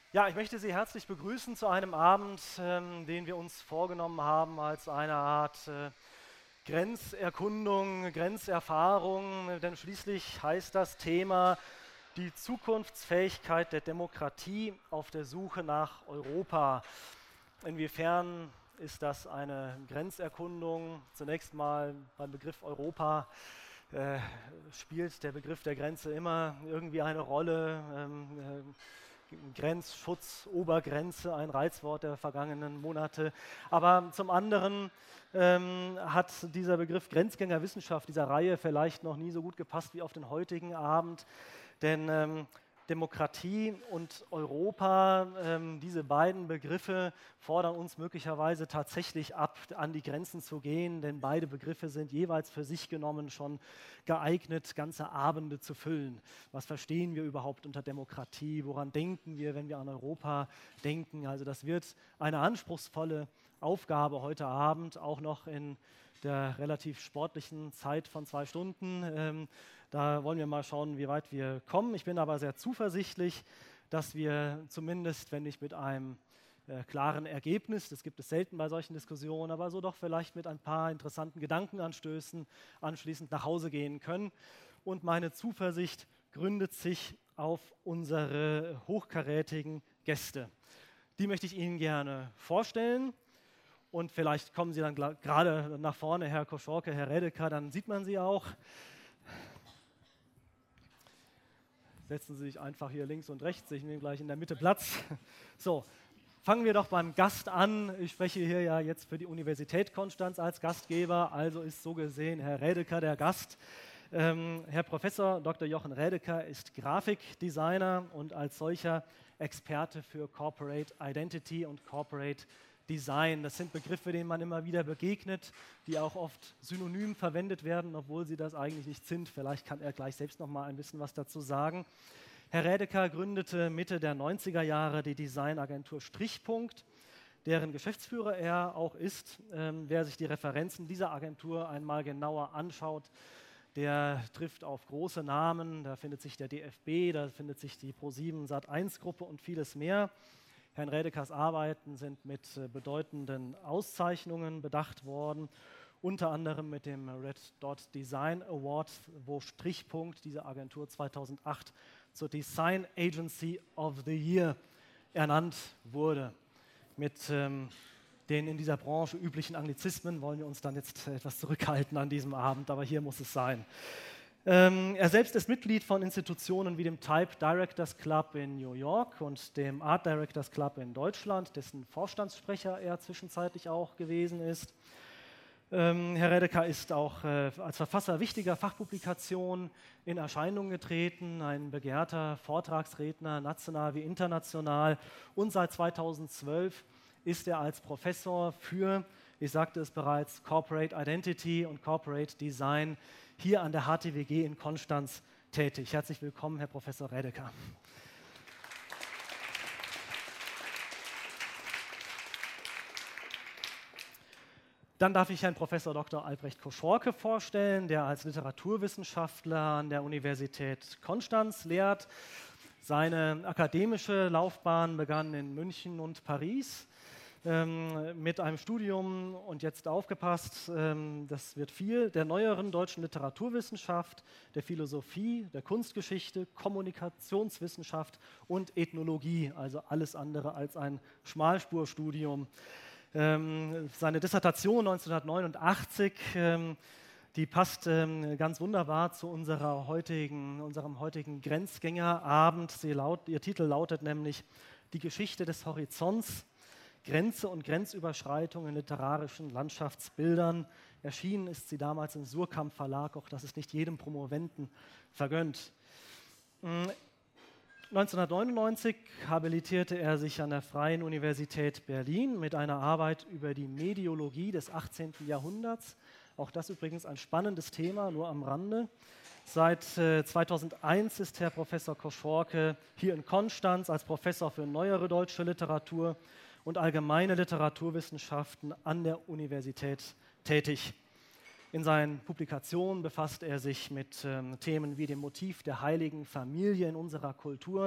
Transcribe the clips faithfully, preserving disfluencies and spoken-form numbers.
Ja, ich möchte Sie herzlich begrüßen zu einem Abend, ähm, den wir uns vorgenommen haben als eine Art äh, Grenzerkundung, Grenzerfahrung, denn schließlich heißt das Thema die Zukunftsfähigkeit der Demokratie auf der Suche nach Europa. Inwiefern ist das eine Grenzerkundung? Zunächst mal beim Begriff Europa äh, spielt der Begriff der Grenze immer irgendwie eine Rolle. Ähm, äh, Grenzschutz, Obergrenze, ein Reizwort der vergangenen Monate. Aber zum anderen ähm, hat dieser Begriff Grenzgängerwissenschaft dieser Reihe vielleicht noch nie so gut gepasst wie auf den heutigen Abend, denn ähm, Demokratie und Europa, ähm, diese beiden Begriffe fordern uns möglicherweise tatsächlich ab, an die Grenzen zu gehen, denn beide Begriffe sind jeweils für sich genommen schon geeignet, ganze Abende zu füllen. Was verstehen wir überhaupt unter Demokratie? Woran denken wir, wenn wir an Europa denken? Also das wird eine anspruchsvolle Aufgabe heute Abend, auch noch in der relativ sportlichen Zeit von zwei Stunden. Ähm, da wollen wir mal schauen, wie weit wir kommen. Ich bin aber sehr zuversichtlich, dass wir zumindest, wenn nicht mit einem äh, klaren Ergebnis, das gibt es selten bei solchen Diskussionen, aber so doch vielleicht mit ein paar interessanten Gedankenanstößen anschließend nach Hause gehen können. Und meine Zuversicht gründet sich auf unsere hochkarätigen Gäste. Die möchte ich Ihnen gerne vorstellen. Und vielleicht kommen Sie dann gerade nach vorne, Herr Koschorke, Herr Redeker, dann sieht man Sie auch. Setzen Sie sich einfach hier links und rechts, ich nehme gleich in der Mitte Platz. So, fangen wir doch beim Gast an. Ich spreche hier ja jetzt für die Universität Konstanz als Gastgeber, also ist so gesehen Herr Redeker der Gast. Ähm, Herr Professor Doktor Jochen Redeker ist Grafikdesigner und als solcher Experte für Corporate Identity und Corporate Design. Das sind Begriffe, denen man immer wieder begegnet, die auch oft synonym verwendet werden, obwohl sie das eigentlich nicht sind. Vielleicht kann er gleich selbst noch mal ein bisschen was dazu sagen. Herr Redeker gründete Mitte der neunziger Jahre die Designagentur Strichpunkt, deren Geschäftsführer er auch ist. Ähm, wer sich die Referenzen dieser Agentur einmal genauer anschaut, der trifft auf große Namen. Da findet sich der D F B, da findet sich die ProSieben Sat eins Gruppe und vieles mehr. Herrn Redekers Arbeiten sind mit äh, bedeutenden Auszeichnungen bedacht worden, unter anderem mit dem Red Dot Design Award, wo Strichpunkt, diese Agentur zweitausendacht, zur Design Agency of the Year ernannt wurde. Mit ähm, den in dieser Branche üblichen Anglizismen wollen wir uns dann jetzt etwas zurückhalten an diesem Abend, aber hier muss es sein. Ähm, er selbst ist Mitglied von Institutionen wie dem Type Directors Club in New York und dem Art Directors Club in Deutschland, dessen Vorstandssprecher er zwischenzeitlich auch gewesen ist. Ähm, Herr Redeker ist auch äh, als Verfasser wichtiger Fachpublikationen in Erscheinung getreten, ein begehrter Vortragsredner, national wie international. Und seit zweitausendzwölf ist er als Professor für, ich sagte es bereits, Corporate Identity und Corporate Design hier an der H T W G in Konstanz tätig. Herzlich willkommen, Herr Professor Redeker. Dann darf ich Herrn Professor Doktor Albrecht Koschorke vorstellen, der als Literaturwissenschaftler an der Universität Konstanz lehrt. Seine akademische Laufbahn begann in München und Paris. Ähm, mit einem Studium und jetzt aufgepasst, ähm, das wird viel, der neueren deutschen Literaturwissenschaft, der Philosophie, der Kunstgeschichte, Kommunikationswissenschaft und Ethnologie, also alles andere als ein Schmalspurstudium. Ähm, seine Dissertation neunzehnhundertneunundachtzig, ähm, die passt ähm, ganz wunderbar zu unserer heutigen, unserem heutigen Grenzgängerabend. Sie laut, ihr Titel lautet nämlich Die Geschichte des Horizonts, Grenze und Grenzüberschreitung in literarischen Landschaftsbildern. Erschienen ist sie damals im Surkamp Verlag, auch das ist nicht jedem Promoventen vergönnt. neunzehnhundertneunundneunzig habilitierte er sich an der Freien Universität Berlin mit einer Arbeit über die Mediologie des achtzehnten Jahrhunderts. Auch das übrigens ein spannendes Thema, nur am Rande. Seit äh, zweitausendeins ist Herr Professor Koschorke hier in Konstanz als Professor für neuere deutsche Literatur und allgemeine Literaturwissenschaften an der Universität tätig. In seinen Publikationen befasst er sich mit ähm, Themen wie dem Motiv der heiligen Familie in unserer Kultur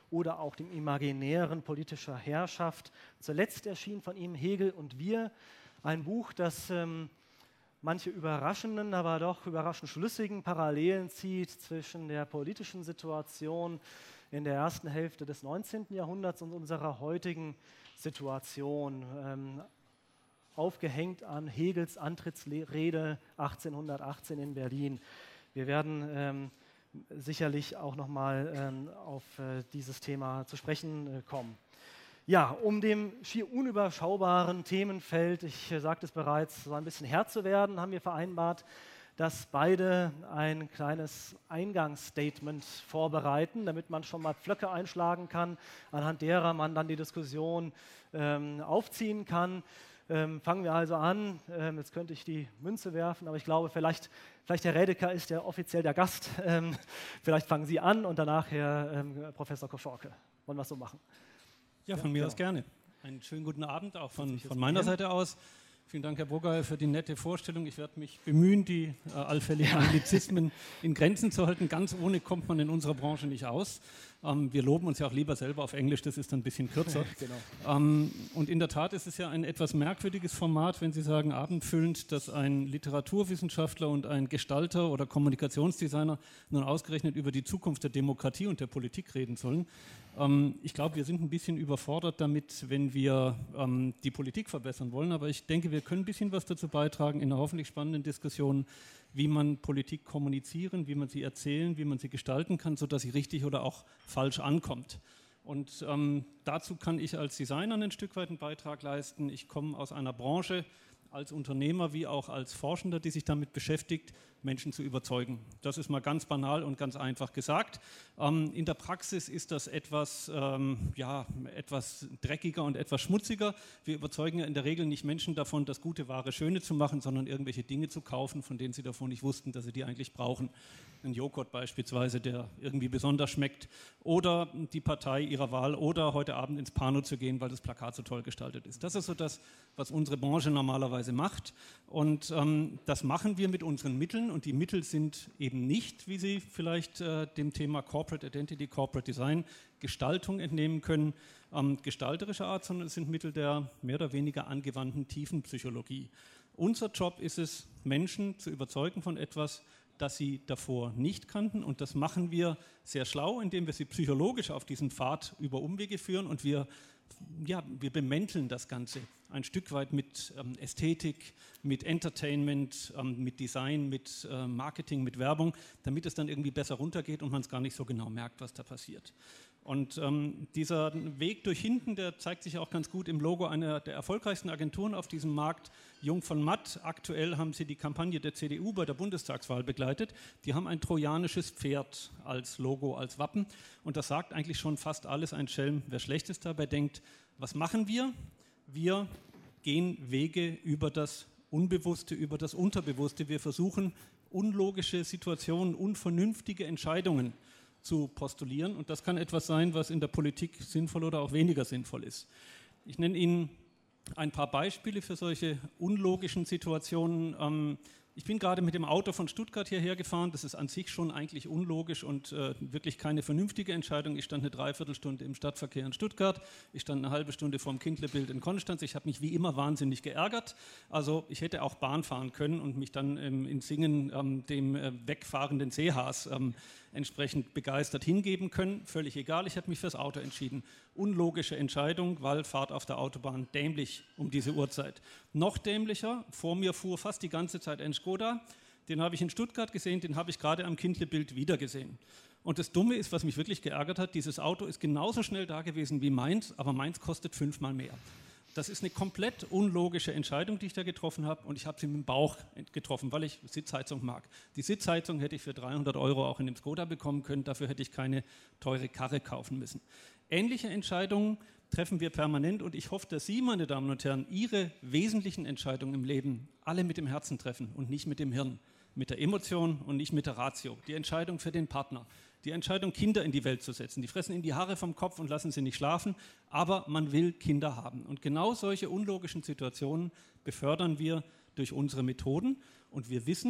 oder auch dem Imaginären politischer Herrschaft. Zuletzt erschien von ihm Hegel und wir, ein Buch, das ähm, manche überraschenden, aber doch überraschend schlüssigen Parallelen zieht zwischen der politischen Situation in der ersten Hälfte des neunzehnten Jahrhunderts und unserer heutigen Situation, ähm, aufgehängt an Hegels Antrittsrede achtzehnhundertachtzehn in Berlin. Wir werden ähm, sicherlich auch nochmal ähm, auf äh, dieses Thema zu sprechen äh, kommen. Ja, um dem schier unüberschaubaren Themenfeld, ich äh, sagte es bereits, so ein bisschen Herr zu werden, haben wir vereinbart, dass beide ein kleines Eingangsstatement vorbereiten, damit man schon mal Pflöcke einschlagen kann, anhand derer man dann die Diskussion ähm, aufziehen kann. Ähm, fangen wir also an. Ähm, jetzt könnte ich die Münze werfen, aber ich glaube, vielleicht, vielleicht Herr Rädecker ist ja offiziell der Gast. Ähm, vielleicht fangen Sie an und danach Herr ähm, Professor Koschorke. Wollen wir es so machen? Ja, von ja, mir genau. aus gerne. Einen schönen guten Abend auch von, von meiner Seite aus. Vielen Dank, Herr Burger, für die nette Vorstellung. Ich werde mich bemühen, die äh, allfälligen Anglizismen in Grenzen zu halten. Ganz ohne kommt man in unserer Branche nicht aus. Ähm, wir loben uns ja auch lieber selber auf Englisch, das ist dann ein bisschen kürzer. Genau. Ähm, und in der Tat ist es ja ein etwas merkwürdiges Format, wenn Sie sagen abendfüllend, dass ein Literaturwissenschaftler und ein Gestalter oder Kommunikationsdesigner nun ausgerechnet über die Zukunft der Demokratie und der Politik reden sollen. Ähm, ich glaube, wir sind ein bisschen überfordert damit, wenn wir ähm, die Politik verbessern wollen, aber ich denke, wir können ein bisschen was dazu beitragen in einer hoffentlich spannenden Diskussion, wie man Politik kommunizieren, wie man sie erzählen, wie man sie gestalten kann, sodass sie richtig oder auch falsch ankommt. Und ähm, dazu kann ich als Designer ein Stück weit einen Beitrag leisten. Ich komme aus einer Branche, als Unternehmer wie auch als Forschender, die sich damit beschäftigt, Menschen zu überzeugen. Das ist mal ganz banal und ganz einfach gesagt. Ähm, in der Praxis ist das etwas, ähm, ja, etwas dreckiger und etwas schmutziger. Wir überzeugen ja in der Regel nicht Menschen davon, das gute, wahre, schöne zu machen, sondern irgendwelche Dinge zu kaufen, von denen sie davon nicht wussten, dass sie die eigentlich brauchen. Ein Joghurt beispielsweise, der irgendwie besonders schmeckt, oder die Partei ihrer Wahl, oder heute Abend ins Pano zu gehen, weil das Plakat so toll gestaltet ist. Das ist so das, was unsere Branche normalerweise macht, und ähm, das machen wir mit unseren Mitteln, und die Mittel sind eben nicht, wie Sie vielleicht äh, dem Thema Corporate Identity, Corporate Design, Gestaltung entnehmen können, ähm, gestalterischer Art, sondern es sind Mittel der mehr oder weniger angewandten Tiefenpsychologie. Unser Job ist es, Menschen zu überzeugen von etwas, das sie davor nicht kannten, und das machen wir sehr schlau, indem wir sie psychologisch auf diesen Pfad über Umwege führen, und wir, ja, wir bemänteln das Ganze ein Stück weit mit ähm, Ästhetik, mit Entertainment, ähm, mit Design, mit äh, Marketing, mit Werbung, damit es dann irgendwie besser runtergeht und man es gar nicht so genau merkt, was da passiert. Und ähm, dieser Weg durch hinten, der zeigt sich auch ganz gut im Logo einer der erfolgreichsten Agenturen auf diesem Markt, Jung von Matt. Aktuell haben sie die Kampagne der C D U bei der Bundestagswahl begleitet. Die haben ein trojanisches Pferd als Logo, als Wappen. Und das sagt eigentlich schon fast alles. Ein Schelm, wer Schlechtes dabei denkt. Was machen wir? Wir gehen Wege über das Unbewusste, über das Unterbewusste. Wir versuchen, unlogische Situationen, unvernünftige Entscheidungen zu postulieren, und das kann etwas sein, was in der Politik sinnvoll oder auch weniger sinnvoll ist. Ich nenne Ihnen ein paar Beispiele für solche unlogischen Situationen. Ähm, ich bin gerade mit dem Auto von Stuttgart hierher gefahren. Das ist an sich schon eigentlich unlogisch und äh, wirklich keine vernünftige Entscheidung. Ich stand eine Dreiviertelstunde im Stadtverkehr in Stuttgart. Ich stand eine halbe Stunde vorm Kindlebild in Konstanz. Ich habe mich wie immer wahnsinnig geärgert. Also ich hätte auch Bahn fahren können und mich dann ähm, in Singen ähm, dem äh, wegfahrenden Seehas ähm, entsprechend begeistert hingeben können. Völlig egal, ich habe mich fürs Auto entschieden. Unlogische Entscheidung, weil Fahrt auf der Autobahn dämlich um diese Uhrzeit. Noch dämlicher, vor mir fuhr fast die ganze Zeit ein Skoda. Den habe ich in Stuttgart gesehen, den habe ich gerade am Kindlebild wieder gesehen. Und das Dumme ist, was mich wirklich geärgert hat, dieses Auto ist genauso schnell da gewesen wie meins, aber meins kostet fünfmal mehr. Das ist eine komplett unlogische Entscheidung, die ich da getroffen habe, und ich habe sie mit dem Bauch getroffen, weil ich Sitzheizung mag. Die Sitzheizung hätte ich für dreihundert Euro auch in dem Skoda bekommen können, dafür hätte ich keine teure Karre kaufen müssen. Ähnliche Entscheidungen treffen wir permanent, und ich hoffe, dass Sie, meine Damen und Herren, Ihre wesentlichen Entscheidungen im Leben alle mit dem Herzen treffen und nicht mit dem Hirn, mit der Emotion und nicht mit der Ratio. Die Entscheidung für den Partner, die Entscheidung, Kinder in die Welt zu setzen. Die fressen ihnen die Haare vom Kopf und lassen sie nicht schlafen, aber man will Kinder haben. Und genau solche unlogischen Situationen befördern wir durch unsere Methoden. Und wir wissen,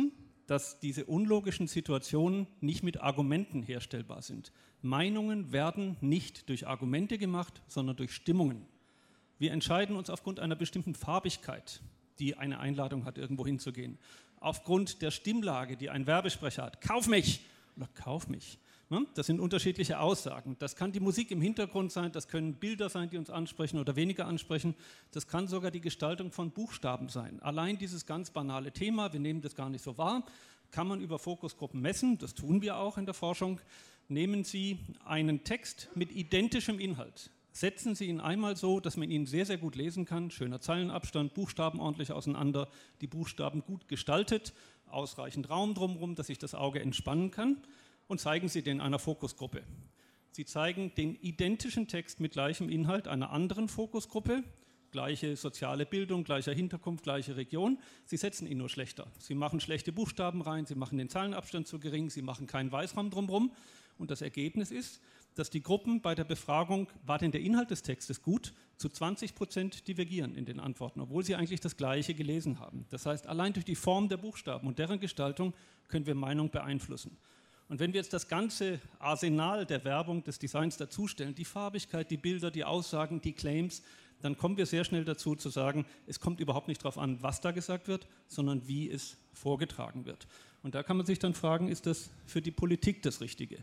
dass diese unlogischen Situationen nicht mit Argumenten herstellbar sind. Meinungen werden nicht durch Argumente gemacht, sondern durch Stimmungen. Wir entscheiden uns aufgrund einer bestimmten Farbigkeit, die eine Einladung hat, irgendwo hinzugehen. Aufgrund der Stimmlage, die ein Werbesprecher hat. Kauf mich oder kauf mich. Das sind unterschiedliche Aussagen. Das kann die Musik im Hintergrund sein, das können Bilder sein, die uns ansprechen oder weniger ansprechen. Das kann sogar die Gestaltung von Buchstaben sein. Allein dieses ganz banale Thema, wir nehmen das gar nicht so wahr, kann man über Fokusgruppen messen. Das tun wir auch in der Forschung. Nehmen Sie einen Text mit identischem Inhalt. Setzen Sie ihn einmal so, dass man ihn sehr, sehr gut lesen kann. Schöner Zeilenabstand, Buchstaben ordentlich auseinander, die Buchstaben gut gestaltet, ausreichend Raum drumherum, dass sich das Auge entspannen kann. Und zeigen Sie den einer Fokusgruppe. Sie zeigen den identischen Text mit gleichem Inhalt einer anderen Fokusgruppe, gleiche soziale Bildung, gleicher Hinterkunft, gleiche Region. Sie setzen ihn nur schlechter. Sie machen schlechte Buchstaben rein, Sie machen den Zeilenabstand zu gering, Sie machen keinen Weißraum drumherum. Und das Ergebnis ist, dass die Gruppen bei der Befragung, war denn der Inhalt des Textes gut, zu zwanzig Prozent divergieren in den Antworten, obwohl sie eigentlich das Gleiche gelesen haben. Das heißt, allein durch die Form der Buchstaben und deren Gestaltung können wir Meinung beeinflussen. Und wenn wir jetzt das ganze Arsenal der Werbung, des Designs dazustellen, die Farbigkeit, die Bilder, die Aussagen, die Claims, dann kommen wir sehr schnell dazu zu sagen, es kommt überhaupt nicht darauf an, was da gesagt wird, sondern wie es vorgetragen wird. Und da kann man sich dann fragen, ist das für die Politik das Richtige?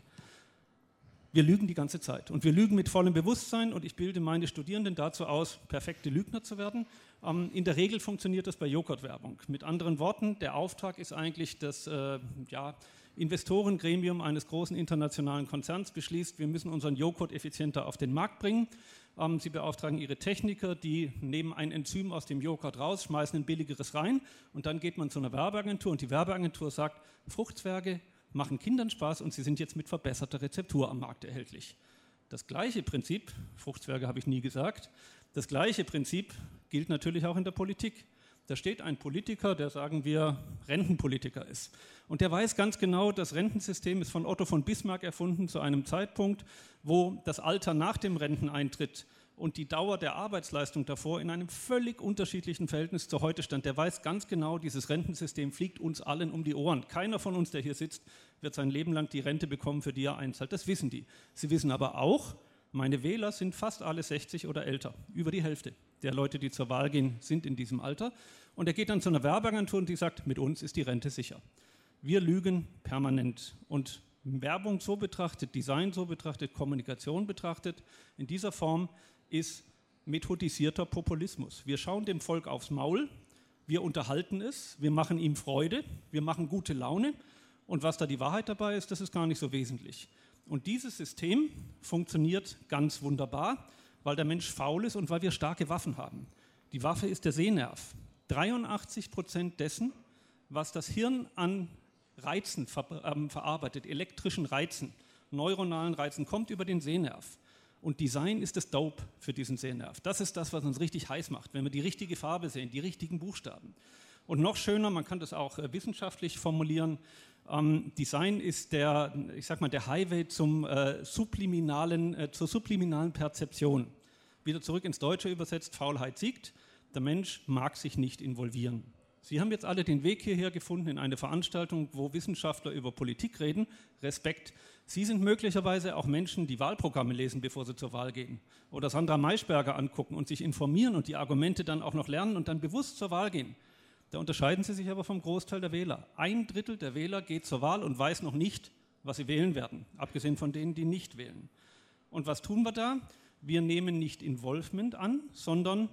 Wir lügen die ganze Zeit und wir lügen mit vollem Bewusstsein und ich bilde meine Studierenden dazu aus, perfekte Lügner zu werden. Ähm, in der Regel funktioniert das bei Joghurtwerbung. Mit anderen Worten, der Auftrag ist eigentlich, dass äh, ja, Investorengremium eines großen internationalen Konzerns beschließt, wir müssen unseren Joghurt effizienter auf den Markt bringen. Ähm, sie beauftragen ihre Techniker, die nehmen ein Enzym aus dem Joghurt raus, schmeißen ein billigeres rein und dann geht man zu einer Werbeagentur und die Werbeagentur sagt, Fruchtzwerge machen Kindern Spaß und sie sind jetzt mit verbesserter Rezeptur am Markt erhältlich. Das gleiche Prinzip, Fruchtzwerge habe ich nie gesagt, das gleiche Prinzip gilt natürlich auch in der Politik. Da steht ein Politiker, der, sagen wir, Rentenpolitiker ist. Und der weiß ganz genau, das Rentensystem ist von Otto von Bismarck erfunden zu einem Zeitpunkt, wo das Alter nach dem Renteneintritt und die Dauer der Arbeitsleistung davor in einem völlig unterschiedlichen Verhältnis zu heute stand. Der weiß ganz genau, dieses Rentensystem fliegt uns allen um die Ohren. Keiner von uns, der hier sitzt, wird sein Leben lang die Rente bekommen, für die er einzahlt. Das wissen die. Sie wissen aber auch, meine Wähler sind fast alle sechzig oder älter. Über die Hälfte der Leute, die zur Wahl gehen, sind in diesem Alter. Und er geht dann zu einer Werbeagentur und die sagt, mit uns ist die Rente sicher. Wir lügen permanent. Und Werbung so betrachtet, Design so betrachtet, Kommunikation betrachtet, in dieser Form ist methodisierter Populismus. Wir schauen dem Volk aufs Maul, wir unterhalten es, wir machen ihm Freude, wir machen gute Laune. Und was da die Wahrheit dabei ist, das ist gar nicht so wesentlich. Und dieses System funktioniert ganz wunderbar, weil der Mensch faul ist und weil wir starke Waffen haben. Die Waffe ist der Sehnerv. dreiundachtzig Prozent dessen, was das Hirn an Reizen ver äh, verarbeitet, elektrischen Reizen, neuronalen Reizen, kommt über den Sehnerv. Und Design ist das Dope für diesen Sehnerv. Das ist das, was uns richtig heiß macht, wenn wir die richtige Farbe sehen, die richtigen Buchstaben. Und noch schöner, man kann das auch äh, wissenschaftlich formulieren, ähm, Design ist der, ich sag mal, der Highway zum, äh, subliminalen, äh, zur subliminalen Perzeption. Wieder zurück ins Deutsche übersetzt, Faulheit siegt, der Mensch mag sich nicht involvieren. Sie haben jetzt alle den Weg hierher gefunden in eine Veranstaltung, wo Wissenschaftler über Politik reden. Respekt. Sie sind möglicherweise auch Menschen, die Wahlprogramme lesen, bevor sie zur Wahl gehen. Oder Sandra Maischberger angucken und sich informieren und die Argumente dann auch noch lernen und dann bewusst zur Wahl gehen. Da unterscheiden sie sich aber vom Großteil der Wähler. Ein Drittel der Wähler geht zur Wahl und weiß noch nicht, was sie wählen werden, abgesehen von denen, die nicht wählen. Und was tun wir da? Wir nehmen nicht Involvement an, sondern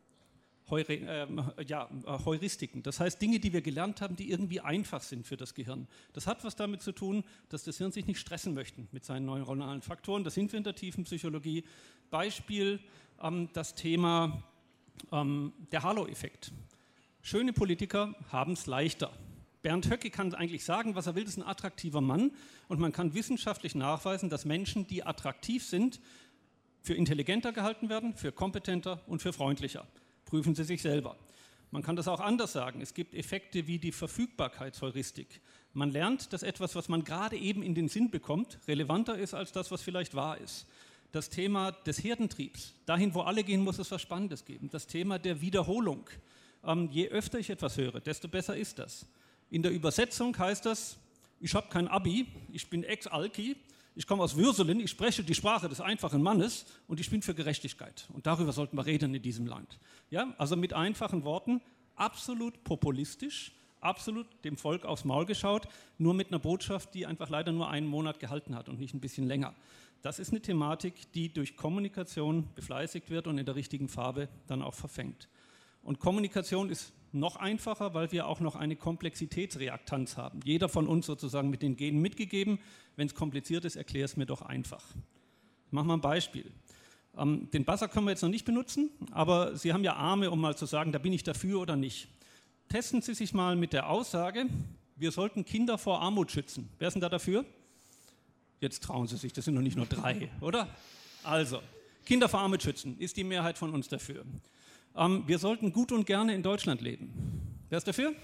Heure, äh, ja, Heuristiken. Das heißt Dinge, die wir gelernt haben, die irgendwie einfach sind für das Gehirn. Das hat was damit zu tun, dass das Hirn sich nicht stressen möchte mit seinen neuronalen Faktoren. Das sind wir in der tiefen Psychologie. Beispiel ähm, das Thema ähm, der Halo-Effekt. Schöne Politiker haben es leichter. Bernd Höcke kann eigentlich sagen, was er will, das ist ein attraktiver Mann. Und man kann wissenschaftlich nachweisen, dass Menschen, die attraktiv sind, für intelligenter gehalten werden, für kompetenter und für freundlicher. Prüfen Sie sich selber. Man kann das auch anders sagen. Es gibt Effekte wie die Verfügbarkeitsheuristik. Man lernt, dass etwas, was man gerade eben in den Sinn bekommt, relevanter ist als das, was vielleicht wahr ist. Das Thema des Herdentriebs. Dahin, wo alle gehen, muss es was Spannendes geben. Das Thema der Wiederholung. Ähm, je öfter ich etwas höre, desto besser ist das. In der Übersetzung heißt das, ich habe kein Abi, ich bin Ex-Alki, ich komme aus Würselen, ich spreche die Sprache des einfachen Mannes und ich bin für Gerechtigkeit. Und darüber sollten wir reden in diesem Land. Ja, also mit einfachen Worten, absolut populistisch, absolut dem Volk aufs Maul geschaut, nur mit einer Botschaft, die einfach leider nur einen Monat gehalten hat und nicht ein bisschen länger. Das ist eine Thematik, die durch Kommunikation befleißigt wird und in der richtigen Farbe dann auch verfängt. Und Kommunikation ist noch einfacher, weil wir auch noch eine Komplexitätsreaktanz haben. Jeder von uns sozusagen mit den Genen mitgegeben. Wenn es kompliziert ist, erklär es mir doch einfach. Ich mache mal ein Beispiel. Ähm, den Buzzer können wir jetzt noch nicht benutzen, aber Sie haben ja Arme, um mal zu sagen, da bin ich dafür oder nicht. Testen Sie sich mal mit der Aussage, wir sollten Kinder vor Armut schützen. Wer ist denn da dafür? Jetzt trauen Sie sich, das sind noch nicht nur drei, oder? Also, Kinder vor Armut schützen, ist die Mehrheit von uns dafür. Ähm, wir sollten gut und gerne in Deutschland leben. Wer ist dafür?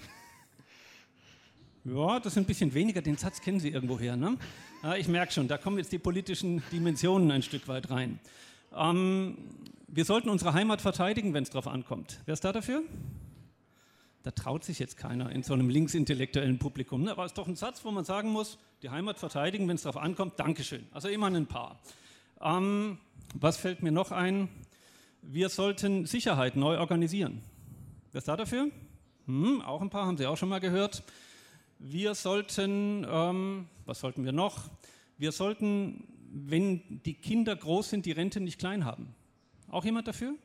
Ja, das sind ein bisschen weniger, den Satz kennen Sie irgendwoher, ne? Ja, ich merke schon, da kommen jetzt die politischen Dimensionen ein Stück weit rein. Ähm, wir sollten unsere Heimat verteidigen, wenn es darauf ankommt. Wer ist da dafür? Da traut sich jetzt keiner in so einem linksintellektuellen Publikum. Ne? Aber es ist doch ein Satz, wo man sagen muss, die Heimat verteidigen, wenn es darauf ankommt, Dankeschön. Also immer ein paar. Ähm, was fällt mir noch ein? Wir sollten Sicherheit neu organisieren. Wer ist da dafür? Hm, auch ein paar, haben Sie auch schon mal gehört. Wir sollten, ähm, was sollten wir noch? Wir sollten, wenn die Kinder groß sind, die Rente nicht klein haben. Auch jemand dafür?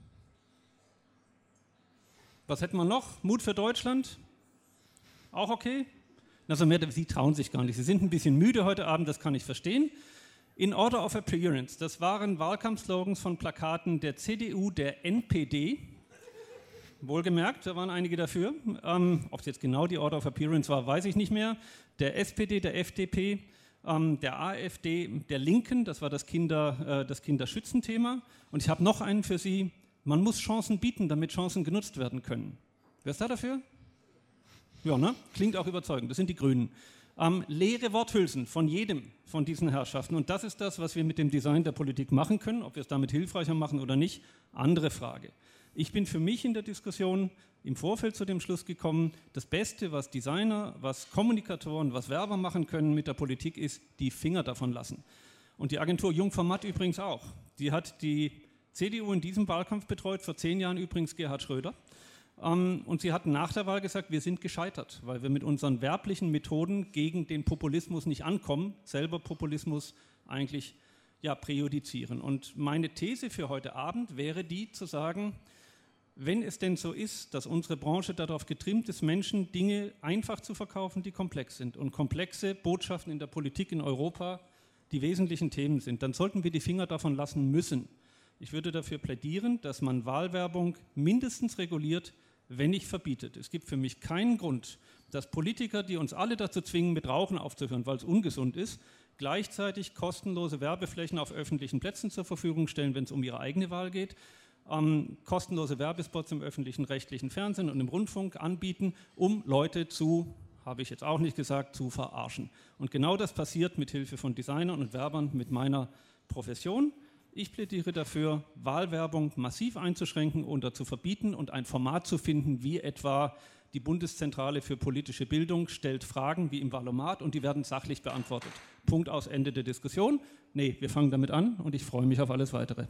Was hätten wir noch? Mut für Deutschland? Auch okay? Also mehr, Sie trauen sich gar nicht. Sie sind ein bisschen müde heute Abend, das kann ich verstehen. In Order of Appearance, das waren Wahlkampfslogans von Plakaten der C D U, der N P D. Wohlgemerkt, da waren einige dafür. Ähm, ob es jetzt genau die Order of Appearance war, weiß ich nicht mehr. Der S P D, der F D P, ähm, der A f D, der Linken, das war das, Kinder, äh, das Kinderschützenthema. Und ich habe noch einen für Sie. Man muss Chancen bieten, damit Chancen genutzt werden können. Wer ist da dafür? Ja, ne? Klingt auch überzeugend. Das sind die Grünen. Ähm, leere Worthülsen von jedem von diesen Herrschaften. Und das ist das, was wir mit dem Design der Politik machen können. Ob wir es damit hilfreicher machen oder nicht, andere Frage. Ich bin für mich in der Diskussion im Vorfeld zu dem Schluss gekommen, das Beste, was Designer, was Kommunikatoren, was Werber machen können mit der Politik, ist die Finger davon lassen. Und die Agentur Jungformat übrigens auch. Die hat die C D U in diesem Wahlkampf betreut, vor zehn Jahren übrigens Gerhard Schröder. Ähm, und sie hatten nach der Wahl gesagt, wir sind gescheitert, weil wir mit unseren werblichen Methoden gegen den Populismus nicht ankommen, selber Populismus eigentlich ja, präjudizieren. Und meine These für heute Abend wäre die, zu sagen, wenn es denn so ist, dass unsere Branche darauf getrimmt ist, Menschen Dinge einfach zu verkaufen, die komplex sind und komplexe Botschaften in der Politik in Europa die wesentlichen Themen sind, dann sollten wir die Finger davon lassen müssen. Ich würde dafür plädieren, dass man Wahlwerbung mindestens reguliert, wenn nicht verbietet. Es gibt für mich keinen Grund, dass Politiker, die uns alle dazu zwingen, mit Rauchen aufzuhören, weil es ungesund ist, gleichzeitig kostenlose Werbeflächen auf öffentlichen Plätzen zur Verfügung stellen, wenn es um ihre eigene Wahl geht, ähm, kostenlose Werbespots im öffentlichen rechtlichen Fernsehen und im Rundfunk anbieten, um Leute zu, habe ich jetzt auch nicht gesagt, zu verarschen. Und genau das passiert mit Hilfe von Designern und Werbern mit meiner Profession. Ich plädiere dafür, Wahlwerbung massiv einzuschränken oder zu verbieten und ein Format zu finden, wie etwa die Bundeszentrale für politische Bildung stellt Fragen wie im Wahlomat und die werden sachlich beantwortet. Punkt, aus, Ende der Diskussion. Nee, wir fangen damit an und ich freue mich auf alles Weitere.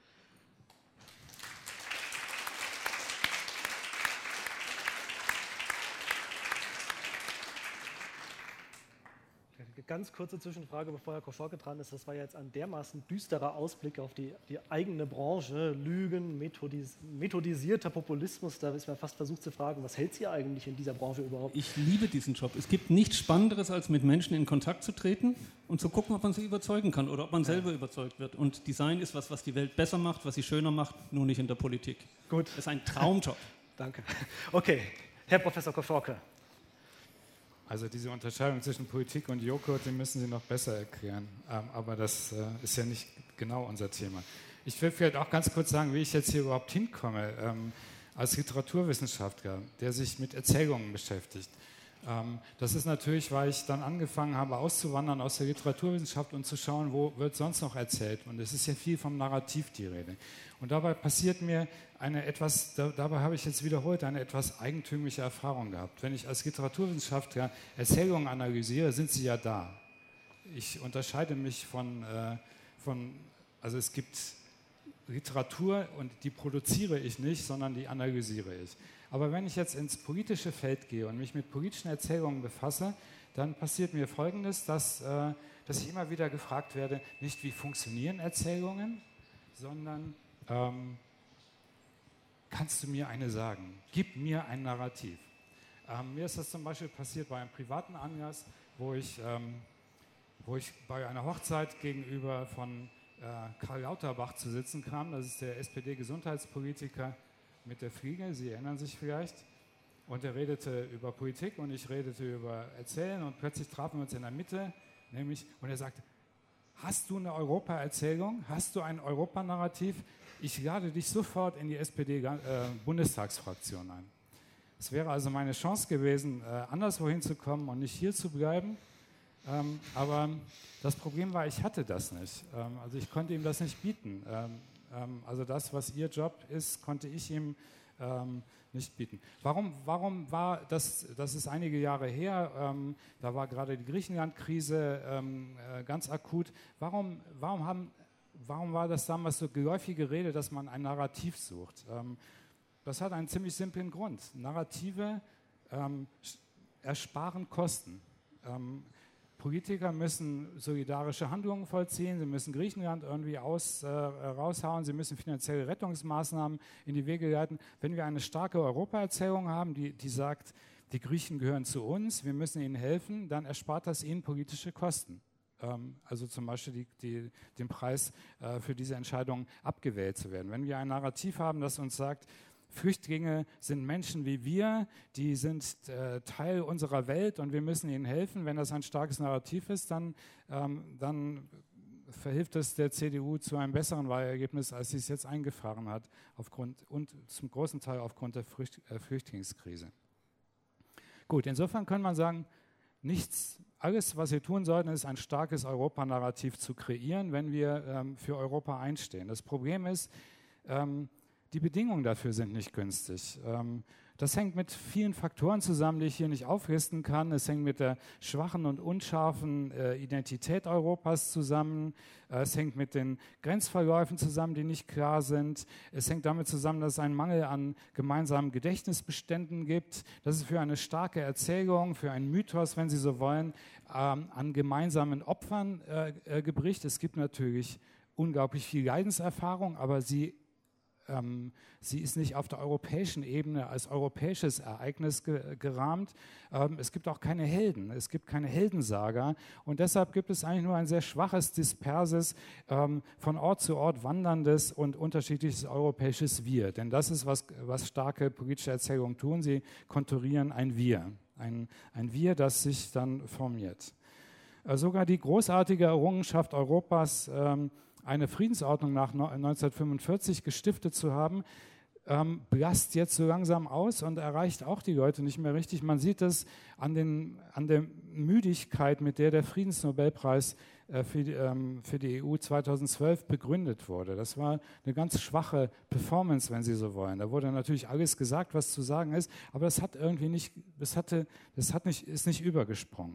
Ganz kurze Zwischenfrage, bevor Herr Koschorke dran ist. Das war jetzt ein dermaßen düsterer Ausblick auf die, die eigene Branche. Lügen, methodis, methodisierter Populismus. Da ist mir fast versucht zu fragen, was hält Sie eigentlich in dieser Branche überhaupt? Ich liebe diesen Job. Es gibt nichts Spannenderes, als mit Menschen in Kontakt zu treten und zu gucken, ob man sie überzeugen kann oder ob man selber ja. überzeugt wird. Und Design ist was, was die Welt besser macht, was sie schöner macht, nur nicht in der Politik. Gut. Das ist ein Traumjob. Danke. Okay, Herr Professor Koschorke. Also diese Unterscheidung zwischen Politik und Joghurt, die müssen Sie noch besser erklären. Ähm, aber das äh, ist ja nicht genau unser Thema. Ich will vielleicht auch ganz kurz sagen, wie ich jetzt hier überhaupt hinkomme. Ähm, als Literaturwissenschaftler, der sich mit Erzählungen beschäftigt, Ähm, das ist natürlich, weil ich dann angefangen habe auszuwandern aus der Literaturwissenschaft und zu schauen, wo wird sonst noch erzählt. Und es ist ja viel vom Narrativ die Rede. Und dabei passiert mir eine etwas, da, dabei habe ich jetzt wiederholt eine etwas eigentümliche Erfahrung gehabt. Wenn ich als Literaturwissenschaftler Erzählungen analysiere, sind sie ja da. Ich unterscheide mich von, äh, von, also es gibt Literatur und die produziere ich nicht, sondern die analysiere ich. Aber wenn ich jetzt ins politische Feld gehe und mich mit politischen Erzählungen befasse, dann passiert mir Folgendes, dass, äh, dass ich immer wieder gefragt werde, nicht wie funktionieren Erzählungen, sondern ähm, kannst du mir eine sagen? Gib mir ein Narrativ. Ähm, mir ist das zum Beispiel passiert bei einem privaten Anlass, wo ich, ähm, wo ich bei einer Hochzeit gegenüber von äh, Karl Lauterbach zu sitzen kam. Das ist der S P D-Gesundheitspolitiker mit der Fliege, Sie erinnern sich vielleicht. Und er redete über Politik und ich redete über Erzählen und plötzlich trafen wir uns in der Mitte, nämlich, und er sagte, hast du eine Europa-Erzählung? Hast du ein Europanarrativ? Ich lade dich sofort in die S P D-Bundestagsfraktion ein. Es wäre also meine Chance gewesen, anderswo hinzukommen und nicht hier zu bleiben. Ähm, aber das Problem war, ich hatte das nicht. Ähm, also ich konnte ihm das nicht bieten. Ähm, ähm, also das, was ihr Job ist, konnte ich ihm ähm, nicht bieten. Warum, warum war das, das ist einige Jahre her, ähm, da war gerade die Griechenland-Krise ähm, äh, ganz akut. Warum, warum, haben, warum war das damals so geläufige Rede, dass man ein Narrativ sucht? Ähm, das hat einen ziemlich simplen Grund. Narrative ähm, ersparen Kosten. Ähm, Politiker müssen solidarische Handlungen vollziehen, sie müssen Griechenland irgendwie aus, äh, raushauen, sie müssen finanzielle Rettungsmaßnahmen in die Wege leiten. Wenn wir eine starke Europaerzählung haben, die, die sagt, die Griechen gehören zu uns, wir müssen ihnen helfen, dann erspart das ihnen politische Kosten. Ähm, also zum Beispiel die, die, den Preis äh, für diese Entscheidung abgewählt zu werden. Wenn wir ein Narrativ haben, das uns sagt, Flüchtlinge sind Menschen wie wir, die sind äh, Teil unserer Welt und wir müssen ihnen helfen. Wenn das ein starkes Narrativ ist, dann, ähm, dann verhilft es der C D U zu einem besseren Wahlergebnis, als sie es jetzt eingefahren hat, aufgrund, und zum großen Teil aufgrund der Flücht, äh, Flüchtlingskrise. Gut, insofern kann man sagen, nichts, alles, was wir tun sollten, ist ein starkes Europanarrativ zu kreieren, wenn wir ähm, für Europa einstehen. Das Problem ist, ähm, die Bedingungen dafür sind nicht günstig. Ähm, das hängt mit vielen Faktoren zusammen, die ich hier nicht auflisten kann. Es hängt mit der schwachen und unscharfen äh, Identität Europas zusammen. Äh, es hängt mit den Grenzverläufen zusammen, die nicht klar sind. Es hängt damit zusammen, dass es einen Mangel an gemeinsamen Gedächtnisbeständen gibt. Dass es für eine starke Erzählung, für einen Mythos, wenn Sie so wollen, ähm, an gemeinsamen Opfern äh, äh, gebricht. Es gibt natürlich unglaublich viel Leidenserfahrung, aber sie Ähm, sie ist nicht auf der europäischen Ebene als europäisches Ereignis ge gerahmt. Ähm, es gibt auch keine Helden, es gibt keine Heldensaga und deshalb gibt es eigentlich nur ein sehr schwaches, disperses, ähm, von Ort zu Ort wanderndes und unterschiedliches europäisches Wir. Denn das ist, was, was starke politische Erzählungen tun. Sie konturieren ein Wir, ein, ein Wir, das sich dann formiert. Äh, sogar die großartige Errungenschaft Europas, ähm, eine Friedensordnung nach neunzehnhundertfünfundvierzig gestiftet zu haben, ähm, blasst jetzt so langsam aus und erreicht auch die Leute nicht mehr richtig. Man sieht es an, den, an der Müdigkeit, mit der der Friedensnobelpreis äh, für, die, ähm, für die E U zweitausendzwölf begründet wurde. Das war eine ganz schwache Performance, wenn Sie so wollen. Da wurde natürlich alles gesagt, was zu sagen ist, aber das hat irgendwie nicht, das hatte, das hat nicht, ist nicht übergesprungen.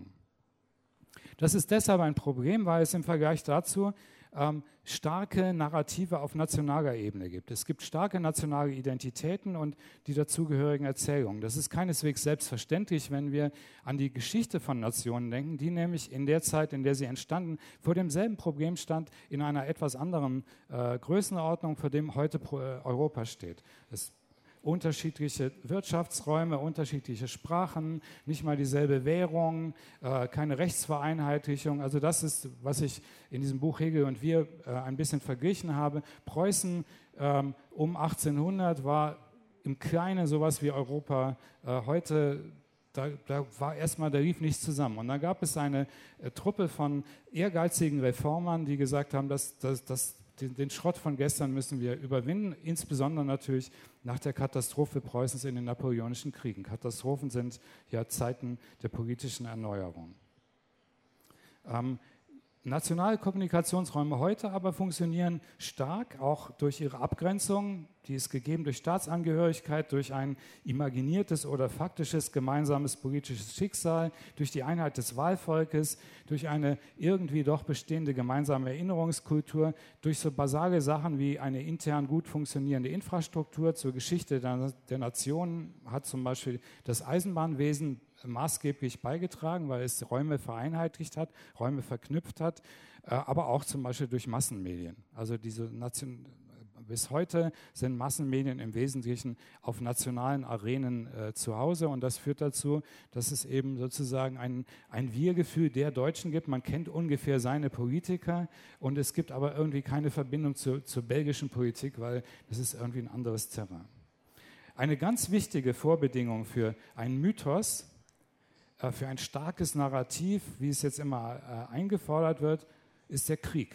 Das ist deshalb ein Problem, weil es im Vergleich dazu ähm, starke Narrative auf nationaler Ebene gibt. Es gibt starke nationale Identitäten und die dazugehörigen Erzählungen. Das ist keineswegs selbstverständlich, wenn wir an die Geschichte von Nationen denken, die nämlich in der Zeit, in der sie entstanden, vor demselben Problem stand, in einer etwas anderen äh, Größenordnung, vor dem heute Europa steht. Es unterschiedliche Wirtschaftsräume, unterschiedliche Sprachen, nicht mal dieselbe Währung, äh, keine Rechtsvereinheitlichung. Also das ist, was ich in diesem Buch Hegel und wir äh, ein bisschen verglichen habe. Preußen ähm, um achtzehnhundert war im Kleinen sowas wie Europa äh, heute. Da, da war erstmal, da lief nichts zusammen. Und dann gab es eine äh, Truppe von ehrgeizigen Reformern, die gesagt haben, dass das den, den Schrott von gestern müssen wir überwinden, insbesondere natürlich nach der Katastrophe Preußens in den Napoleonischen Kriegen. Katastrophen sind ja Zeiten der politischen Erneuerung. Ähm, Nationale Kommunikationsräume heute aber funktionieren stark, auch durch ihre Abgrenzung, die ist gegeben durch Staatsangehörigkeit, durch ein imaginiertes oder faktisches gemeinsames politisches Schicksal, durch die Einheit des Wahlvolkes, durch eine irgendwie doch bestehende gemeinsame Erinnerungskultur, durch so basale Sachen wie eine intern gut funktionierende Infrastruktur. Zur Geschichte der, der Nationen hat zum Beispiel das Eisenbahnwesen maßgeblich beigetragen, weil es Räume vereinheitlicht hat, Räume verknüpft hat, äh, aber auch zum Beispiel durch Massenmedien. Also diese Nation, bis heute sind Massenmedien im Wesentlichen auf nationalen Arenen äh, zu Hause und das führt dazu, dass es eben sozusagen ein, ein Wir-Gefühl der Deutschen gibt. Man kennt ungefähr seine Politiker und es gibt aber irgendwie keine Verbindung zu, zur belgischen Politik, weil das ist irgendwie ein anderes Terrain. Eine ganz wichtige Vorbedingung für einen Mythos, für ein starkes Narrativ, wie es jetzt immer äh, eingefordert wird, ist der Krieg.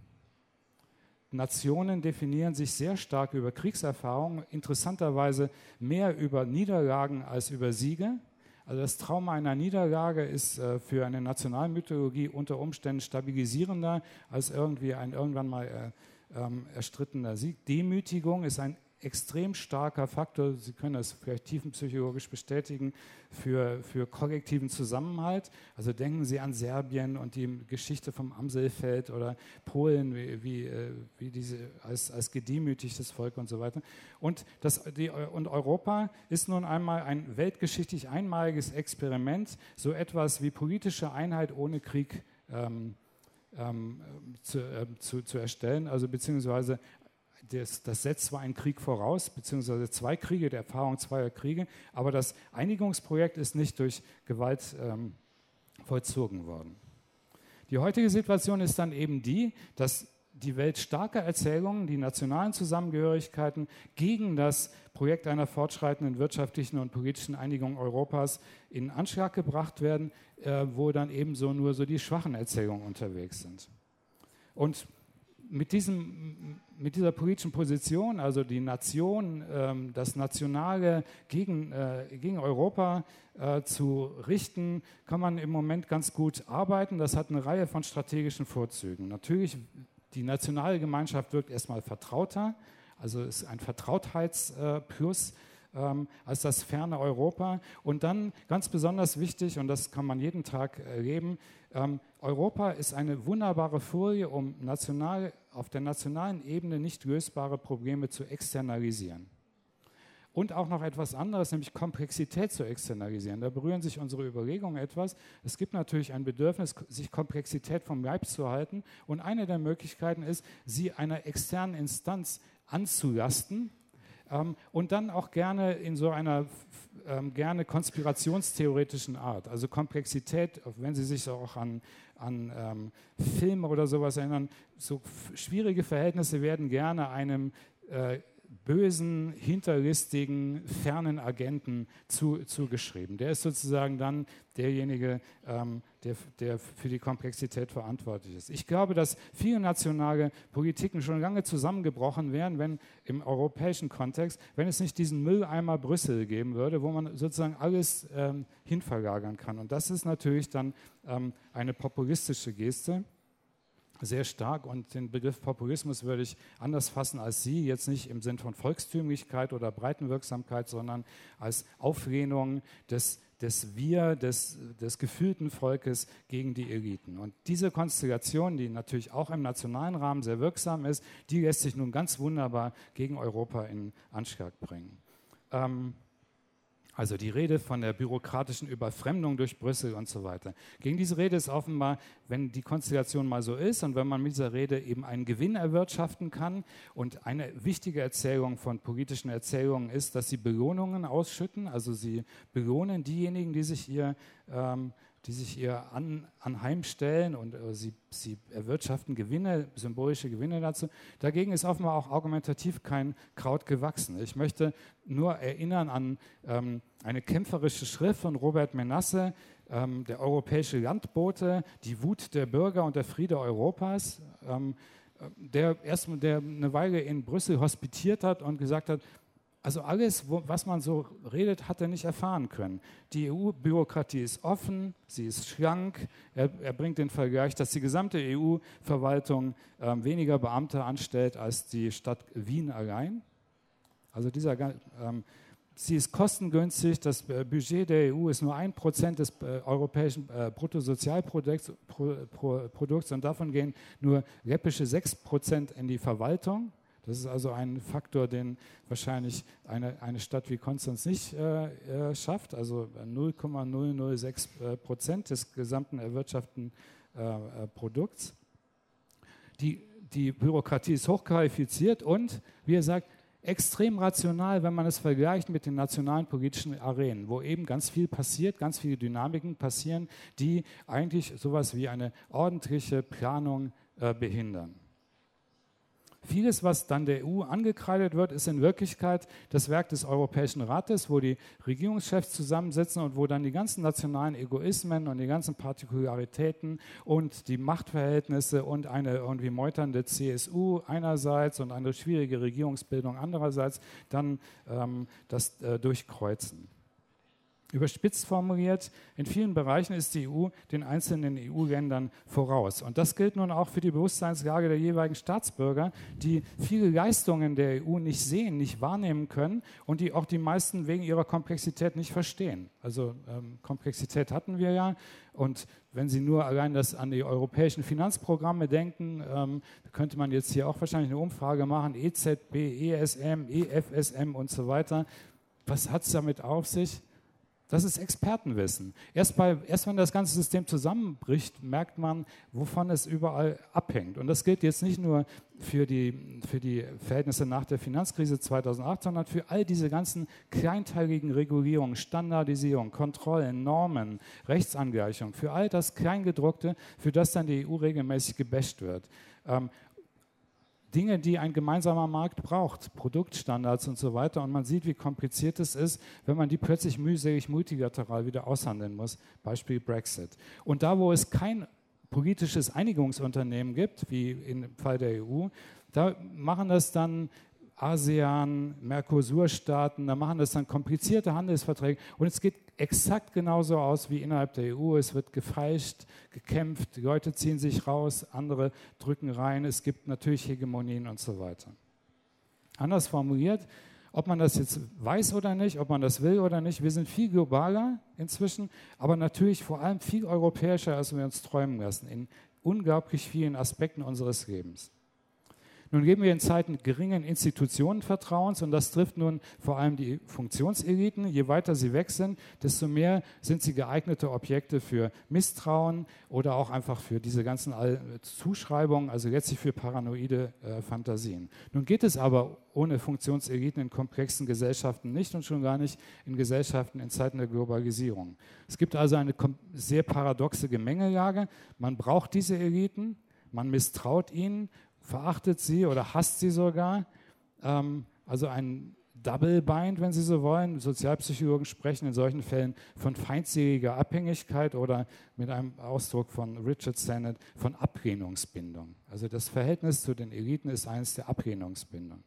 Nationen definieren sich sehr stark über Kriegserfahrung, interessanterweise mehr über Niederlagen als über Siege. Also das Trauma einer Niederlage ist äh, für eine Nationalmythologie unter Umständen stabilisierender als irgendwie ein irgendwann mal äh, ähm, erstrittener Sieg. Demütigung ist ein extrem starker Faktor, Sie können das vielleicht tiefenpsychologisch bestätigen, für, für kollektiven Zusammenhalt. Also denken Sie an Serbien und die Geschichte vom Amselfeld oder Polen, wie, wie, wie diese als, als gedemütigtes Volk und so weiter. Und, das, die, und Europa ist nun einmal ein weltgeschichtlich einmaliges Experiment, so etwas wie politische Einheit ohne Krieg ähm, ähm, zu, äh, zu, zu erstellen, also beziehungsweise Das, das setzt zwar einen Krieg voraus, beziehungsweise zwei Kriege, die Erfahrung zweier Kriege, aber das Einigungsprojekt ist nicht durch Gewalt ähm, vollzogen worden. Die heutige Situation ist dann eben die, dass die Welt starker Erzählungen, die nationalen Zusammengehörigkeiten gegen das Projekt einer fortschreitenden wirtschaftlichen und politischen Einigung Europas in Anschlag gebracht werden, äh, wo dann ebenso nur so die schwachen Erzählungen unterwegs sind. Und Mit, diesem, mit dieser politischen Position, also die Nation, ähm, das Nationale gegen, äh, gegen Europa äh, zu richten, kann man im Moment ganz gut arbeiten. Das hat eine Reihe von strategischen Vorzügen. Natürlich, die nationale Gemeinschaft wirkt erstmal vertrauter, also ist ein Vertrautheitsplus äh, ähm, als das ferne Europa. Und dann ganz besonders wichtig, und das kann man jeden Tag erleben, ähm, Europa ist eine wunderbare Folie, um national, auf der nationalen Ebene nicht lösbare Probleme zu externalisieren. Und auch noch etwas anderes, nämlich Komplexität zu externalisieren. Da berühren sich unsere Überlegungen etwas. Es gibt natürlich ein Bedürfnis, sich Komplexität vom Leib zu halten. Und eine der Möglichkeiten ist, sie einer externen Instanz anzulasten, Ähm, und dann auch gerne in so einer ähm, gerne konspirationstheoretischen Art. Also Komplexität, wenn Sie sich so auch an, an ähm, Filme oder sowas erinnern, so schwierige Verhältnisse werden gerne einem äh, bösen, hinterlistigen, fernen Agenten zu, zugeschrieben. Der ist sozusagen dann derjenige, ähm, der, der für die Komplexität verantwortlich ist. Ich glaube, dass viele nationale Politiken schon lange zusammengebrochen wären, wenn im europäischen Kontext, wenn es nicht diesen Mülleimer Brüssel geben würde, wo man sozusagen alles ähm, hinverlagern kann. Und das ist natürlich dann ähm, eine populistische Geste. Sehr stark, und den Begriff Populismus würde ich anders fassen als Sie, jetzt nicht im Sinn von Volkstümlichkeit oder Breitenwirksamkeit, sondern als Auflehnung des, des Wir, des, des gefühlten Volkes gegen die Eliten. Und diese Konstellation, die natürlich auch im nationalen Rahmen sehr wirksam ist, die lässt sich nun ganz wunderbar gegen Europa in Anschlag bringen. Ähm, Also die Rede von der bürokratischen Überfremdung durch Brüssel und so weiter. Gegen diese Rede ist offenbar, wenn die Konstellation mal so ist und wenn man mit dieser Rede eben einen Gewinn erwirtschaften kann, und eine wichtige Erzählung von politischen Erzählungen ist, dass sie Belohnungen ausschütten, also sie belohnen diejenigen, die sich ihr ähm, die sich ihr an, anheimstellen, und äh, sie, sie erwirtschaften Gewinne, symbolische Gewinne dazu. Dagegen ist offenbar auch argumentativ kein Kraut gewachsen. Ich möchte nur erinnern an ähm, eine kämpferische Schrift von Robert Menasse, ähm, der europäische Landbote, die Wut der Bürger und der Friede Europas. Ähm, der erst der eine Weile in Brüssel hospitiert hat und gesagt hat, also alles, wo, was man so redet, hat er nicht erfahren können. Die E U-Bürokratie ist offen, sie ist schlank. Er, er bringt den Vergleich, dass die gesamte E U-Verwaltung äh, weniger Beamte anstellt als die Stadt Wien allein. Also dieser, ähm, sie ist kostengünstig, das Budget der E U ist nur ein Prozent des äh, europäischen äh, Bruttosozialprodukts Pro, Pro, Produkts und davon gehen nur läppische sechs Prozent in die Verwaltung. Das ist also ein Faktor, den wahrscheinlich eine, eine Stadt wie Konstanz nicht äh, äh, schafft, also null Komma null null sechs Prozent des gesamten erwirtschafteten äh, Produkts. Die, die Bürokratie ist hochqualifiziert und, wie er sagt, extrem rational, wenn man es vergleicht mit den nationalen politischen Arenen, wo eben ganz viel passiert, ganz viele Dynamiken passieren, die eigentlich sowas wie eine ordentliche Planung äh, behindern. Vieles, was dann der E U angekreidet wird, ist in Wirklichkeit das Werk des Europäischen Rates, wo die Regierungschefs zusammensitzen und wo dann die ganzen nationalen Egoismen und die ganzen Partikularitäten und die Machtverhältnisse und eine irgendwie meuternde C S U einerseits und eine schwierige Regierungsbildung andererseits dann ähm, das äh, durchkreuzen. Überspitzt formuliert, in vielen Bereichen ist die E U den einzelnen E U-Ländern voraus. Und das gilt nun auch für die Bewusstseinslage der jeweiligen Staatsbürger, die viele Leistungen der E U nicht sehen, nicht wahrnehmen können und die auch die meisten wegen ihrer Komplexität nicht verstehen. Also ähm, Komplexität hatten wir ja. Und wenn Sie nur allein das an die europäischen Finanzprogramme denken, ähm, könnte man jetzt hier auch wahrscheinlich eine Umfrage machen, E Z B, E S M, E F S M und so weiter. Was hat es damit auf sich? Das ist Expertenwissen. Erst, bei, erst wenn das ganze System zusammenbricht, merkt man, wovon es überall abhängt. Und das gilt jetzt nicht nur für die, für die Verhältnisse nach der Finanzkrise zweitausendacht, sondern für all diese ganzen kleinteiligen Regulierungen, Standardisierung, Kontrollen, Normen, Rechtsangleichung, für all das Kleingedruckte, für das dann die E U regelmäßig gebasht wird. Ähm, Dinge, die ein gemeinsamer Markt braucht, Produktstandards und so weiter. Und man sieht, wie kompliziert es ist, wenn man die plötzlich mühselig multilateral wieder aushandeln muss. Beispiel Brexit. Und da, wo es kein politisches Einigungsunternehmen gibt, wie im Fall der E U, da machen das dann ASEAN, Mercosur-Staaten, da machen das dann komplizierte Handelsverträge. Und es geht exakt genauso aus wie innerhalb der E U. Es wird gefeilscht, gekämpft, die Leute ziehen sich raus, andere drücken rein. Es gibt natürlich Hegemonien und so weiter. Anders formuliert, ob man das jetzt weiß oder nicht, ob man das will oder nicht, wir sind viel globaler inzwischen, aber natürlich vor allem viel europäischer, als wir uns träumen lassen, in unglaublich vielen Aspekten unseres Lebens. Nun leben wir in Zeiten geringen Institutionenvertrauens und das trifft nun vor allem die Funktionseliten. Je weiter sie weg sind, desto mehr sind sie geeignete Objekte für Misstrauen oder auch einfach für diese ganzen Zuschreibungen, also letztlich für paranoide äh, Fantasien. Nun geht es aber ohne Funktionseliten in komplexen Gesellschaften nicht und schon gar nicht in Gesellschaften in Zeiten der Globalisierung. Es gibt also eine sehr paradoxe Gemengelage. Man braucht diese Eliten, man misstraut ihnen, verachtet sie oder hasst sie sogar. Ähm, also ein Double Bind, wenn Sie so wollen. Sozialpsychologen sprechen in solchen Fällen von feindseliger Abhängigkeit oder mit einem Ausdruck von Richard Sennett von Ablehnungsbindung. Also das Verhältnis zu den Eliten ist eines der Ablehnungsbindung.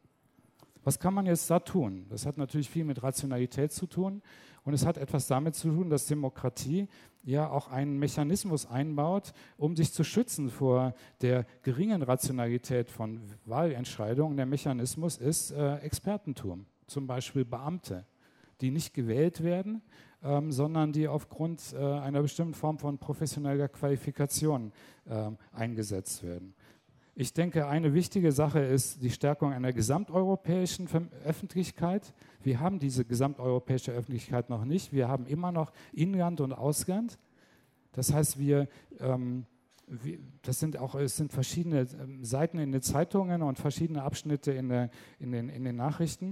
Was kann man jetzt da tun? Das hat natürlich viel mit Rationalität zu tun und es hat etwas damit zu tun, dass Demokratie ja auch einen Mechanismus einbaut, um sich zu schützen vor der geringen Rationalität von Wahlentscheidungen. Der Mechanismus ist äh, Expertentum, zum Beispiel Beamte, die nicht gewählt werden, ähm, sondern die aufgrund äh, einer bestimmten Form von professioneller Qualifikation äh, eingesetzt werden. Ich denke, eine wichtige Sache ist die Stärkung einer gesamteuropäischen Öffentlichkeit. Wir haben diese gesamteuropäische Öffentlichkeit noch nicht. Wir haben immer noch Inland und Ausland. Das heißt, wir, ähm, wir das sind auch es sind verschiedene ähm, Seiten in den Zeitungen und verschiedene Abschnitte in, der, in, den, in den Nachrichten.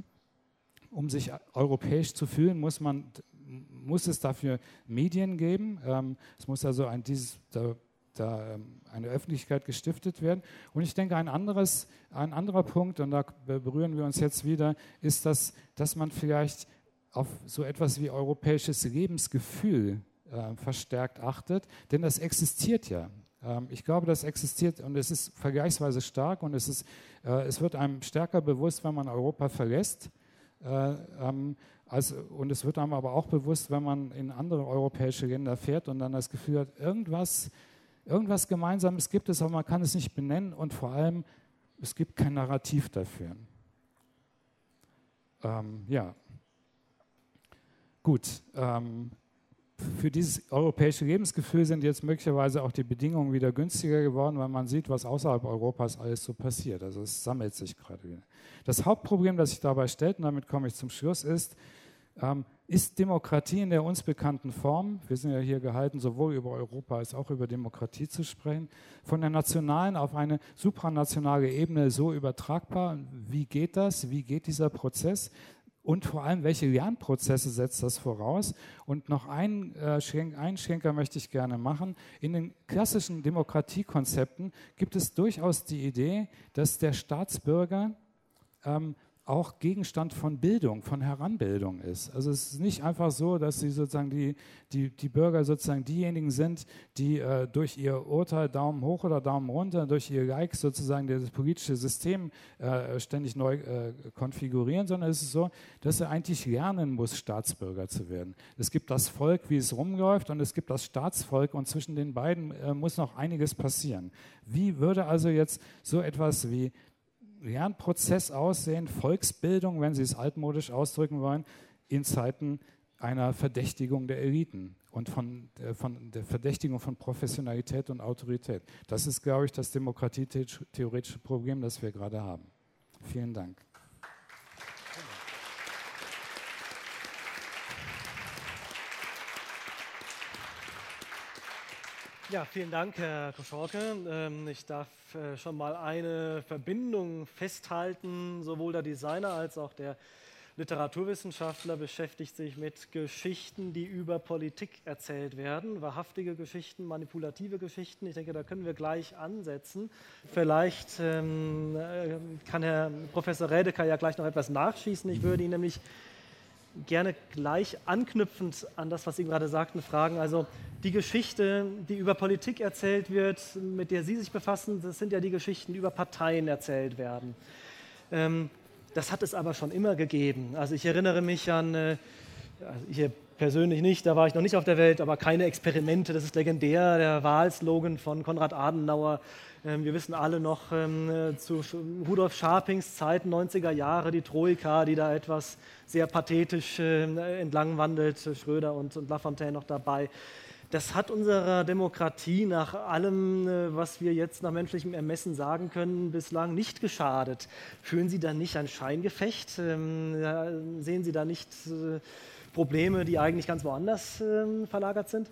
Um sich europäisch zu fühlen, muss man muss es dafür Medien geben. Ähm, es muss also ein dieses da, da eine Öffentlichkeit gestiftet werden. Und ich denke, ein, anderes, ein anderer Punkt, und da berühren wir uns jetzt wieder, ist, dass, dass man vielleicht auf so etwas wie europäisches Lebensgefühl äh, verstärkt achtet, denn das existiert ja. Ähm, ich glaube, das existiert und es ist vergleichsweise stark und es, ist, äh, es wird einem stärker bewusst, wenn man Europa verlässt. Äh, ähm, also, und es wird einem aber auch bewusst, wenn man in andere europäische Länder fährt und dann das Gefühl hat, irgendwas, irgendwas Gemeinsames gibt es, aber man kann es nicht benennen und vor allem, es gibt kein Narrativ dafür. Ähm, ja, gut. Ähm, für dieses europäische Lebensgefühl sind jetzt möglicherweise auch die Bedingungen wieder günstiger geworden, weil man sieht, was außerhalb Europas alles so passiert. Also es sammelt sich gerade wieder. Das Hauptproblem, das sich dabei stellt, und damit komme ich zum Schluss, ist, ähm, ist Demokratie in der uns bekannten Form, wir sind ja hier gehalten, sowohl über Europa als auch über Demokratie zu sprechen, von der nationalen auf eine supranationale Ebene so übertragbar? Wie geht das? Wie geht dieser Prozess? Und vor allem, welche Lernprozesse setzt das voraus? Und noch einen, äh, Schenk, einen Schenker möchte ich gerne machen. In den klassischen Demokratiekonzepten gibt es durchaus die Idee, dass der Staatsbürger ähm, auch Gegenstand von Bildung, von Heranbildung ist. Also es ist nicht einfach so, dass sie sozusagen die, die, die Bürger sozusagen diejenigen sind, die äh, durch ihr Urteil Daumen hoch oder Daumen runter, durch ihr Like sozusagen das politische System äh, ständig neu äh, konfigurieren, sondern es ist so, dass er eigentlich lernen muss, Staatsbürger zu werden. Es gibt das Volk, wie es rumläuft, und es gibt das Staatsvolk, und zwischen den beiden äh, muss noch einiges passieren. Wie würde also jetzt so etwas wie Lernprozess aussehen, Volksbildung, wenn Sie es altmodisch ausdrücken wollen, in Zeiten einer Verdächtigung der Eliten und von, äh, von der Verdächtigung von Professionalität und Autorität. Das ist, glaube ich, das demokratietheoretische Problem, das wir gerade haben. Vielen Dank. Ja, vielen Dank, Herr Koschorke. Ich darf schon mal eine Verbindung festhalten. Sowohl der Designer als auch der Literaturwissenschaftler beschäftigt sich mit Geschichten, die über Politik erzählt werden. Wahrhaftige Geschichten, manipulative Geschichten. Ich denke, da können wir gleich ansetzen. Vielleicht ähm, kann Herr Professor Rädecker ja gleich noch etwas nachschießen. Ich würde ihn nämlich gerne gleich anknüpfend an das, was Sie gerade sagten, fragen. Also die Geschichte, die über Politik erzählt wird, mit der Sie sich befassen, das sind ja die Geschichten, die über Parteien erzählt werden. Ähm, das hat es aber schon immer gegeben. Also ich erinnere mich an, äh, also hier persönlich nicht, da war ich noch nicht auf der Welt, aber keine Experimente, das ist legendär, der Wahlslogan von Konrad Adenauer. Ähm, wir wissen alle noch ähm, zu Rudolf Scharpings Zeiten, neunziger Jahre, die Troika, die da etwas sehr pathetisch äh, entlang wandelt, Schröder und, und Lafontaine noch dabei. Das hat unserer Demokratie nach allem, äh, was wir jetzt nach menschlichem Ermessen sagen können, bislang nicht geschadet. Fühlen Sie da nicht ein Scheingefecht? Ähm, ja, sehen Sie da nicht äh, Probleme, die eigentlich ganz woanders äh, verlagert sind?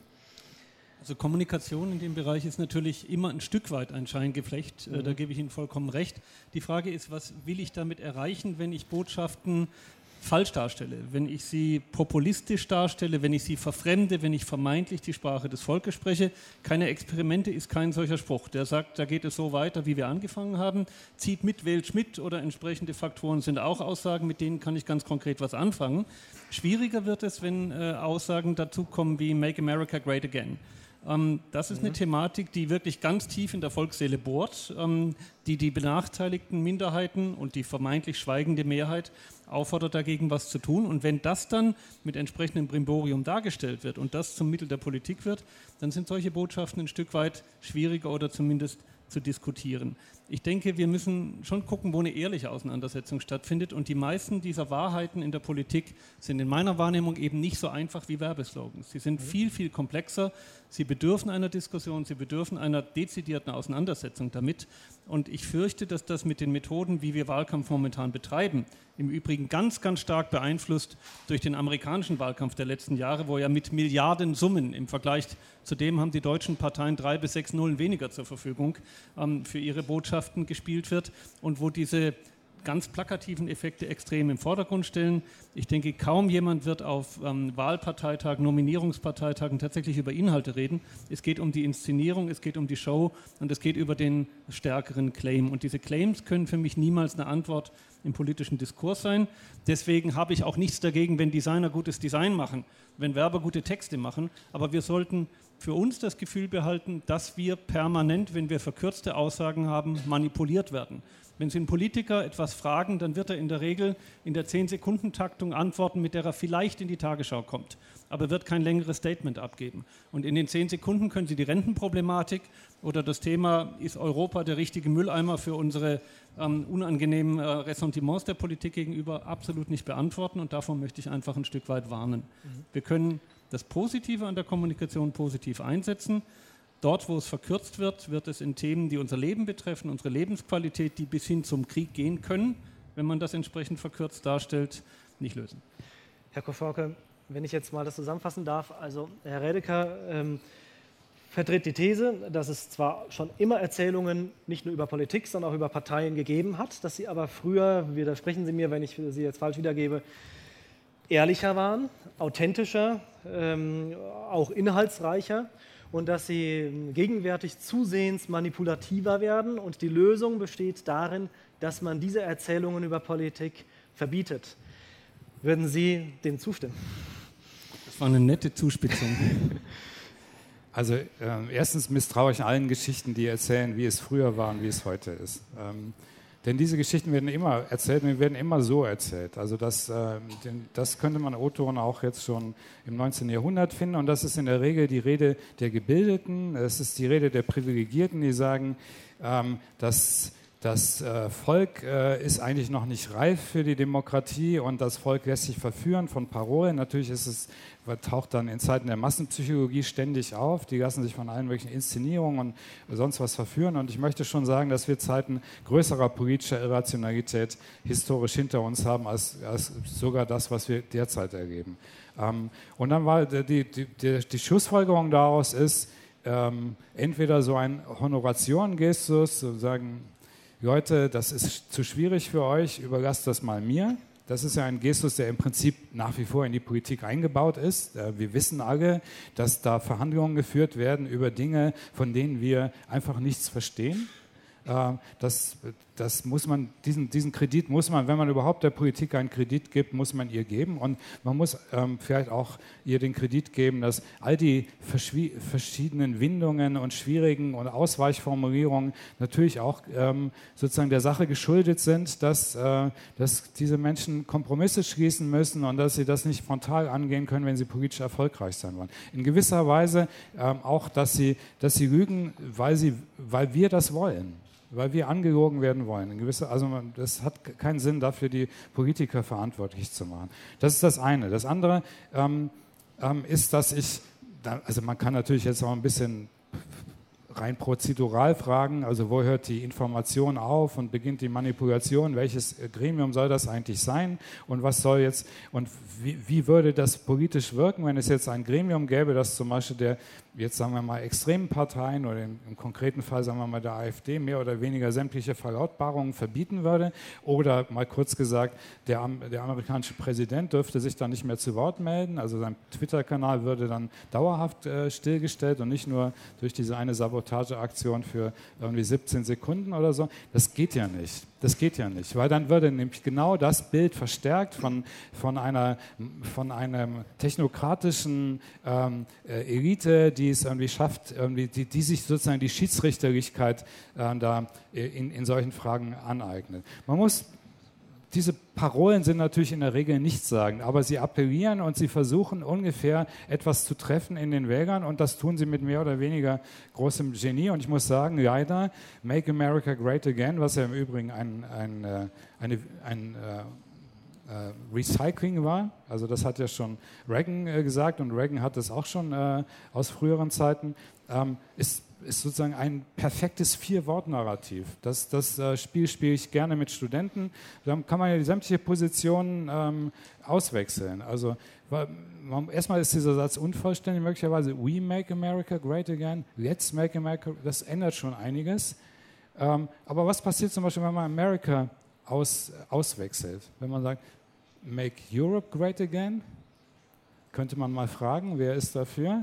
Also Kommunikation in dem Bereich ist natürlich immer ein Stück weit ein Scheingeflecht, mhm. Da gebe ich Ihnen vollkommen recht. Die Frage ist, was will ich damit erreichen, wenn ich Botschaften falsch darstelle, wenn ich sie populistisch darstelle, wenn ich sie verfremde, wenn ich vermeintlich die Sprache des Volkes spreche. Keine Experimente ist kein solcher Spruch, der sagt, da geht es so weiter, wie wir angefangen haben, zieht mit, wählt Schmidt oder entsprechende Faktoren sind auch Aussagen, mit denen kann ich ganz konkret was anfangen. Schwieriger wird es, wenn äh, Aussagen dazu kommen wie Make America Great Again. Ähm, das ist mhm. eine Thematik, die wirklich ganz tief in der Volksseele bohrt, ähm, die die benachteiligten Minderheiten und die vermeintlich schweigende Mehrheit auffordert, dagegen was zu tun. Und wenn das dann mit entsprechendem Brimborium dargestellt wird und das zum Mittel der Politik wird, dann sind solche Botschaften ein Stück weit schwieriger oder zumindest zu diskutieren. Ich denke, wir müssen schon gucken, wo eine ehrliche Auseinandersetzung stattfindet. Und die meisten dieser Wahrheiten in der Politik sind in meiner Wahrnehmung eben nicht so einfach wie Werbeslogans. Sie sind viel, viel komplexer. Sie bedürfen einer Diskussion, sie bedürfen einer dezidierten Auseinandersetzung damit. Und ich fürchte, dass das mit den Methoden, wie wir Wahlkampf momentan betreiben, im Übrigen ganz, ganz stark beeinflusst durch den amerikanischen Wahlkampf der letzten Jahre, wo ja mit Milliardensummen im Vergleich zu dem haben die deutschen Parteien drei bis sechs Nullen weniger zur Verfügung ähm, für ihre Botschaften gespielt wird und wo diese ganz plakativen Effekte extrem im Vordergrund stellen. Ich denke, kaum jemand wird auf ähm, Wahlparteitagen, Nominierungsparteitagen tatsächlich über Inhalte reden. Es geht um die Inszenierung, es geht um die Show und es geht über den stärkeren Claim. Und diese Claims können für mich niemals eine Antwort im politischen Diskurs sein. Deswegen habe ich auch nichts dagegen, wenn Designer gutes Design machen, wenn Werber gute Texte machen. Aber wir sollten für uns das Gefühl behalten, dass wir permanent, wenn wir verkürzte Aussagen haben, manipuliert werden. Wenn Sie einen Politiker etwas fragen, dann wird er in der Regel in der zehn-Sekunden-Taktung antworten, mit der er vielleicht in die Tagesschau kommt, aber wird kein längeres Statement abgeben. Und in den zehn Sekunden können Sie die Rentenproblematik oder das Thema, ist Europa der richtige Mülleimer für unsere ähm, unangenehmen äh, Ressentiments der Politik gegenüber, absolut nicht beantworten, und davon möchte ich einfach ein Stück weit warnen. Mhm. Wir können das Positive an der Kommunikation positiv einsetzen. Dort, wo es verkürzt wird, wird es in Themen, die unser Leben betreffen, unsere Lebensqualität, die bis hin zum Krieg gehen können, wenn man das entsprechend verkürzt darstellt, nicht lösen. Herr Koforke, wenn ich jetzt mal das zusammenfassen darf, also Herr Redeker ähm, vertritt die These, dass es zwar schon immer Erzählungen nicht nur über Politik, sondern auch über Parteien gegeben hat, dass sie aber früher, widersprechen Sie mir, wenn ich sie jetzt falsch wiedergebe, ehrlicher waren, authentischer, ähm, auch inhaltsreicher, und dass sie gegenwärtig zusehends manipulativer werden. Und die Lösung besteht darin, dass man diese Erzählungen über Politik verbietet. Würden Sie dem zustimmen? Das war eine nette Zuspitzung. Also äh, erstens misstraue ich allen Geschichten, die erzählen, wie es früher war und wie es heute ist. Ähm, Denn diese Geschichten werden immer erzählt und werden immer so erzählt. Also das, äh, den, das könnte man O-Ton auch jetzt schon im neunzehnten Jahrhundert finden. Und das ist in der Regel die Rede der Gebildeten, es ist die Rede der Privilegierten, die sagen, ähm, dass das äh, Volk äh, ist eigentlich noch nicht reif für die Demokratie und das Volk lässt sich verführen von Parolen. Natürlich ist es, taucht dann in Zeiten der Massenpsychologie ständig auf. Die lassen sich von allen möglichen Inszenierungen und sonst was verführen. Und ich möchte schon sagen, dass wir Zeiten größerer politischer Irrationalität historisch hinter uns haben, als, als sogar das, was wir derzeit erleben. Ähm, und dann war die, die, die, die Schlussfolgerung daraus ist, ähm, entweder so ein Honoration-Gestus, so sagen, Leute, das ist zu schwierig für euch, überlasst das mal mir. Das ist ja ein Gestus, der im Prinzip nach wie vor in die Politik eingebaut ist. Wir wissen alle, dass da Verhandlungen geführt werden über Dinge, von denen wir einfach nichts verstehen. Das, das muss man, diesen, diesen Kredit muss man, wenn man überhaupt der Politik einen Kredit gibt, muss man ihr geben. Und man muss ähm, vielleicht auch ihr den Kredit geben, dass all die verschiedenen Windungen und schwierigen und Ausweichformulierungen natürlich auch ähm, sozusagen der Sache geschuldet sind, dass, äh, dass diese Menschen Kompromisse schließen müssen und dass sie das nicht frontal angehen können, wenn sie politisch erfolgreich sein wollen. In gewisser Weise ähm, auch, dass sie, dass sie lügen, weil, sie, weil wir das wollen. Weil wir angelogen werden wollen. In gewisser, also man, das hat keinen Sinn, dafür die Politiker verantwortlich zu machen. Das ist das eine. Das andere ähm, ähm, ist, dass ich, da, also man kann natürlich jetzt auch ein bisschen rein prozedural fragen, also wo hört die Information auf und beginnt die Manipulation, welches Gremium soll das eigentlich sein und was soll jetzt, und wie, wie würde das politisch wirken, wenn es jetzt ein Gremium gäbe, das zum Beispiel der, jetzt sagen wir mal, extremen Parteien oder im, im konkreten Fall sagen wir mal der AfD mehr oder weniger sämtliche Verlautbarungen verbieten würde, oder mal kurz gesagt, der, der amerikanische Präsident dürfte sich dann nicht mehr zu Wort melden, also sein Twitter-Kanal würde dann dauerhaft äh, stillgestellt und nicht nur durch diese eine Sabotageaktion für irgendwie siebzehn Sekunden oder so. Das geht ja nicht. Das geht ja nicht, weil dann würde nämlich genau das Bild verstärkt von, von, einer, von einem technokratischen ähm, äh, Elite, die es irgendwie schafft, irgendwie, die, die sich sozusagen die Schiedsrichterlichkeit äh, da in, in solchen Fragen aneignet. Man muss Diese Parolen sind natürlich in der Regel nichtssagend, aber sie appellieren und sie versuchen ungefähr etwas zu treffen in den Wählern, und das tun sie mit mehr oder weniger großem Genie. Und ich muss sagen, leider, Make America Great Again, was ja im Übrigen ein, ein, eine, ein äh, Recycling war, also das hat ja schon Reagan äh, gesagt, und Reagan hat das auch schon äh, aus früheren Zeiten, ähm, ist ist sozusagen ein perfektes Vier-Wort-Narrativ. Das, das äh, Spiel spiele ich gerne mit Studenten. Dann kann man ja die sämtliche Positionen ähm, auswechseln. Also weil, man, erstmal ist dieser Satz unvollständig möglicherweise. We make America great again. Let's make America. Das ändert schon einiges. Ähm, aber was passiert zum Beispiel, wenn man America aus, auswechselt? Wenn man sagt, make Europe great again? Könnte man mal fragen, wer ist dafür?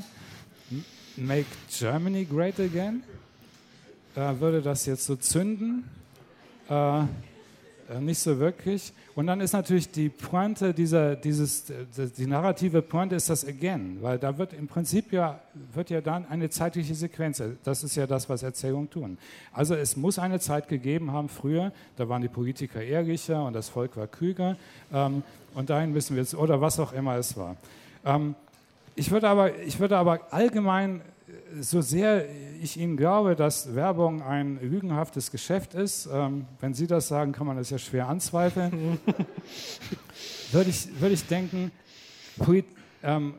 Make Germany great again? Äh, würde das jetzt so zünden? Äh, nicht so wirklich. Und dann ist natürlich die Pointe dieser, dieses, die narrative Pointe ist das Again, weil da wird im Prinzip ja, wird ja dann eine zeitliche Sequenz, das ist ja das, was Erzählungen tun. Also es muss eine Zeit gegeben haben früher, da waren die Politiker ehrlicher und das Volk war klüger ähm, und dahin müssen wir jetzt, oder was auch immer es war. Ähm, ich würde aber, ich würde aber allgemein, so sehr ich Ihnen glaube, dass Werbung ein lügenhaftes Geschäft ist, ähm, wenn Sie das sagen, kann man das ja schwer anzweifeln, würde ich, würde ich denken, ähm,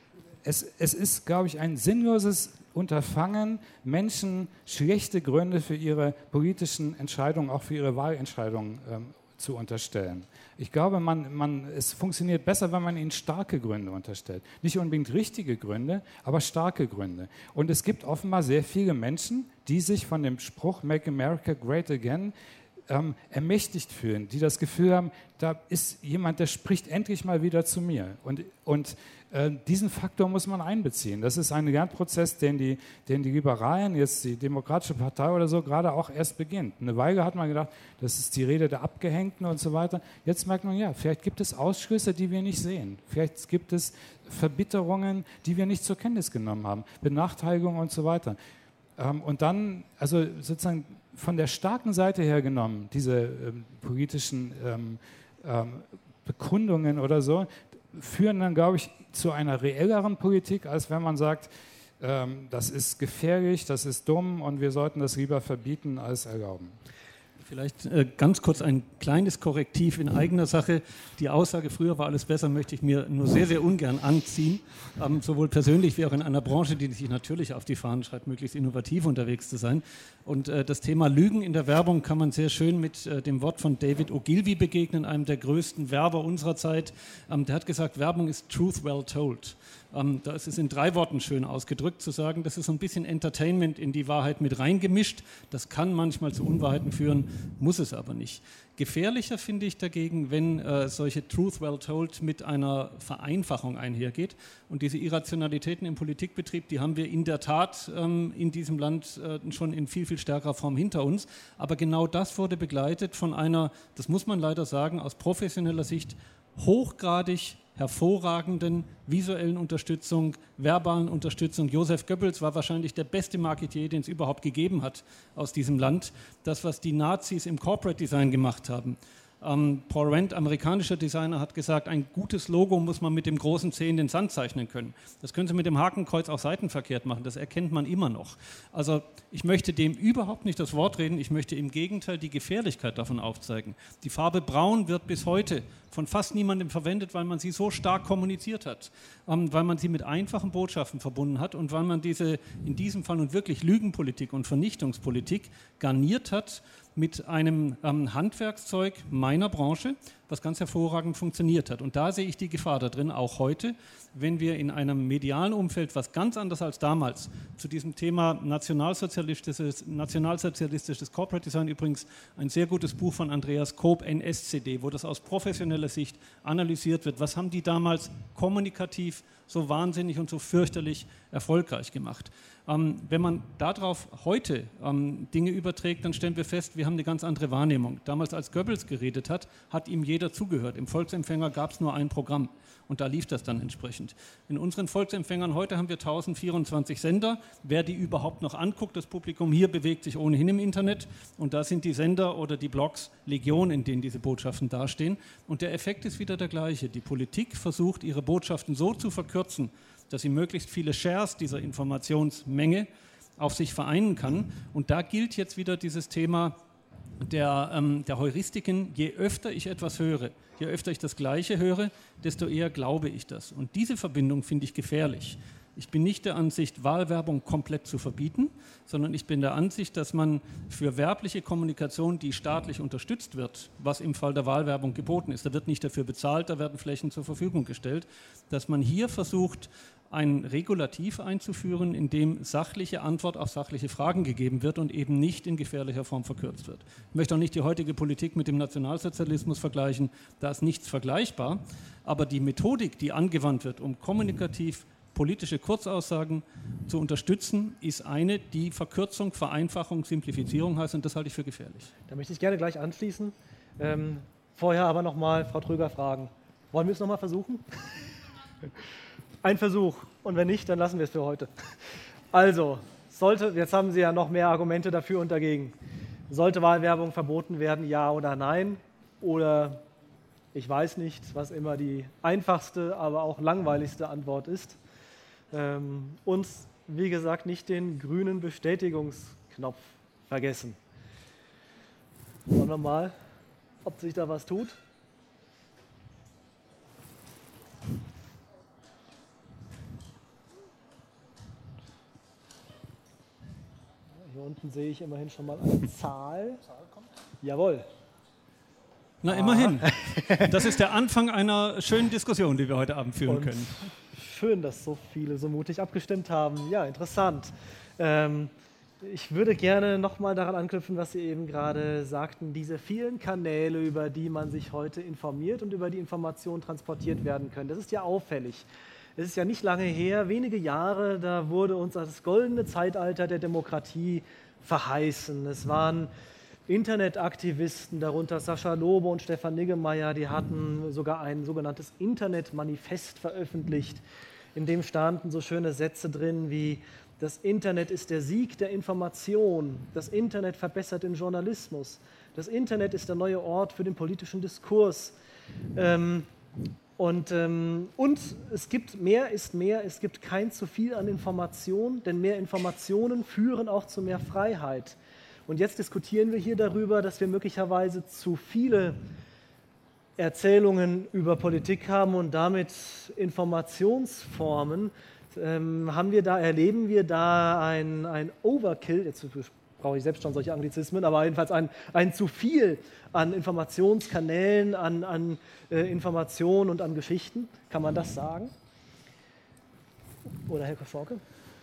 es, es ist, glaube ich, ein sinnloses Unterfangen, Menschen schlechte Gründe für ihre politischen Entscheidungen, auch für ihre Wahlentscheidungen ähm, zu unterstellen. Ich glaube, man, man, es funktioniert besser, wenn man ihnen starke Gründe unterstellt. Nicht unbedingt richtige Gründe, aber starke Gründe. Und es gibt offenbar sehr viele Menschen, die sich von dem Spruch Make America Great Again ähm, ermächtigt fühlen, die das Gefühl haben, da ist jemand, der spricht endlich mal wieder zu mir. Und, und äh, diesen Faktor muss man einbeziehen. Das ist ein Lernprozess, den die, den die Liberalen, jetzt die Demokratische Partei oder so, gerade auch erst beginnt. Eine Weile hat man gedacht, das ist die Rede der Abgehängten und so weiter. Jetzt merkt man, ja, vielleicht gibt es Ausschlüsse, die wir nicht sehen. Vielleicht gibt es Verbitterungen, die wir nicht zur Kenntnis genommen haben. Benachteiligungen und so weiter. Ähm, und dann, also sozusagen von der starken Seite her genommen, diese ähm, politischen ähm, ähm, Bekundungen oder so, führen dann, glaube ich, zu einer reelleren Politik, als wenn man sagt, ähm, das ist gefährlich, das ist dumm und wir sollten das lieber verbieten als erlauben. Vielleicht äh, ganz kurz ein kleines Korrektiv in eigener Sache. Die Aussage, früher war alles besser, möchte ich mir nur sehr, sehr ungern anziehen. Ähm, sowohl persönlich wie auch in einer Branche, die sich natürlich auf die Fahnen schreibt, möglichst innovativ unterwegs zu sein. Und äh, das Thema Lügen in der Werbung kann man sehr schön mit äh, dem Wort von David Ogilvy begegnen, einem der größten Werber unserer Zeit. Ähm, der hat gesagt, Werbung ist truth well told. Ähm, da ist es in drei Worten schön ausgedrückt, zu sagen, das ist so ein bisschen Entertainment in die Wahrheit mit reingemischt. Das kann manchmal zu Unwahrheiten führen, muss es aber nicht. Gefährlicher finde ich dagegen, wenn äh, solche Truth well told mit einer Vereinfachung einhergeht. Und diese Irrationalitäten im Politikbetrieb, die haben wir in der Tat ähm, in diesem Land äh, schon in viel, viel stärkerer Form hinter uns. Aber genau das wurde begleitet von einer, das muss man leider sagen, aus professioneller Sicht hochgradig hervorragenden visuellen Unterstützung, verbalen Unterstützung. Joseph Goebbels war wahrscheinlich der beste Marketier, den es überhaupt gegeben hat aus diesem Land. Das, was die Nazis im Corporate Design gemacht haben. Ähm, Paul Rand, amerikanischer Designer, hat gesagt, ein gutes Logo muss man mit dem großen C in den Sand zeichnen können. Das können Sie mit dem Hakenkreuz auch seitenverkehrt machen, das erkennt man immer noch. Also ich möchte dem überhaupt nicht das Wort reden, ich möchte im Gegenteil die Gefährlichkeit davon aufzeigen. Die Farbe Braun wird bis heute von fast niemandem verwendet, weil man sie so stark kommuniziert hat, ähm, weil man sie mit einfachen Botschaften verbunden hat und weil man diese in diesem Fall nun wirklich Lügenpolitik und Vernichtungspolitik garniert hat mit einem ähm, Handwerkszeug meiner Branche, was ganz hervorragend funktioniert hat. Und da sehe ich die Gefahr da drin, auch heute, wenn wir in einem medialen Umfeld, was ganz anders als damals, zu diesem Thema nationalsozialistisches, nationalsozialistisches Corporate Design, übrigens ein sehr gutes Buch von Andreas Koop, N S C D, wo das aus professioneller Sicht analysiert wird. Was haben die damals kommunikativ so wahnsinnig und so fürchterlich erfolgreich gemacht? Ähm, wenn man darauf heute ähm, Dinge überträgt, dann stellen wir fest, wir haben eine ganz andere Wahrnehmung. Damals, als Goebbels geredet hat, hat ihm jeder zugehört. Im Volksempfänger gab es nur ein Programm und da lief das dann entsprechend. In unseren Volksempfängern heute haben wir tausendvierundzwanzig Sender. Wer die überhaupt noch anguckt, das Publikum hier bewegt sich ohnehin im Internet und da sind die Sender oder die Blogs Legion, in denen diese Botschaften dastehen. Und der Effekt ist wieder der gleiche. Die Politik versucht, ihre Botschaften so zu verkürzen, dass sie möglichst viele Shares dieser Informationsmenge auf sich vereinen kann. Und da gilt jetzt wieder dieses Thema der, ähm, der Heuristiken. Je öfter ich etwas höre, je öfter ich das Gleiche höre, desto eher glaube ich das. Und diese Verbindung finde ich gefährlich. Ich bin nicht der Ansicht, Wahlwerbung komplett zu verbieten, sondern ich bin der Ansicht, dass man für werbliche Kommunikation, die staatlich unterstützt wird, was im Fall der Wahlwerbung geboten ist, da wird nicht dafür bezahlt, da werden Flächen zur Verfügung gestellt, dass man hier versucht, ein Regulativ einzuführen, in dem sachliche Antwort auf sachliche Fragen gegeben wird und eben nicht in gefährlicher Form verkürzt wird. Ich möchte auch nicht die heutige Politik mit dem Nationalsozialismus vergleichen, da ist nichts vergleichbar, aber die Methodik, die angewandt wird, um kommunikativ politische Kurzaussagen zu unterstützen, ist eine, die Verkürzung, Vereinfachung, Simplifizierung heißt und das halte ich für gefährlich. Da möchte ich gerne gleich anschließen. Ähm, vorher aber nochmal Frau Tröger fragen. Wollen wir es nochmal versuchen? Ein Versuch. Und wenn nicht, dann lassen wir es für heute. Also, sollte, jetzt haben Sie ja noch mehr Argumente dafür und dagegen. Sollte Wahlwerbung verboten werden, ja oder nein? Oder ich weiß nicht, was immer die einfachste, aber auch langweiligste Antwort ist. Ähm, und wie gesagt, nicht den grünen Bestätigungsknopf vergessen. Schauen wir mal, ob sich da was tut. Hier unten sehe ich immerhin schon mal eine Zahl. Jawohl. Na, immerhin. Das ist der Anfang einer schönen Diskussion, die wir heute Abend führen Und können. schön, dass so viele so mutig abgestimmt haben. Ja, interessant. Ähm, ich würde gerne nochmal daran anknüpfen, was Sie eben gerade sagten. Diese vielen Kanäle, über die man sich heute informiert und über die Informationen transportiert werden können. Das ist ja auffällig. Es ist ja nicht lange her, wenige Jahre, da wurde uns das goldene Zeitalter der Demokratie verheißen. Es waren Internetaktivisten, darunter Sascha Lobe und Stefan Niggemeier, die hatten sogar ein sogenanntes Internetmanifest veröffentlicht, in dem standen so schöne Sätze drin wie: Das Internet ist der Sieg der Information, das Internet verbessert den Journalismus, das Internet ist der neue Ort für den politischen Diskurs. Ähm, Und, ähm, und es gibt mehr ist mehr, es gibt kein zu viel an Information, denn mehr Informationen führen auch zu mehr Freiheit. Und jetzt diskutieren wir hier darüber, dass wir möglicherweise zu viele Erzählungen über Politik haben und damit Informationsformen. Ähm, haben wir da, erleben wir da ein, ein Overkill, jetzt brauche ich selbst schon solche Anglizismen, aber jedenfalls ein, ein zu viel an Informationskanälen, an, an äh, Informationen und an Geschichten. Kann man das sagen? Oder Herr Koschorke?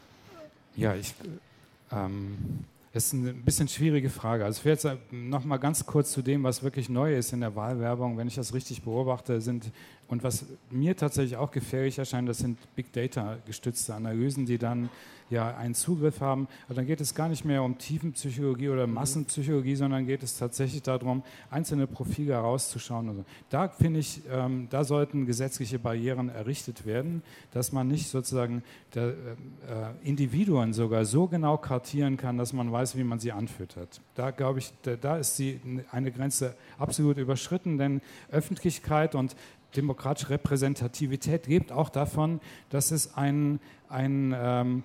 Ja, ich, ähm, das ist eine bisschen schwierige Frage. Also ich will jetzt noch mal ganz kurz zu dem, was wirklich neu ist in der Wahlwerbung, wenn ich das richtig beobachte, sind, und was mir tatsächlich auch gefährlich erscheint, das sind Big Data gestützte Analysen, die dann ja einen Zugriff haben. Aber dann geht es gar nicht mehr um Tiefenpsychologie oder Massenpsychologie, sondern geht es tatsächlich darum, einzelne Profile herauszuschauen. Und so. Da finde ich, ähm, da sollten gesetzliche Barrieren errichtet werden, dass man nicht sozusagen der, äh, Individuen sogar so genau kartieren kann, dass man weiß, wie man sie anfüttert. Da glaube ich, da, da ist die, eine Grenze absolut überschritten, denn Öffentlichkeit und demokratische Repräsentativität lebt auch davon, dass es ein, ein, ähm,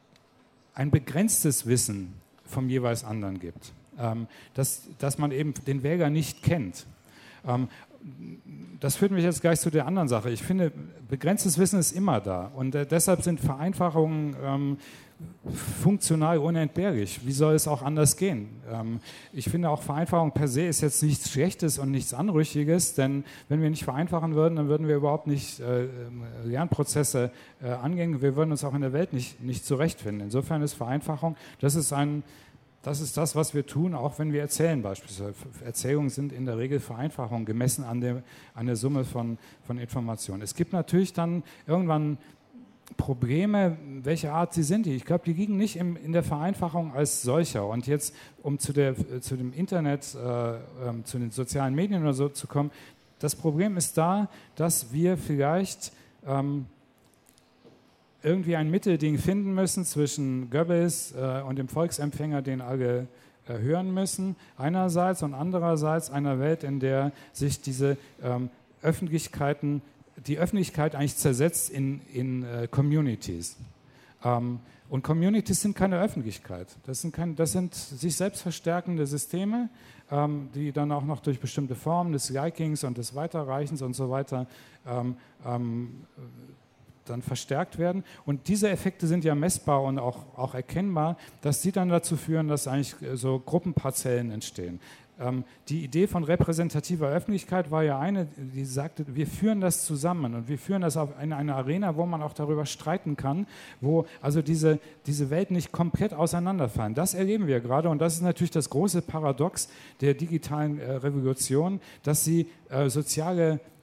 ein begrenztes Wissen vom jeweils anderen gibt, ähm, dass, dass man eben den Wähler nicht kennt. Ähm, das führt mich jetzt gleich zu der anderen Sache. Ich finde, begrenztes Wissen ist immer da und äh, deshalb sind Vereinfachungen ähm, funktional unentbehrlich. Wie soll es auch anders gehen? Ähm, ich finde auch, Vereinfachung per se ist jetzt nichts Schlechtes und nichts Anrüchiges, denn wenn wir nicht vereinfachen würden, dann würden wir überhaupt nicht äh, Lernprozesse äh, angehen. Wir würden uns auch in der Welt nicht, nicht zurechtfinden. Insofern ist Vereinfachung, das ist ein Das ist das, was wir tun, auch wenn wir erzählen beispielsweise. Erzählungen sind in der Regel Vereinfachungen, gemessen an der, an der Summe von, von Informationen. Es gibt natürlich dann irgendwann Probleme, welche Art sie sind. Ich glaube, die liegen nicht im, in der Vereinfachung als solcher. Und jetzt, um zu, der, zu dem Internet, äh, äh, zu den sozialen Medien oder so zu kommen, das Problem ist da, dass wir vielleicht ähm, irgendwie ein Mittelding finden müssen zwischen Goebbels äh, und dem Volksempfänger, den alle äh, hören müssen, einerseits, und andererseits einer Welt, in der sich diese ähm, Öffentlichkeiten, die Öffentlichkeit eigentlich zersetzt in, in äh, Communities. Ähm, und Communities sind keine Öffentlichkeit. Das sind, kein, das sind sich selbst verstärkende Systeme, ähm, die dann auch noch durch bestimmte Formen des Likings und des Weiterreichens und so weiter ähm, ähm, dann verstärkt werden. Und diese Effekte sind ja messbar und auch, auch erkennbar, dass sie dann dazu führen, dass eigentlich so Gruppenparzellen entstehen. Ähm, die Idee von repräsentativer Öffentlichkeit war ja eine, die sagte, wir führen das zusammen und wir führen das auf in eine Arena, wo man auch darüber streiten kann, wo also diese, diese Welten nicht komplett auseinanderfallen. Das erleben wir gerade und das ist natürlich das große Paradox der digitalen äh, Revolution, dass sie äh, soziale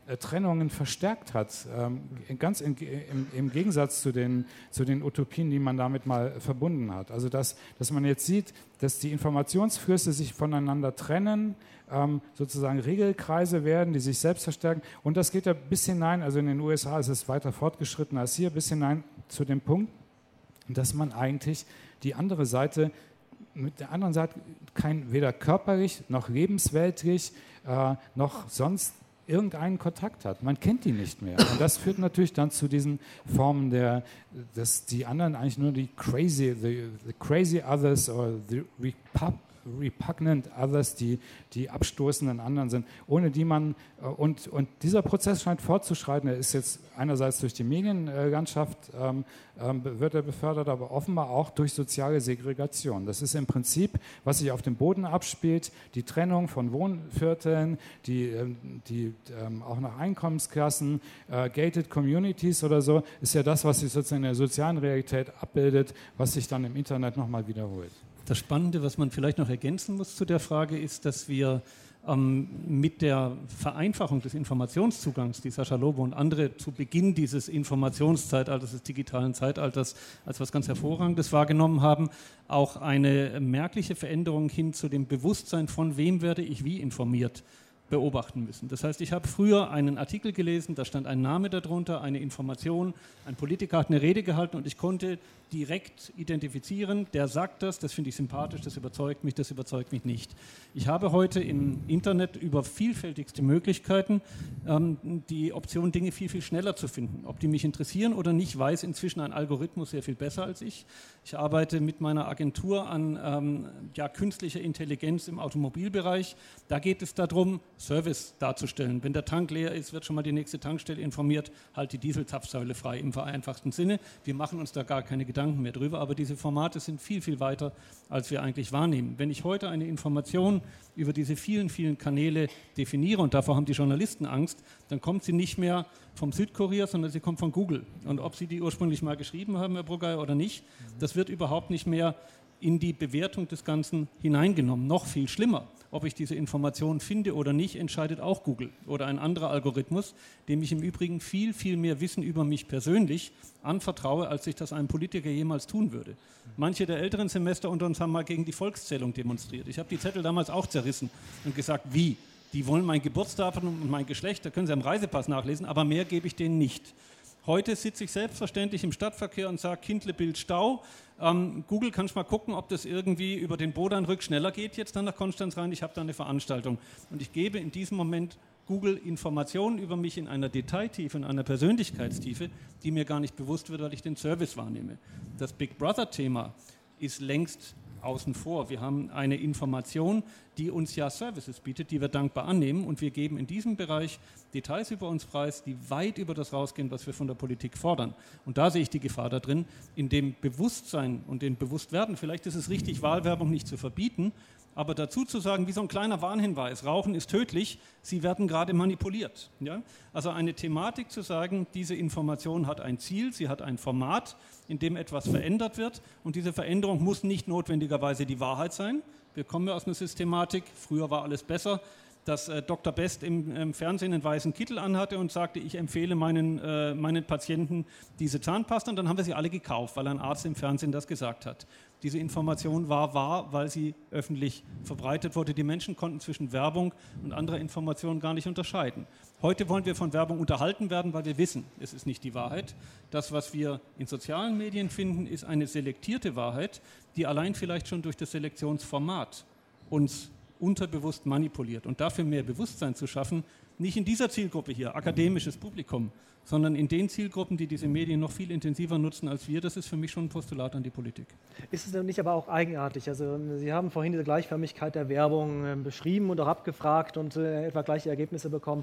äh, Trennungen verstärkt hat, ähm, ganz in, im, im Gegensatz zu den, zu den Utopien, die man damit mal verbunden hat. Also dass, dass man jetzt sieht, dass die Informationsflüsse sich voneinander trennen, ähm, sozusagen Regelkreise werden, die sich selbst verstärken. Und das geht ja bis hinein, also in den U S A ist es weiter fortgeschritten als hier, bis hinein zu dem Punkt, dass man eigentlich die andere Seite, mit der anderen Seite kein, weder körperlich noch lebensweltlich äh, noch sonst irgendeinen Kontakt hat. Man kennt die nicht mehr. Und das führt natürlich dann zu diesen Formen der, dass die anderen eigentlich nur die crazy, the, the crazy others or the repub, repugnant others, die, die abstoßenden anderen sind, ohne die man, und, und dieser Prozess scheint fortzuschreiten. Er ist jetzt einerseits durch die Medienlandschaft, ähm, ähm, wird er befördert, aber offenbar auch durch soziale Segregation. Das ist im Prinzip, was sich auf dem Boden abspielt, die Trennung von Wohnvierteln, die, die ähm, auch nach Einkommensklassen, äh, gated communities oder so, ist ja das, was sich sozusagen in der sozialen Realität abbildet, was sich dann im Internet nochmal wiederholt. Das Spannende, was man vielleicht noch ergänzen muss zu der Frage, ist, dass wir ähm, mit der Vereinfachung des Informationszugangs, die Sascha Lobo und andere zu Beginn dieses Informationszeitalters, des digitalen Zeitalters, als was ganz Hervorragendes wahrgenommen haben, auch eine merkliche Veränderung hin zu dem Bewusstsein von wem werde ich wie informiert beobachten müssen. Das heißt, ich habe früher einen Artikel gelesen, da stand ein Name darunter, eine Information, ein Politiker hat eine Rede gehalten und ich konnte direkt identifizieren, der sagt das, das finde ich sympathisch, das überzeugt mich, das überzeugt mich nicht. Ich habe heute im Internet über vielfältigste Möglichkeiten ähm, die Option, Dinge viel, viel schneller zu finden. Ob die mich interessieren oder nicht, weiß inzwischen ein Algorithmus sehr viel besser als ich. Ich arbeite mit meiner Agentur an ähm, ja, künstlicher Intelligenz im Automobilbereich. Da geht es darum, Service darzustellen. Wenn der Tank leer ist, wird schon mal die nächste Tankstelle informiert, halt die Dieselzapfsäule frei im vereinfachten Sinne. Wir machen uns da gar keine Gedanken mehr drüber, aber diese Formate sind viel, viel weiter, als wir eigentlich wahrnehmen. Wenn ich heute eine Information über diese vielen, vielen Kanäle definiere, und davor haben die Journalisten Angst, dann kommt sie nicht mehr vom Südkurier, sondern sie kommt von Google. Und ob sie die ursprünglich mal geschrieben haben, Herr Brugger, oder nicht, das wird überhaupt nicht mehr in die Bewertung des Ganzen hineingenommen. Noch viel schlimmer. Ob ich diese Informationen finde oder nicht, entscheidet auch Google oder ein anderer Algorithmus, dem ich im Übrigen viel, viel mehr Wissen über mich persönlich anvertraue, als ich das einem Politiker jemals tun würde. Manche der älteren Semester unter uns haben mal gegen die Volkszählung demonstriert. Ich habe die Zettel damals auch zerrissen und gesagt, wie? Die wollen mein Geburtsdatum und mein Geschlecht, da können Sie am Reisepass nachlesen, aber mehr gebe ich denen nicht. Heute sitze ich selbstverständlich im Stadtverkehr und sage, Kindlebild Stau. Ähm, Google, kannst du mal gucken, ob das irgendwie über den Bodanrück schneller geht jetzt dann nach Konstanz rein. Ich habe da eine Veranstaltung. Und ich gebe in diesem Moment Google Informationen über mich in einer Detailtiefe, in einer Persönlichkeitstiefe, die mir gar nicht bewusst wird, weil ich den Service wahrnehme. Das Big Brother-Thema ist längst außen vor. Wir haben eine Information, die uns ja Services bietet, die wir dankbar annehmen, und wir geben in diesem Bereich Details über uns preis, die weit über das rausgehen, was wir von der Politik fordern. Und da sehe ich die Gefahr da drin, in dem Bewusstsein und dem Bewusstwerden, vielleicht ist es richtig, Wahlwerbung nicht zu verbieten, aber dazu zu sagen, wie so ein kleiner Warnhinweis, Rauchen ist tödlich, Sie werden gerade manipuliert. Ja? Also eine Thematik zu sagen, diese Information hat ein Ziel, sie hat ein Format, in dem etwas verändert wird, und diese Veränderung muss nicht notwendigerweise die Wahrheit sein. Wir kommen ja aus einer Systematik, früher war alles besser, dass äh, Doktor Best im, im Fernsehen einen weißen Kittel anhatte und sagte, ich empfehle meinen, äh, meinen Patienten diese Zahnpasta, und dann haben wir sie alle gekauft, weil ein Arzt im Fernsehen das gesagt hat. Diese Information war wahr, weil sie öffentlich verbreitet wurde. Die Menschen konnten zwischen Werbung und anderer Information gar nicht unterscheiden. Heute wollen wir von Werbung unterhalten werden, weil wir wissen, es ist nicht die Wahrheit. Das, was wir in sozialen Medien finden, ist eine selektierte Wahrheit, die allein vielleicht schon durch das Selektionsformat uns unterbewusst manipuliert. Und dafür mehr Bewusstsein zu schaffen, nicht in dieser Zielgruppe hier, akademisches Publikum, sondern in den Zielgruppen, die diese Medien noch viel intensiver nutzen als wir, das ist für mich schon ein Postulat an die Politik. Ist es denn nicht aber auch eigenartig? Also Sie haben vorhin diese Gleichförmigkeit der Werbung äh, beschrieben und auch abgefragt und äh, etwa gleiche Ergebnisse bekommen.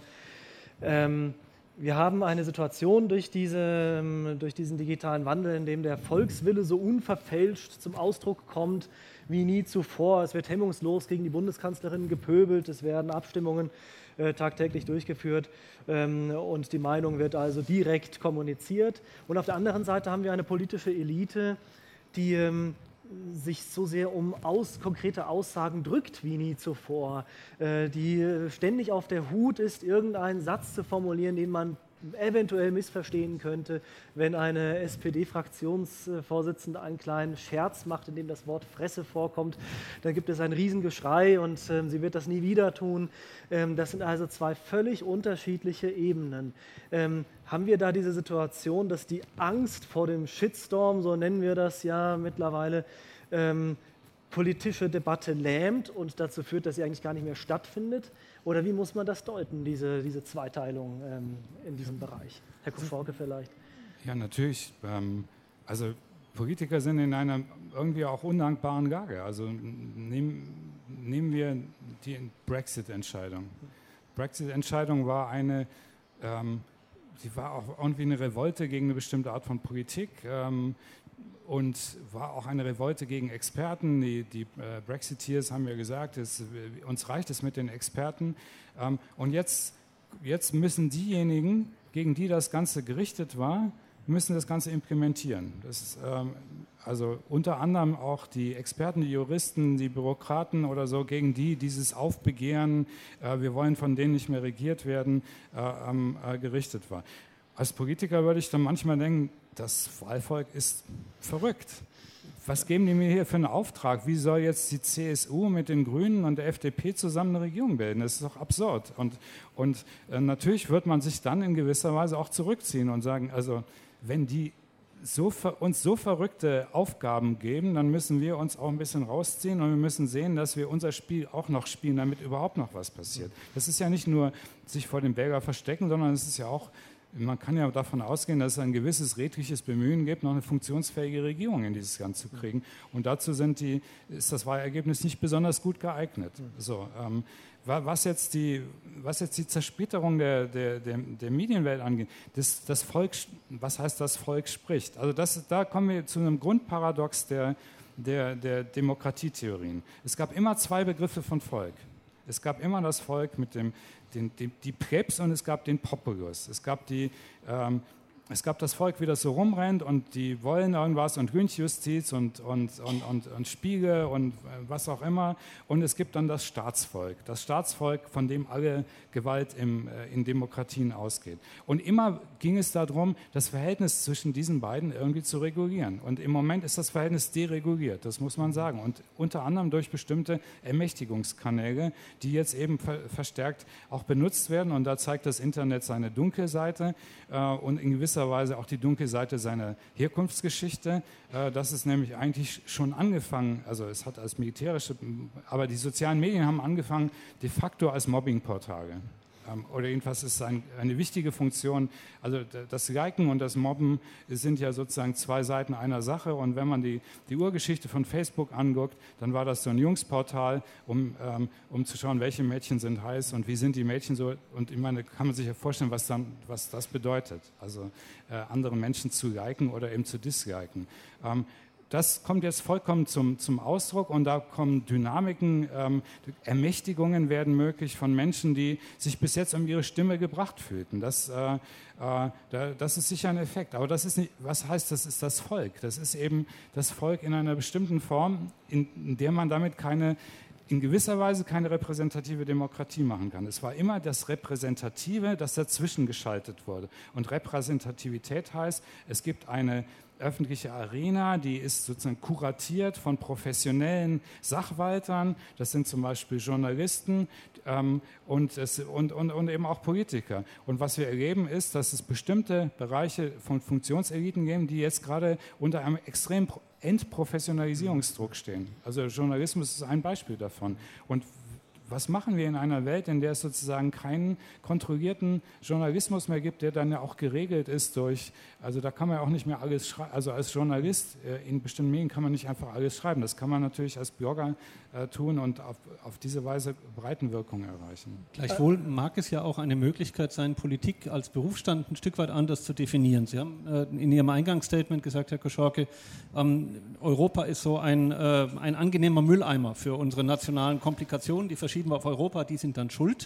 Ähm, wir haben eine Situation durch, diese, ähm, durch diesen digitalen Wandel, in dem der Volkswille so unverfälscht zum Ausdruck kommt wie nie zuvor. Es wird hemmungslos gegen die Bundeskanzlerin gepöbelt, es werden Abstimmungen äh, tagtäglich durchgeführt ähm, und die Meinung wird also direkt kommuniziert. Und auf der anderen Seite haben wir eine politische Elite, die ähm, sich so sehr um aus, konkrete Aussagen drückt wie nie zuvor, äh, die ständig auf der Hut ist, irgendeinen Satz zu formulieren, den man eventuell missverstehen könnte, wenn eine S P D-Fraktionsvorsitzende einen kleinen Scherz macht, in dem das Wort Fresse vorkommt, dann gibt es ein Riesengeschrei und ähm, sie wird das nie wieder tun. Ähm, das sind also zwei völlig unterschiedliche Ebenen. Ähm, haben wir da diese Situation, dass die Angst vor dem Shitstorm, so nennen wir das ja mittlerweile, ähm, politische Debatte lähmt und dazu führt, dass sie eigentlich gar nicht mehr stattfindet? Oder wie muss man das deuten, diese, diese Zweiteilung ähm, in diesem Bereich? Herr Koschorke vielleicht? Ja, natürlich. Ähm, also Politiker sind in einer irgendwie auch undankbaren Lage. Also nehmen, nehmen wir die Brexit-Entscheidung. Brexit-Entscheidung war eine, ähm, sie war auch irgendwie eine Revolte gegen eine bestimmte Art von Politik. Ähm, Und war auch eine Revolte gegen Experten. Die, die äh, Brexiteers haben ja gesagt, es, uns reicht es mit den Experten. Ähm, und jetzt, jetzt müssen diejenigen, gegen die das Ganze gerichtet war, müssen das Ganze implementieren. Das ist, ähm, also unter anderem auch die Experten, die Juristen, die Bürokraten oder so, gegen die dieses Aufbegehren, äh, wir wollen von denen nicht mehr regiert werden, äh, äh, gerichtet war. Als Politiker würde ich dann manchmal denken, das Wahlvolk ist verrückt. Was geben die mir hier für einen Auftrag? Wie soll jetzt die C S U mit den Grünen und der F D P zusammen eine Regierung bilden? Das ist doch absurd. Und, und äh, natürlich wird man sich dann in gewisser Weise auch zurückziehen und sagen, also wenn die so ver- uns so verrückte Aufgaben geben, dann müssen wir uns auch ein bisschen rausziehen und wir müssen sehen, dass wir unser Spiel auch noch spielen, damit überhaupt noch was passiert. Das ist ja nicht nur sich vor dem Bürger verstecken, sondern es ist ja auch, man kann ja davon ausgehen, dass es ein gewisses redliches Bemühen gibt, noch eine funktionsfähige Regierung in dieses Land zu kriegen. Und dazu sind die, ist das Wahlergebnis nicht besonders gut geeignet. So, ähm, was, jetzt die, was jetzt die Zersplitterung der, der, der, der Medienwelt angeht, das, das Volk, was heißt das Volk spricht? Also das, da kommen wir zu einem Grundparadox der, der, der Demokratietheorien. Es gab immer zwei Begriffe von Volk. Es gab immer das Volk mit dem Den, die, die Plebs und es gab den Populus. Es gab, die, ähm, es gab das Volk, wie das so rumrennt und die wollen irgendwas und Lynchjustiz und, und, und, und, und Spiegel und was auch immer. Und es gibt dann das Staatsvolk. Das Staatsvolk, von dem alle Gewalt im, äh, in Demokratien ausgeht. Und immer ging es darum, das Verhältnis zwischen diesen beiden irgendwie zu regulieren. Und im Moment ist das Verhältnis dereguliert, das muss man sagen. Und unter anderem durch bestimmte Ermächtigungskanäle, die jetzt eben ver verstärkt auch benutzt werden. Und da zeigt das Internet seine dunkle Seite äh, und in gewisser Weise auch die dunkle Seite seiner Herkunftsgeschichte. Äh, das ist nämlich eigentlich schon angefangen, also es hat als militärische, aber die sozialen Medien haben angefangen de facto als Mobbingportale. Oder jedenfalls ist es ein, eine wichtige Funktion. Also das Liken und das Mobben sind ja sozusagen zwei Seiten einer Sache. Und wenn man die, die Urgeschichte von Facebook anguckt, dann war das so ein Jungsportal, um, ähm, um zu schauen, welche Mädchen sind heiß und wie sind die Mädchen so. Und ich meine, kann man sich ja vorstellen, was, dann, was das bedeutet. Also äh, andere Menschen zu liken oder eben zu disliken. Ähm, Das kommt jetzt vollkommen zum, zum Ausdruck und da kommen Dynamiken, ähm, Ermächtigungen werden möglich von Menschen, die sich bis jetzt um ihre Stimme gebracht fühlten. Das, äh, äh, das ist sicher ein Effekt. Aber das ist nicht, was heißt, das ist das Volk? Das ist eben das Volk in einer bestimmten Form, in, in der man damit keine, in gewisser Weise keine repräsentative Demokratie machen kann. Es war immer das Repräsentative, das dazwischen geschaltet wurde. Und Repräsentativität heißt, es gibt eine öffentliche Arena, die ist sozusagen kuratiert von professionellen Sachwaltern, das sind zum Beispiel Journalisten ähm, und, es, und, und, und eben auch Politiker. Und was wir erleben ist, dass es bestimmte Bereiche von Funktionseliten geben, die jetzt gerade unter einem extremen Entprofessionalisierungsdruck stehen. Also Journalismus ist ein Beispiel davon. Und was machen wir in einer Welt, in der es sozusagen keinen kontrollierten Journalismus mehr gibt, der dann ja auch geregelt ist durch, also da kann man ja auch nicht mehr alles schreiben, also als Journalist äh, in bestimmten Medien kann man nicht einfach alles schreiben, das kann man natürlich als Blogger äh, tun und auf, auf diese Weise Breitenwirkung erreichen. Gleichwohl mag es ja auch eine Möglichkeit sein, Politik als Berufsstand ein Stück weit anders zu definieren. Sie haben äh, in Ihrem Eingangsstatement gesagt, Herr Koschorke, ähm, Europa ist so ein, äh, ein angenehmer Mülleimer für unsere nationalen Komplikationen, die verschieben wir auf Europa, die sind dann schuld.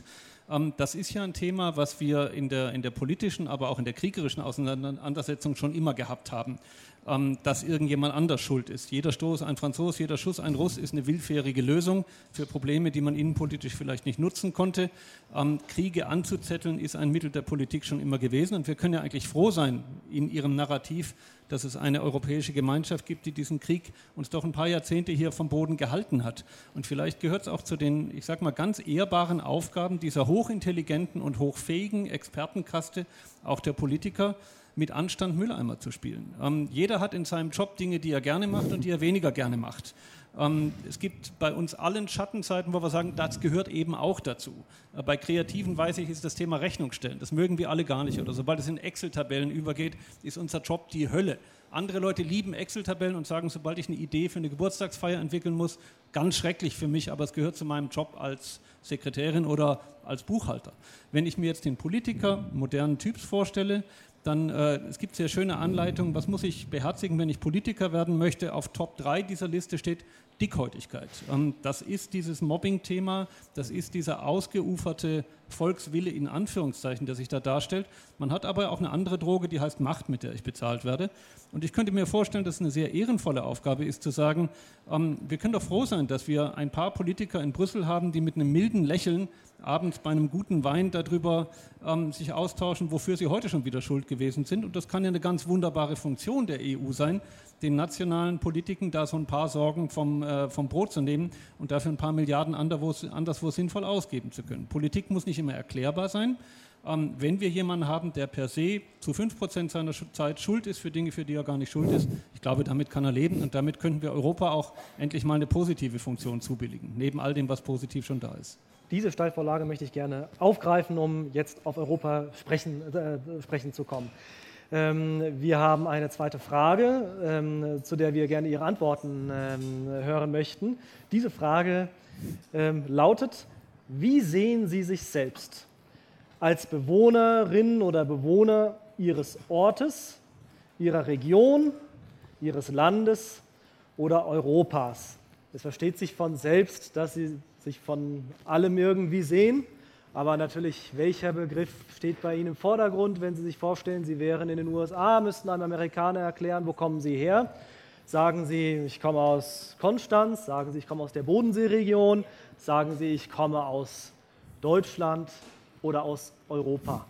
Ähm, das ist ja ein Thema, was wir in der, in der politischen, aber auch in der kriegerischen Auseinandersetzung schon immer gehabt haben, ähm, dass irgendjemand anders schuld ist. Jeder Stoß ein Franzos, jeder Schuss ein Russ ist eine willfährige Lösung für Probleme, die man innenpolitisch vielleicht nicht nutzen konnte. Ähm, Kriege anzuzetteln ist ein Mittel der Politik schon immer gewesen und wir können ja eigentlich froh sein in ihrem Narrativ, dass es eine europäische Gemeinschaft gibt, die diesen Krieg uns doch ein paar Jahrzehnte hier vom Boden gehalten hat. Und vielleicht gehört es auch zu den, ich sage mal, ganz ehrbaren Aufgaben dieser hochintelligenten und hochfähigen Expertenkaste, auch der Politiker, mit Anstand Mülleimer zu spielen. Ähm, jeder hat in seinem Job Dinge, die er gerne macht und die er weniger gerne macht. Ähm, es gibt bei uns allen Schattenseiten, wo wir sagen, das gehört eben auch dazu. Äh, bei Kreativen, weiß ich, ist das Thema Rechnungsstellen. Das mögen wir alle gar nicht. Oder sobald es in Excel-Tabellen übergeht, ist unser Job die Hölle. Andere Leute lieben Excel-Tabellen und sagen, sobald ich eine Idee für eine Geburtstagsfeier entwickeln muss, ganz schrecklich für mich, aber es gehört zu meinem Job als Sekretärin oder als Buchhalter. Wenn ich mir jetzt den Politiker modernen Typs vorstelle, dann, äh, es gibt sehr schöne Anleitungen, was muss ich beherzigen, wenn ich Politiker werden möchte. Auf Top drei dieser Liste steht Dickhäutigkeit. Ähm, das ist dieses Mobbing-Thema, das ist dieser ausgeuferte Volkswille in Anführungszeichen, der sich da darstellt. Man hat aber auch eine andere Droge, die heißt Macht, mit der ich bezahlt werde. Und ich könnte mir vorstellen, dass es eine sehr ehrenvolle Aufgabe ist, zu sagen, ähm, wir können doch froh sein, dass wir ein paar Politiker in Brüssel haben, die mit einem milden Lächeln abends bei einem guten Wein darüber ähm, sich austauschen, wofür sie heute schon wieder schuld gewesen sind. Und das kann ja eine ganz wunderbare Funktion der E U sein, den nationalen Politiken da so ein paar Sorgen vom, äh, vom Brot zu nehmen und dafür ein paar Milliarden anderswo, anderswo sinnvoll ausgeben zu können. Politik muss nicht immer erklärbar sein. Ähm, wenn wir jemanden haben, der per se zu fünf Prozent seiner Zeit schuld ist für Dinge, für die er gar nicht schuld ist, ich glaube, damit kann er leben und damit könnten wir Europa auch endlich mal eine positive Funktion zubilligen, neben all dem, was positiv schon da ist. Diese Steilvorlage möchte ich gerne aufgreifen, um jetzt auf Europa sprechen, äh, sprechen zu kommen. Ähm, wir haben eine zweite Frage, ähm, zu der wir gerne Ihre Antworten ähm, hören möchten. Diese Frage ähm, lautet: Wie sehen Sie sich selbst als Bewohnerin oder Bewohner Ihres Ortes, Ihrer Region, Ihres Landes oder Europas? Es versteht sich von selbst, dass Sie sich von allem irgendwie sehen, aber natürlich, welcher Begriff steht bei Ihnen im Vordergrund, wenn Sie sich vorstellen, Sie wären in den U S A, müssten einem Amerikaner erklären, wo kommen Sie her? Sagen Sie, ich komme aus Konstanz, sagen Sie, ich komme aus der Bodenseeregion, sagen Sie, ich komme aus Deutschland oder aus Europa.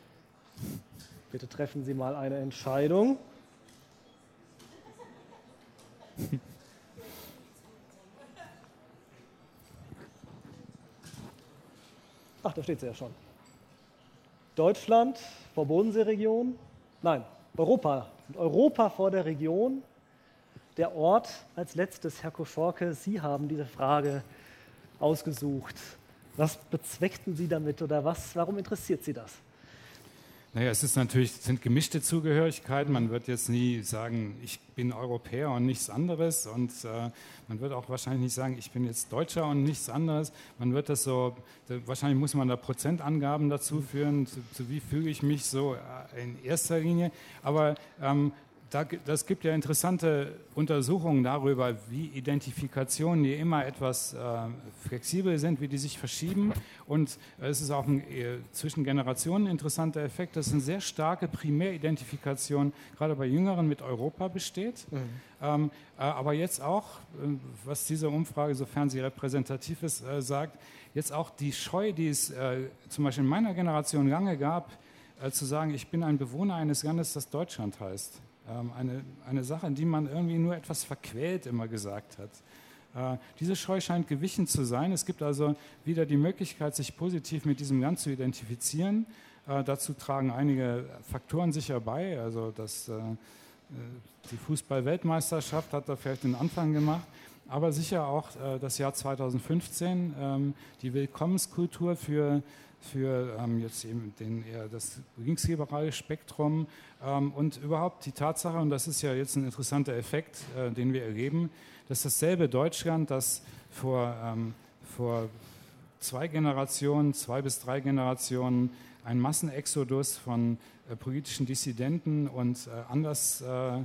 Bitte treffen Sie mal eine Entscheidung. Ach, da steht sie ja schon. Deutschland vor Bodenseeregion? Nein, Europa. Und Europa vor der Region. Der Ort als letztes, Herr Koschorke, Sie haben diese Frage ausgesucht. Was bezweckten Sie damit oder was, warum interessiert Sie das? Naja, es ist natürlich, es sind gemischte Zugehörigkeiten. Man wird jetzt nie sagen, ich bin Europäer und nichts anderes. Und äh, man wird auch wahrscheinlich nicht sagen, ich bin jetzt Deutscher und nichts anderes. Man wird das so, da, wahrscheinlich muss man da Prozentangaben dazu führen, zu, zu wie fühle ich mich so in erster Linie. Aber ähm, Da, das gibt ja interessante Untersuchungen darüber, wie Identifikationen, die immer etwas äh, flexibel sind, wie die sich verschieben. Und es ist auch ein äh, zwischen Generationen interessanter Effekt, dass eine sehr starke Primäridentifikation gerade bei Jüngeren mit Europa besteht. Mhm. Ähm, äh, aber jetzt auch, äh, was diese Umfrage, sofern sie repräsentativ ist, äh, sagt, jetzt auch die Scheu, die es äh, zum Beispiel in meiner Generation lange gab, äh, zu sagen, ich bin ein Bewohner eines Landes, das Deutschland heißt. Eine, eine Sache, die man irgendwie nur etwas verquält immer gesagt hat. Äh, diese Scheu scheint gewichen zu sein. Es gibt also wieder die Möglichkeit, sich positiv mit diesem Land zu identifizieren. Äh, dazu tragen einige Faktoren sicher bei. Also das, äh, die Fußball-Weltmeisterschaft hat da vielleicht den Anfang gemacht. Aber sicher auch äh, das Jahr zweitausendfünfzehn, ähm, die Willkommenskultur für für ähm, jetzt eben den, eher das linksliberale Spektrum ähm, und überhaupt die Tatsache, und das ist ja jetzt ein interessanter Effekt, äh, den wir erleben, dass dasselbe Deutschland, das vor, ähm, vor zwei Generationen, zwei bis drei Generationen ein Massenexodus von äh, politischen Dissidenten und äh, anders äh,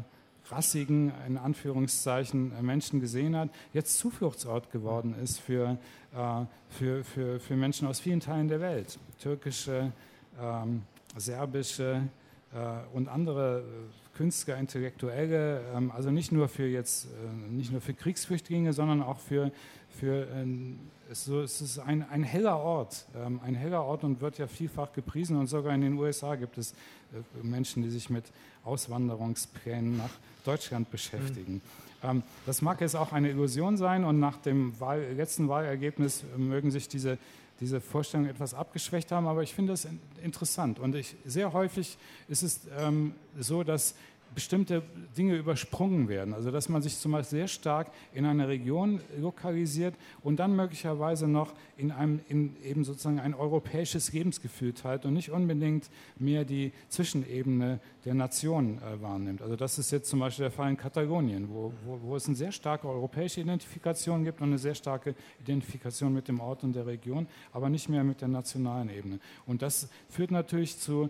rassigen, in Anführungszeichen, Menschen gesehen hat, jetzt Zufluchtsort geworden ist für, äh, für, für, für Menschen aus vielen Teilen der Welt. Türkische, ähm, serbische äh, und andere Künstler, Intellektuelle, ähm, also nicht nur für jetzt, äh, nicht nur für Kriegsflüchtlinge, sondern auch für, für äh, es, so, es ist ein, ein heller Ort, ähm, ein heller Ort und wird ja vielfach gepriesen und sogar in den U S A gibt es äh, Menschen, die sich mit Auswanderungsplänen nach Deutschland beschäftigen. Mhm. Ähm, das mag jetzt auch eine Illusion sein und nach dem Wahl, letzten Wahlergebnis äh, mögen sich diese diese Vorstellung etwas abgeschwächt haben, aber ich finde das interessant. Und ich, sehr häufig ist es ähm, so, dass bestimmte Dinge übersprungen werden. Also dass man sich zum Beispiel sehr stark in einer Region lokalisiert und dann möglicherweise noch in einem in eben sozusagen ein europäisches Lebensgefühl teilt und nicht unbedingt mehr die Zwischenebene der Nation äh, wahrnimmt. Also das ist jetzt zum Beispiel der Fall in Katalonien, wo, wo, wo es eine sehr starke europäische Identifikation gibt und eine sehr starke Identifikation mit dem Ort und der Region, aber nicht mehr mit der nationalen Ebene. Und das führt natürlich zu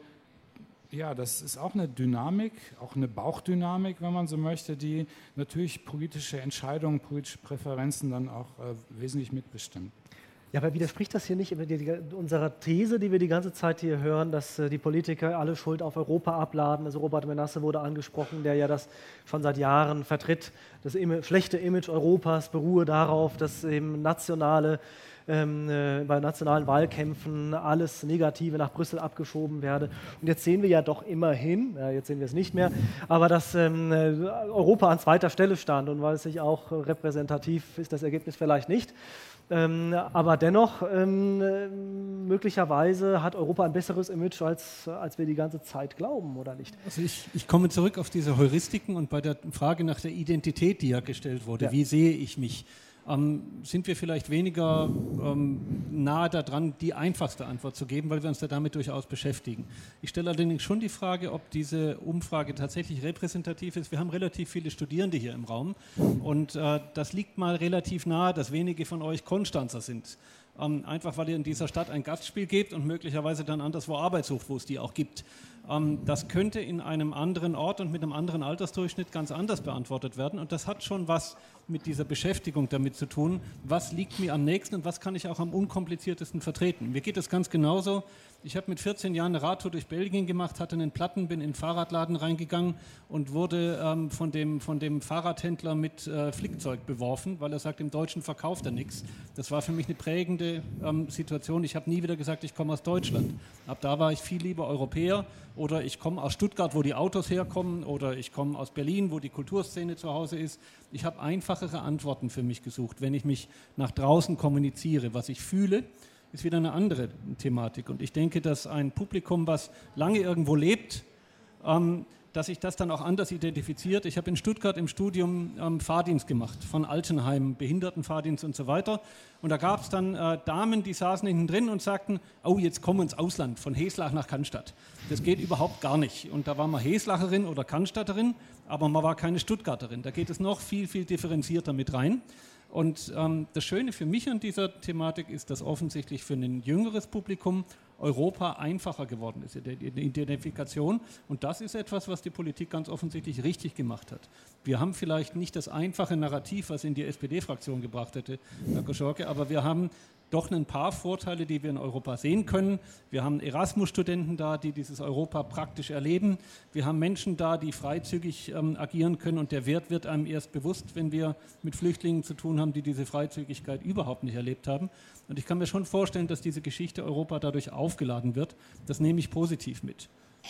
Ja, das ist auch eine Dynamik, auch eine Bauchdynamik, wenn man so möchte, die natürlich politische Entscheidungen, politische Präferenzen dann auch äh, wesentlich mitbestimmt. Ja, aber widerspricht das hier nicht unserer These, die wir die ganze Zeit hier hören, dass äh, die Politiker alle Schuld auf Europa abladen? Also Robert Menasse wurde angesprochen, der ja das schon seit Jahren vertritt. Das im- schlechte Image Europas beruhe darauf, dass eben nationale Ähm, äh, bei nationalen Wahlkämpfen alles Negative nach Brüssel abgeschoben werde. Und jetzt sehen wir ja doch immerhin, ja, jetzt sehen wir es nicht mehr, aber dass ähm, Europa an zweiter Stelle stand und weil es sich auch äh, repräsentativ ist, das Ergebnis vielleicht nicht. Ähm, aber dennoch, ähm, möglicherweise hat Europa ein besseres Image, als, als wir die ganze Zeit glauben, oder nicht? Also ich, ich komme zurück auf diese Heuristiken und bei der Frage nach der Identität, die ja gestellt wurde. Ja. Wie sehe ich mich? Ähm, sind wir vielleicht weniger ähm, nahe daran, die einfachste Antwort zu geben, weil wir uns da damit durchaus beschäftigen. Ich stelle allerdings schon die Frage, ob diese Umfrage tatsächlich repräsentativ ist. Wir haben relativ viele Studierende hier im Raum und äh, das liegt mal relativ nahe, dass wenige von euch Konstanzer sind. Ähm, einfach weil ihr in dieser Stadt ein Gastspiel gebt und möglicherweise dann anderswo Arbeit sucht, wo es die auch gibt. Ähm, das könnte in einem anderen Ort und mit einem anderen Altersdurchschnitt ganz anders beantwortet werden und das hat schon was mit dieser Beschäftigung damit zu tun, was liegt mir am nächsten und was kann ich auch am unkompliziertesten vertreten. Mir geht es ganz genauso. Ich habe mit vierzehn Jahren eine Radtour durch Belgien gemacht, hatte einen Platten, bin in den Fahrradladen reingegangen und wurde ähm, von, dem, von dem Fahrradhändler mit äh, Flickzeug beworfen, weil er sagt, im Deutschen verkauft er nichts. Das war für mich eine prägende ähm, Situation. Ich habe nie wieder gesagt, ich komme aus Deutschland. Ab da war ich viel lieber Europäer oder ich komme aus Stuttgart, wo die Autos herkommen oder ich komme aus Berlin, wo die Kulturszene zu Hause ist. Ich habe einfachere Antworten für mich gesucht, wenn ich mich nach draußen kommuniziere. Was ich fühle, ist wieder eine andere Thematik. Und ich denke, dass ein Publikum, was lange irgendwo lebt, ähm, dass sich das dann auch anders identifiziert. Ich habe in Stuttgart im Studium ähm, Fahrdienst gemacht, von Altenheim, Behindertenfahrdienst und so weiter. Und da gab es dann äh, Damen, die saßen hinten drin und sagten, oh, jetzt kommen wir ins Ausland, von Heslach nach Cannstatt. Das geht überhaupt gar nicht. Und da war man Heslacherin oder Cannstatterin, aber man war keine Stuttgarterin. Da geht es noch viel, viel differenzierter mit rein. Und ähm, das Schöne für mich an dieser Thematik ist, dass offensichtlich für ein jüngeres Publikum Europa einfacher geworden ist, die Identifikation. Und das ist etwas, was die Politik ganz offensichtlich richtig gemacht hat. Wir haben vielleicht nicht das einfache Narrativ, was in die S P D-Fraktion gebracht hätte, Herr Koschorke, aber wir haben doch ein paar Vorteile, die wir in Europa sehen können. Wir haben Erasmus-Studenten da, die dieses Europa praktisch erleben. Wir haben Menschen da, die freizügig ähm, agieren können und der Wert wird einem erst bewusst, wenn wir mit Flüchtlingen zu tun haben, die diese Freizügigkeit überhaupt nicht erlebt haben. Und ich kann mir schon vorstellen, dass diese Geschichte Europa dadurch aufgeladen wird. Das nehme ich positiv mit.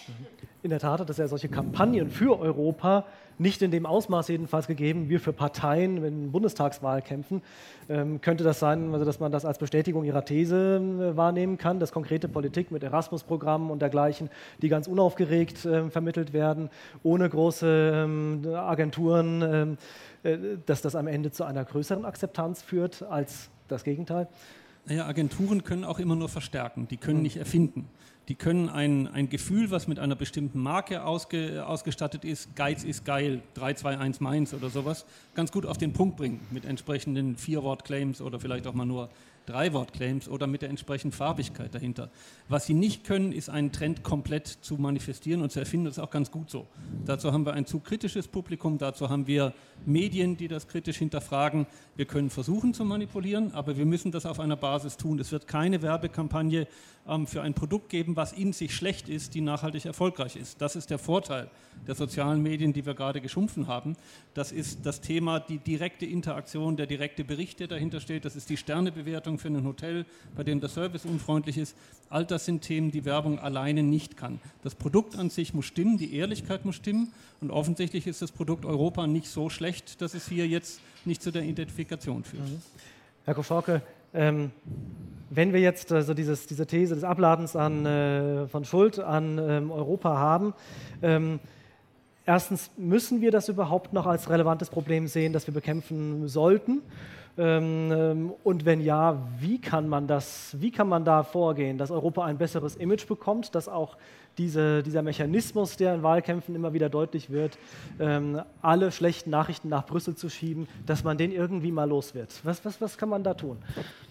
In der Tat hat es ja solche Kampagnen für Europa nicht in dem Ausmaß jedenfalls gegeben, wie für Parteien in Bundestagswahlkämpfen. Ähm, könnte das sein, also dass man das als Bestätigung ihrer These äh, wahrnehmen kann, dass konkrete Politik mit Erasmus-Programmen und dergleichen, die ganz unaufgeregt äh, vermittelt werden, ohne große ähm, Agenturen, äh, dass das am Ende zu einer größeren Akzeptanz führt als das Gegenteil? Naja, Agenturen können auch immer nur verstärken, die können nicht erfinden. Die können ein, ein Gefühl, was mit einer bestimmten Marke ausge, ausgestattet ist, Geiz ist geil, drei zwei eins Mainz oder sowas, ganz gut auf den Punkt bringen mit entsprechenden Vier-Wort-Claims oder vielleicht auch mal nur Drei-Wort-Claims oder mit der entsprechenden Farbigkeit dahinter. Was sie nicht können, ist einen Trend komplett zu manifestieren und zu erfinden. Das ist auch ganz gut so. Dazu haben wir ein zu kritisches Publikum, dazu haben wir Medien, die das kritisch hinterfragen. Wir können versuchen zu manipulieren, aber wir müssen das auf einer Basis tun. Es wird keine Werbekampagne ähm, für ein Produkt geben, was in sich schlecht ist, die nachhaltig erfolgreich ist. Das ist der Vorteil der sozialen Medien, die wir gerade geschumpfen haben. Das ist das Thema, die direkte Interaktion, der direkte Bericht, der dahinter steht. Das ist die Sternebewertung für ein Hotel, bei dem der Service unfreundlich ist. All das sind Themen, die Werbung alleine nicht kann. Das Produkt an sich muss stimmen, die Ehrlichkeit muss stimmen und offensichtlich ist das Produkt Europa nicht so schlecht, dass es hier jetzt nicht zu der Identifikation führt. Mhm. Herr Koschorke, ähm, wenn wir jetzt also dieses, diese These des Abladens an, äh, von Schuld an ähm, Europa haben, ähm, erstens müssen wir das überhaupt noch als relevantes Problem sehen, das wir bekämpfen sollten? Ähm, und wenn ja, wie kann man das, wie kann man da vorgehen, dass Europa ein besseres Image bekommt, dass auch diese, dieser Mechanismus, der in Wahlkämpfen immer wieder deutlich wird, ähm, alle schlechten Nachrichten nach Brüssel zu schieben, dass man den irgendwie mal los wird? Was, was, was kann man da tun?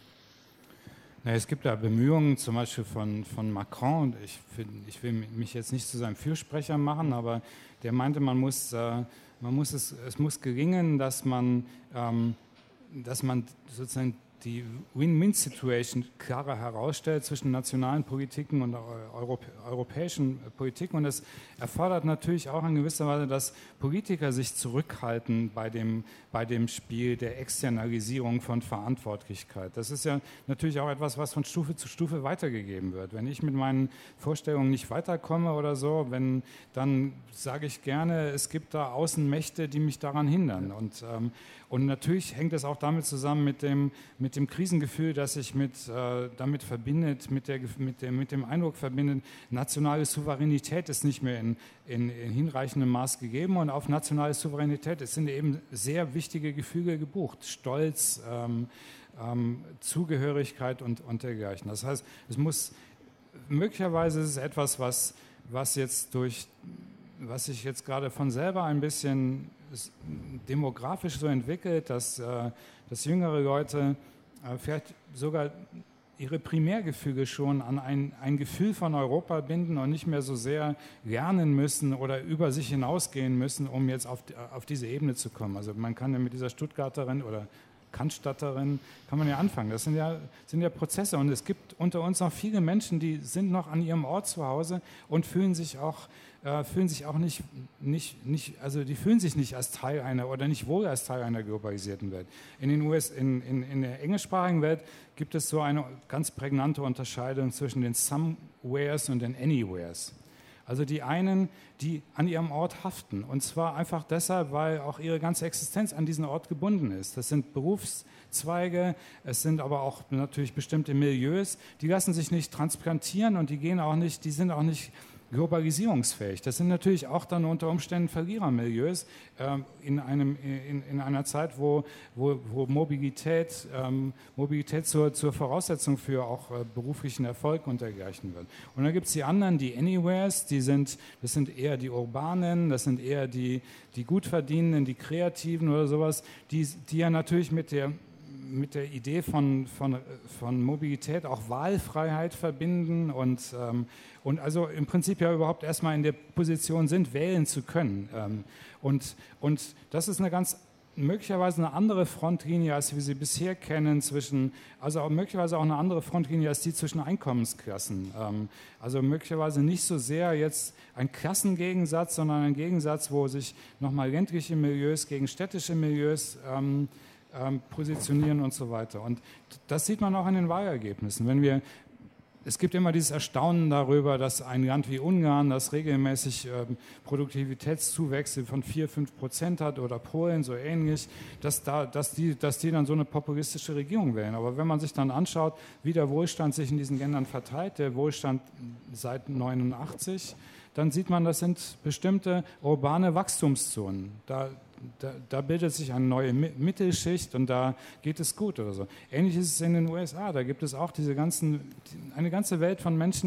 Na, es gibt da Bemühungen, zum Beispiel von, von Macron, und ich, find, ich will mich jetzt nicht zu seinem Fürsprecher machen, aber der meinte, man muss, äh, man muss es, es muss gelingen, dass man ähm, dass man sozusagen die Win-Win-Situation klarer herausstellt zwischen nationalen Politiken und Europä europäischen Politiken. Und das erfordert natürlich auch in gewisser Weise, dass Politiker sich zurückhalten bei dem, bei dem Spiel der Externalisierung von Verantwortlichkeit. Das ist ja natürlich auch etwas, was von Stufe zu Stufe weitergegeben wird. Wenn ich mit meinen Vorstellungen nicht weiterkomme oder so, wenn, dann sage ich gerne, es gibt da Außenmächte, die mich daran hindern. Und, ähm, und natürlich hängt es auch damit zusammen mit dem, mit dem Krisengefühl, das sich mit, äh, damit verbindet, mit, der, mit, dem, mit dem Eindruck verbindet, nationale Souveränität ist nicht mehr in, in, in hinreichendem Maß gegeben und auf nationale Souveränität es sind eben sehr wichtige Gefüge gebucht, Stolz, ähm, ähm, Zugehörigkeit und, und dergleichen. Das heißt, es muss, möglicherweise ist es etwas, was, was jetzt durch, was sich jetzt gerade von selber ein bisschen demografisch so entwickelt, dass, äh, dass jüngere Leute äh, vielleicht sogar ihre Primärgefüge schon an ein, ein Gefühl von Europa binden und nicht mehr so sehr lernen müssen oder über sich hinausgehen müssen, um jetzt auf, auf diese Ebene zu kommen. Also man kann ja mit dieser Stuttgarterin oder Cannstatterin, kann man ja anfangen. Das sind ja, sind ja Prozesse und es gibt unter uns noch viele Menschen, die sind noch an ihrem Ort zu Hause und fühlen sich auch Äh, fühlen sich auch nicht, nicht, nicht, also die fühlen sich nicht als Teil einer oder nicht wohl als Teil einer globalisierten Welt. In den U S, in, in, in der englischsprachigen Welt gibt es so eine ganz prägnante Unterscheidung zwischen den Somewheres und den Anywheres. Also die einen, die an ihrem Ort haften und zwar einfach deshalb, weil auch ihre ganze Existenz an diesen Ort gebunden ist. Das sind Berufszweige, es sind aber auch natürlich bestimmte Milieus, die lassen sich nicht transplantieren und die gehen auch nicht, die sind auch nicht globalisierungsfähig. Das sind natürlich auch dann unter Umständen Verlierermilieus ähm, in, einem, in, in einer Zeit, wo, wo, wo Mobilität, ähm, Mobilität zur, zur Voraussetzung für auch äh, beruflichen Erfolg und dergleichen wird. Und dann gibt es die anderen, die Anywheres, die sind, das sind eher die Urbanen, das sind eher die, die Gutverdienenden, die Kreativen oder sowas, die, die ja natürlich mit der mit der Idee von, von, von Mobilität auch Wahlfreiheit verbinden und, ähm, und also im Prinzip ja überhaupt erstmal in der Position sind, wählen zu können. Ähm, und, und das ist eine ganz möglicherweise eine andere Frontlinie, als wir sie bisher kennen, zwischen, also auch möglicherweise auch eine andere Frontlinie als die zwischen Einkommensklassen. Ähm, also möglicherweise nicht so sehr jetzt ein Klassengegensatz, sondern ein Gegensatz, wo sich nochmal ländliche Milieus gegen städtische Milieus ähm, Ähm, positionieren und so weiter. Und das sieht man auch in den Wahlergebnissen. Wenn wir, es gibt immer dieses Erstaunen darüber, dass ein Land wie Ungarn, das regelmäßig ähm, Produktivitätszuwächse von vier, fünf Prozent hat oder Polen so ähnlich, dass, da, dass, die, dass die dann so eine populistische Regierung wählen. Aber wenn man sich dann anschaut, wie der Wohlstand sich in diesen Ländern verteilt, der Wohlstand seit neunundachtzig, dann sieht man, das sind bestimmte urbane Wachstumszonen. Da Da, da bildet sich eine neue Mittelschicht und da geht es gut oder so. Ähnlich ist es in den U S A, da gibt es auch diese ganzen, eine ganze Welt von Menschen,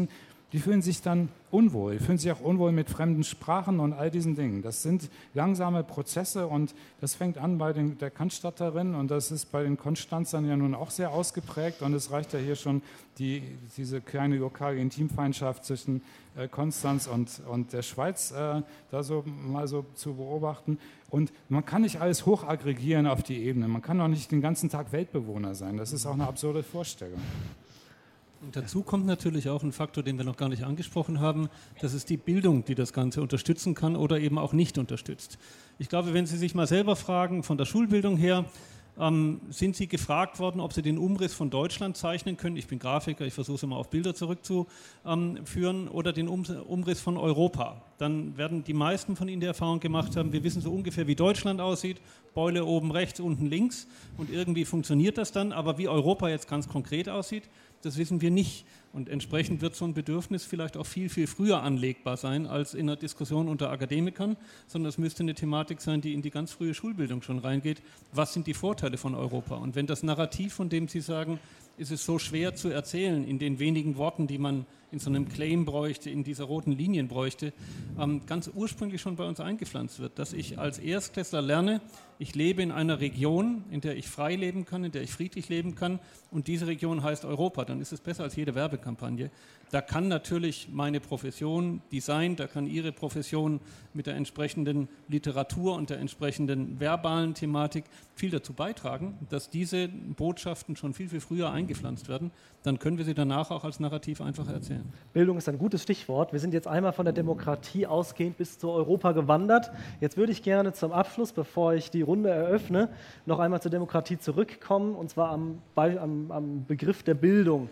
die fühlen sich dann unwohl, die fühlen sich auch unwohl mit fremden Sprachen und all diesen Dingen. Das sind langsame Prozesse und das fängt an bei den, der Cannstatterin und das ist bei den Konstanzern ja nun auch sehr ausgeprägt und es reicht ja hier schon die, diese kleine lokale Intimfeindschaft zwischen äh, Konstanz und, und der Schweiz äh, da so mal so zu beobachten. Und man kann nicht alles hochaggregieren auf die Ebene, man kann auch nicht den ganzen Tag Weltbewohner sein, das ist auch eine absurde Vorstellung. Und dazu kommt natürlich auch ein Faktor, den wir noch gar nicht angesprochen haben, das ist die Bildung, die das Ganze unterstützen kann oder eben auch nicht unterstützt. Ich glaube, wenn Sie sich mal selber fragen, von der Schulbildung her, ähm, sind Sie gefragt worden, ob Sie den Umriss von Deutschland zeichnen können? Ich bin Grafiker, ich versuche es immer auf Bilder zurückzuführen, oder den um Umriss von Europa. Dann werden die meisten von Ihnen die Erfahrung gemacht haben, wir wissen so ungefähr, wie Deutschland aussieht, Beule oben rechts, unten links und irgendwie funktioniert das dann, aber wie Europa jetzt ganz konkret aussieht, das wissen wir nicht. Und entsprechend wird so ein Bedürfnis vielleicht auch viel, viel früher anlegbar sein als in einer Diskussion unter Akademikern, sondern es müsste eine Thematik sein, die in die ganz frühe Schulbildung schon reingeht. Was sind die Vorteile von Europa? Und wenn das Narrativ, von dem Sie sagen, ist es so schwer zu erzählen in den wenigen Worten, die man in so einem Claim bräuchte, in dieser roten Linien bräuchte, ähm, ganz ursprünglich schon bei uns eingepflanzt wird, dass ich als Erstklässler lerne, ich lebe in einer Region, in der ich frei leben kann, in der ich friedlich leben kann und diese Region heißt Europa, dann ist es besser als jede Werbekampagne. Da kann natürlich meine Profession Design, da kann Ihre Profession mit der entsprechenden Literatur und der entsprechenden verbalen Thematik viel dazu beitragen, dass diese Botschaften schon viel, viel früher eingepflanzt werden. Dann können wir sie danach auch als Narrativ einfach erzählen. Bildung ist ein gutes Stichwort. Wir sind jetzt einmal von der Demokratie ausgehend bis zu Europa gewandert. Jetzt würde ich gerne zum Abschluss, bevor ich die Runde eröffne, noch einmal zur Demokratie zurückkommen, und zwar am, am, am Begriff der Bildung.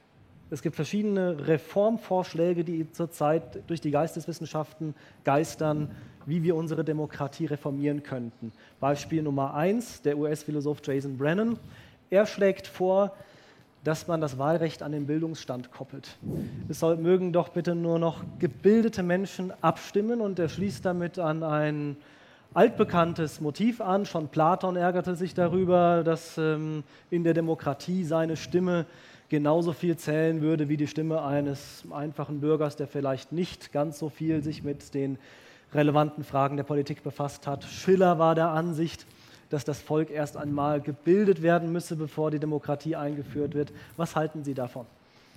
Es gibt verschiedene Reformvorschläge, die zurzeit durch die Geisteswissenschaften geistern, wie wir unsere Demokratie reformieren könnten. Beispiel Nummer eins, der U S-Philosoph Jason Brennan. Er schlägt vor, dass man das Wahlrecht an den Bildungsstand koppelt. Es soll, mögen doch bitte nur noch gebildete Menschen abstimmen, und er schließt damit an ein altbekanntes Motiv an. Schon Platon ärgerte sich darüber, dass ähm, in der Demokratie seine Stimme genauso viel zählen würde wie die Stimme eines einfachen Bürgers, der vielleicht nicht ganz so viel sich mit den relevanten Fragen der Politik befasst hat. Schiller war der Ansicht, dass das Volk erst einmal gebildet werden müsse, bevor die Demokratie eingeführt wird. Was halten Sie davon?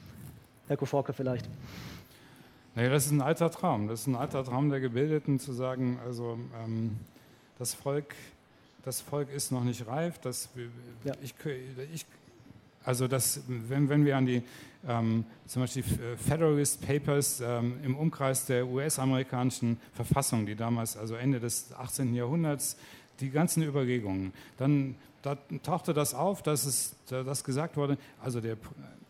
Herr Koforke vielleicht. Naja, das ist ein alter Traum. Das ist ein alter Traum der Gebildeten, zu sagen, also ähm, das Volk, das Volk ist noch nicht reif. Das, ja. ich, ich, also das, wenn, wenn wir an die ähm, zum Beispiel Federalist Papers ähm, im Umkreis der U S-amerikanischen Verfassung, die damals, also Ende des achtzehnten Jahrhunderts, die ganzen Überlegungen, dann da tauchte das auf, dass es dass gesagt wurde, also der,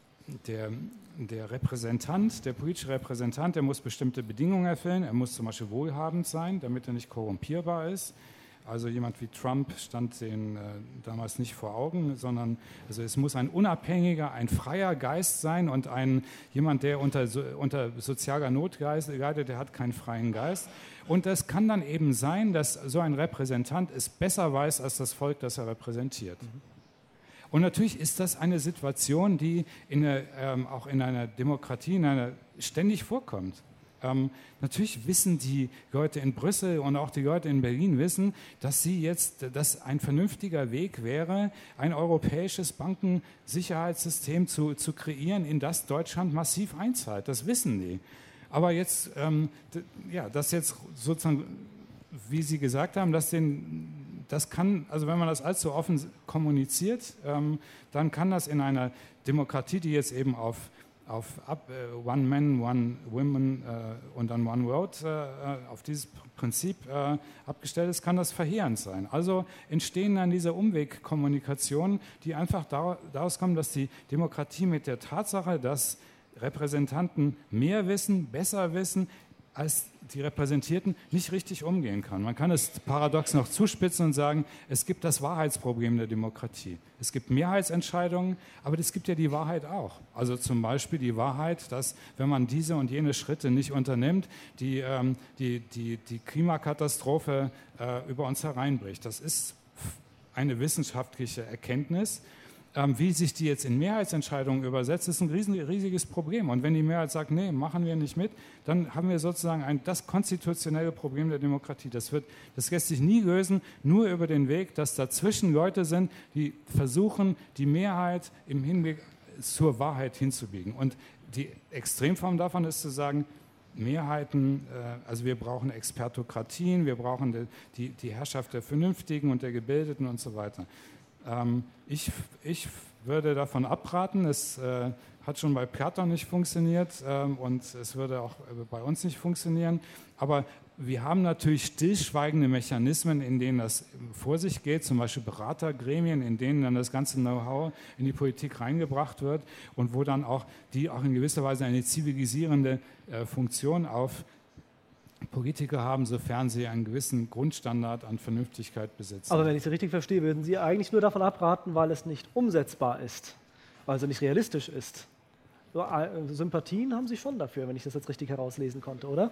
der, der Repräsentant, der politische Repräsentant, der muss bestimmte Bedingungen erfüllen. Er muss zum Beispiel wohlhabend sein, damit er nicht korrumpierbar ist. Also jemand wie Trump stand den äh, damals nicht vor Augen, sondern also es muss ein unabhängiger, ein freier Geist sein, und ein, jemand, der unter, so, unter sozialer Not leidet, der hat keinen freien Geist. Und es kann dann eben sein, dass so ein Repräsentant es besser weiß als das Volk, das er repräsentiert. Mhm. Und natürlich ist das eine Situation, die in eine, ähm, auch in einer Demokratie in einer, ständig vorkommt. Ähm, natürlich wissen die Leute in Brüssel und auch die Leute in Berlin wissen, dass sie jetzt, dass ein vernünftiger Weg wäre, ein europäisches Bankensicherheitssystem zu, zu kreieren, in das Deutschland massiv einzahlt. Das wissen die. Aber jetzt, ähm, ja, das jetzt sozusagen, wie Sie gesagt haben, dass den, das kann, also wenn man das allzu offen kommuniziert, ähm, dann kann das in einer Demokratie, die jetzt eben auf auf up, uh, One Man, One Woman uh, und dann One Vote, uh, auf dieses Prinzip uh, abgestellt ist, kann das verheerend sein. Also entstehen dann diese Umwegkommunikationen, die einfach daraus kommen, dass die Demokratie mit der Tatsache, dass Repräsentanten mehr wissen, besser wissen als die Repräsentierten, nicht richtig umgehen kann. Man kann es paradox noch zuspitzen und sagen, es gibt das Wahrheitsproblem der Demokratie. Es gibt Mehrheitsentscheidungen, aber es gibt ja die Wahrheit auch. Also zum Beispiel die Wahrheit, dass, wenn man diese und jene Schritte nicht unternimmt, die, ähm, die, die, die Klimakatastrophe äh, über uns hereinbricht. Das ist eine wissenschaftliche Erkenntnis. ähm, wie sich die jetzt in Mehrheitsentscheidungen übersetzt, ist ein riesen, riesiges Problem. Und wenn die Mehrheit sagt, nee, machen wir nicht mit, dann haben wir sozusagen ein, das konstitutionelle Problem der Demokratie. Das, wird, das lässt sich nie lösen, nur über den Weg, dass dazwischen Leute sind, die versuchen, die Mehrheit im Hinblick zur Wahrheit hinzubiegen. Und die Extremform davon ist zu sagen, Mehrheiten, also wir brauchen Expertokratien, wir brauchen die, die Herrschaft der Vernünftigen und der Gebildeten und so weiter. Ich, ich würde davon abraten, es hat schon bei Platon nicht funktioniert und es würde auch bei uns nicht funktionieren, aber wir haben natürlich stillschweigende Mechanismen, in denen das vor sich geht, zum Beispiel Beratergremien, in denen dann das ganze Know-how in die Politik reingebracht wird und wo dann auch die auch in gewisser Weise eine zivilisierende äh, Funktion auf Politiker haben, sofern sie einen gewissen Grundstandard an Vernünftigkeit besitzen. Aber wenn ich Sie richtig verstehe, würden Sie eigentlich nur davon abraten, weil es nicht umsetzbar ist, weil es nicht realistisch ist. So, äh, Sympathien haben Sie schon dafür, wenn ich das jetzt richtig herauslesen konnte, oder?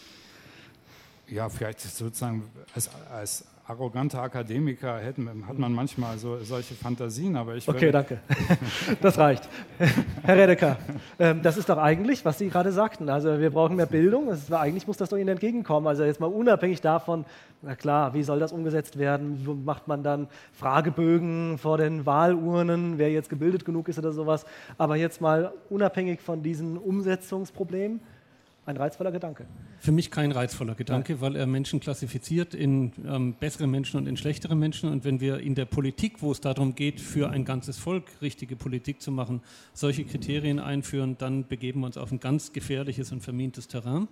Ja, vielleicht sozusagen als, als arroganter Akademiker hätten, hat man manchmal so, solche Fantasien, aber ich würde... Okay, danke. Das reicht. Herr Redeker, ähm, das ist doch eigentlich, was Sie gerade sagten. Also wir brauchen mehr Bildung. Das ist, eigentlich muss das doch Ihnen entgegenkommen. Also jetzt mal unabhängig davon, na klar, wie soll das umgesetzt werden? Wo macht man dann Fragebögen vor den Wahlurnen, wer jetzt gebildet genug ist oder sowas? Aber jetzt mal unabhängig von diesen Umsetzungsproblemen, ein reizvoller Gedanke. Für mich kein reizvoller Gedanke, ja. Weil er Menschen klassifiziert in ähm, bessere Menschen und in schlechtere Menschen. Und wenn wir in der Politik, wo es darum geht, für ein ganzes Volk richtige Politik zu machen, solche Kriterien einführen, dann begeben wir uns auf ein ganz gefährliches und vermintes Terrain.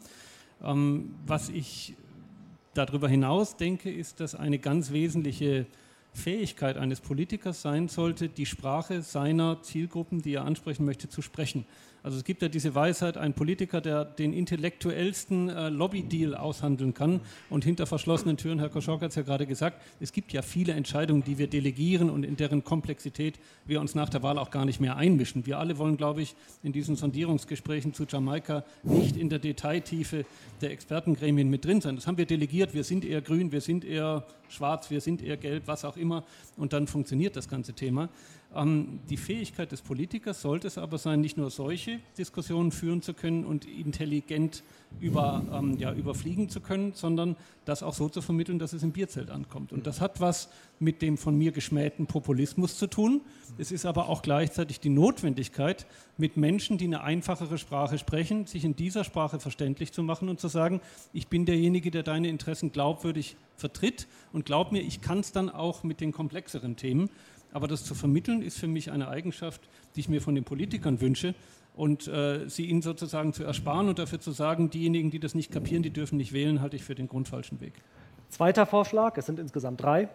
Ähm, was ich darüber hinaus denke, ist, dass eine ganz wesentliche Fähigkeit eines Politikers sein sollte, die Sprache seiner Zielgruppen, die er ansprechen möchte, zu sprechen. Also es gibt ja diese Weisheit, ein Politiker, der den intellektuellsten äh, Lobbydeal aushandeln kann und hinter verschlossenen Türen, Herr Koschork hat es ja gerade gesagt, es gibt ja viele Entscheidungen, die wir delegieren und in deren Komplexität wir uns nach der Wahl auch gar nicht mehr einmischen. Wir alle wollen, glaube ich, in diesen Sondierungsgesprächen zu Jamaika nicht in der Detailtiefe der Expertengremien mit drin sein. Das haben wir delegiert, wir sind eher grün, wir sind eher schwarz, wir sind eher gelb, was auch immer, und dann funktioniert das ganze Thema. Ähm, die Fähigkeit des Politikers sollte es aber sein, nicht nur solche Diskussionen führen zu können und intelligent über, ähm, ja, überfliegen zu können, sondern das auch so zu vermitteln, dass es im Bierzelt ankommt. Und das hat was mit dem von mir geschmähten Populismus zu tun. Es ist aber auch gleichzeitig die Notwendigkeit, mit Menschen, die eine einfachere Sprache sprechen, sich in dieser Sprache verständlich zu machen und zu sagen, ich bin derjenige, der deine Interessen glaubwürdig vertritt und glaub mir, ich kann es dann auch mit den komplexeren Themen. Aber das zu vermitteln, ist für mich eine Eigenschaft, die ich mir von den Politikern wünsche. Und äh, sie ihnen sozusagen zu ersparen und dafür zu sagen, diejenigen, die das nicht kapieren, die dürfen nicht wählen, halte ich für den grundfalschen Weg. Zweiter Vorschlag, es sind insgesamt drei.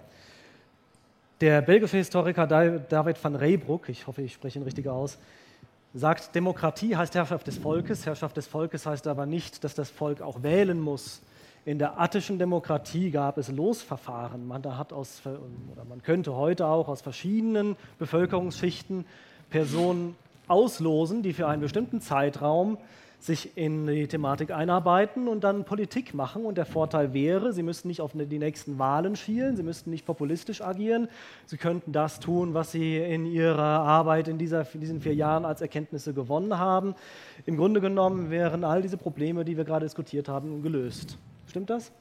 Der belgische Historiker David van Reybrouck, ich hoffe, ich spreche ihn richtig aus, sagt, Demokratie heißt Herrschaft des Volkes. Herrschaft des Volkes heißt aber nicht, dass das Volk auch wählen muss. In der attischen Demokratie gab es Losverfahren. Man, da hat aus, oder man könnte heute auch aus verschiedenen Bevölkerungsschichten Personen auslosen, die für einen bestimmten Zeitraum sich in die Thematik einarbeiten und dann Politik machen. Und der Vorteil wäre, sie müssten nicht auf die nächsten Wahlen schielen, sie müssten nicht populistisch agieren, sie könnten das tun, was sie in ihrer Arbeit in, dieser, in diesen vier Jahren als Erkenntnisse gewonnen haben. Im Grunde genommen wären all diese Probleme, die wir gerade diskutiert haben, gelöst. Stimmt das?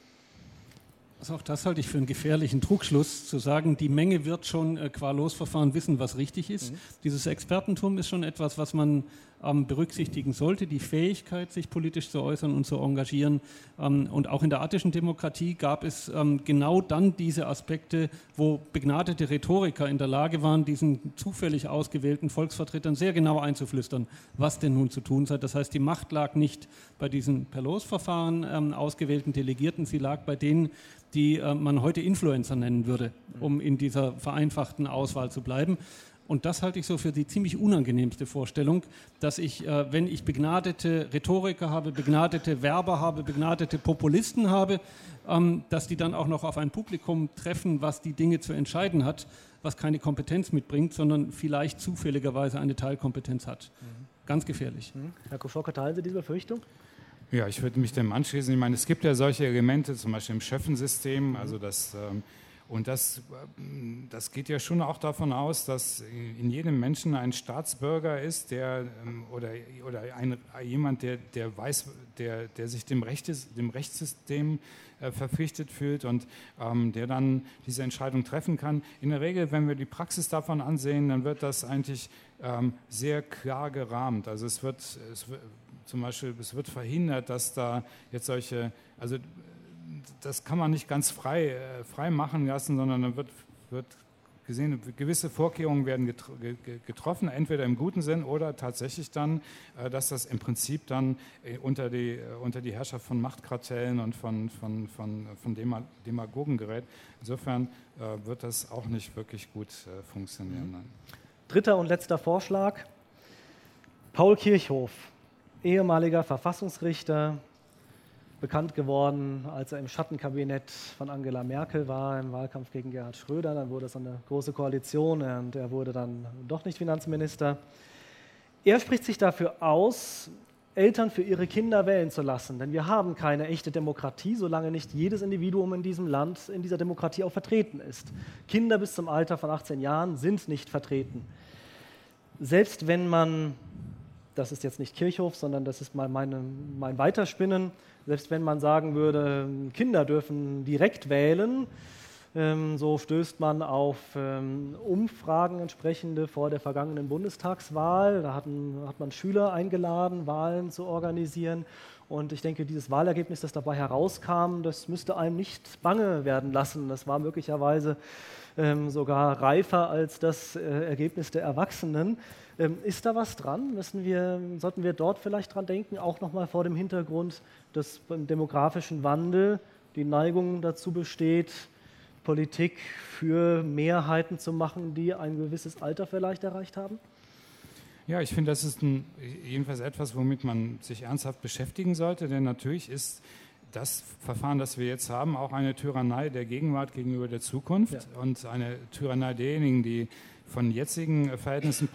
Also auch das halte ich für einen gefährlichen Trugschluss, zu sagen, die Menge wird schon äh, qua Losverfahren wissen, was richtig ist. Mhm. Dieses Expertentum ist schon etwas, was man ähm, berücksichtigen sollte, die Fähigkeit, sich politisch zu äußern und zu engagieren. Ähm, und auch in der attischen Demokratie gab es ähm, genau dann diese Aspekte, wo begnadete Rhetoriker in der Lage waren, diesen zufällig ausgewählten Volksvertretern sehr genau einzuflüstern, was denn nun zu tun sei. Das heißt, die Macht lag nicht bei diesen per Losverfahren ähm, ausgewählten Delegierten, sie lag bei denen, die äh, man heute Influencer nennen würde, um in dieser vereinfachten Auswahl zu bleiben. Und das halte ich so für die ziemlich unangenehmste Vorstellung, dass ich, äh, wenn ich begnadete Rhetoriker habe, begnadete Werber habe, begnadete Populisten habe, ähm, dass die dann auch noch auf ein Publikum treffen, was die Dinge zu entscheiden hat, was keine Kompetenz mitbringt, sondern vielleicht zufälligerweise eine Teilkompetenz hat. Mhm. Ganz gefährlich. Mhm. Herr Koschorka, teilen Sie diese Befürchtung? Ja, ich würde mich dem anschließen. Ich meine, es gibt ja solche Elemente, zum Beispiel im Schöffensystem, also das ähm, Und das, das geht ja schon auch davon aus, dass in jedem Menschen ein Staatsbürger ist, der oder, oder ein, jemand, der, der weiß, der, der sich dem, Rechtes, dem Rechtssystem äh, verpflichtet fühlt und ähm, der dann diese Entscheidung treffen kann. In der Regel, wenn wir die Praxis davon ansehen, dann wird das eigentlich ähm, sehr klar gerahmt. Also es wird, es wird zum Beispiel, es wird verhindert, dass da jetzt solche, also das kann man nicht ganz frei, äh, frei machen lassen, sondern dann wird, wird gesehen, gewisse Vorkehrungen werden getroffen, entweder im guten Sinn oder tatsächlich dann, äh, dass das im Prinzip dann äh, unter, die, äh, unter die Herrschaft von Machtkartellen und von, von, von, von Demagogen gerät. Insofern äh, wird das auch nicht wirklich gut äh, funktionieren. Nein. Dritter und letzter Vorschlag. Paul Kirchhoff, ehemaliger Verfassungsrichter, bekannt geworden, als er im Schattenkabinett von Angela Merkel war, im Wahlkampf gegen Gerhard Schröder. Dann wurde es eine große Koalition und er wurde dann doch nicht Finanzminister. Er spricht sich dafür aus, Eltern für ihre Kinder wählen zu lassen. Denn wir haben keine echte Demokratie, solange nicht jedes Individuum in diesem Land in dieser Demokratie auch vertreten ist. Kinder bis zum Alter von achtzehn Jahren sind nicht vertreten. Selbst wenn man, das ist jetzt nicht Kirchhoff, sondern das ist mal meine, mein Weiterspinnen, selbst wenn man sagen würde, Kinder dürfen direkt wählen, ähm, so stößt man auf ähm, Umfragen entsprechende vor der vergangenen Bundestagswahl. Da hatten, hat man Schüler eingeladen, Wahlen zu organisieren. Und ich denke, dieses Wahlergebnis, das dabei herauskam, das müsste einem nicht bange werden lassen. Das war möglicherweise ähm, sogar reifer als das äh, Ergebnis der Erwachsenen. Ähm, ist da was dran? Müssen wir, sollten wir dort vielleicht dran denken, auch nochmal vor dem Hintergrund, dass beim demografischen Wandel die Neigung dazu besteht, Politik für Mehrheiten zu machen, die ein gewisses Alter vielleicht erreicht haben? Ja, ich finde, das ist ein, jedenfalls etwas, womit man sich ernsthaft beschäftigen sollte, denn natürlich ist das Verfahren, das wir jetzt haben, auch eine Tyrannei der Gegenwart gegenüber der Zukunft ja. und eine Tyrannei derjenigen, die von jetzigen Verhältnissen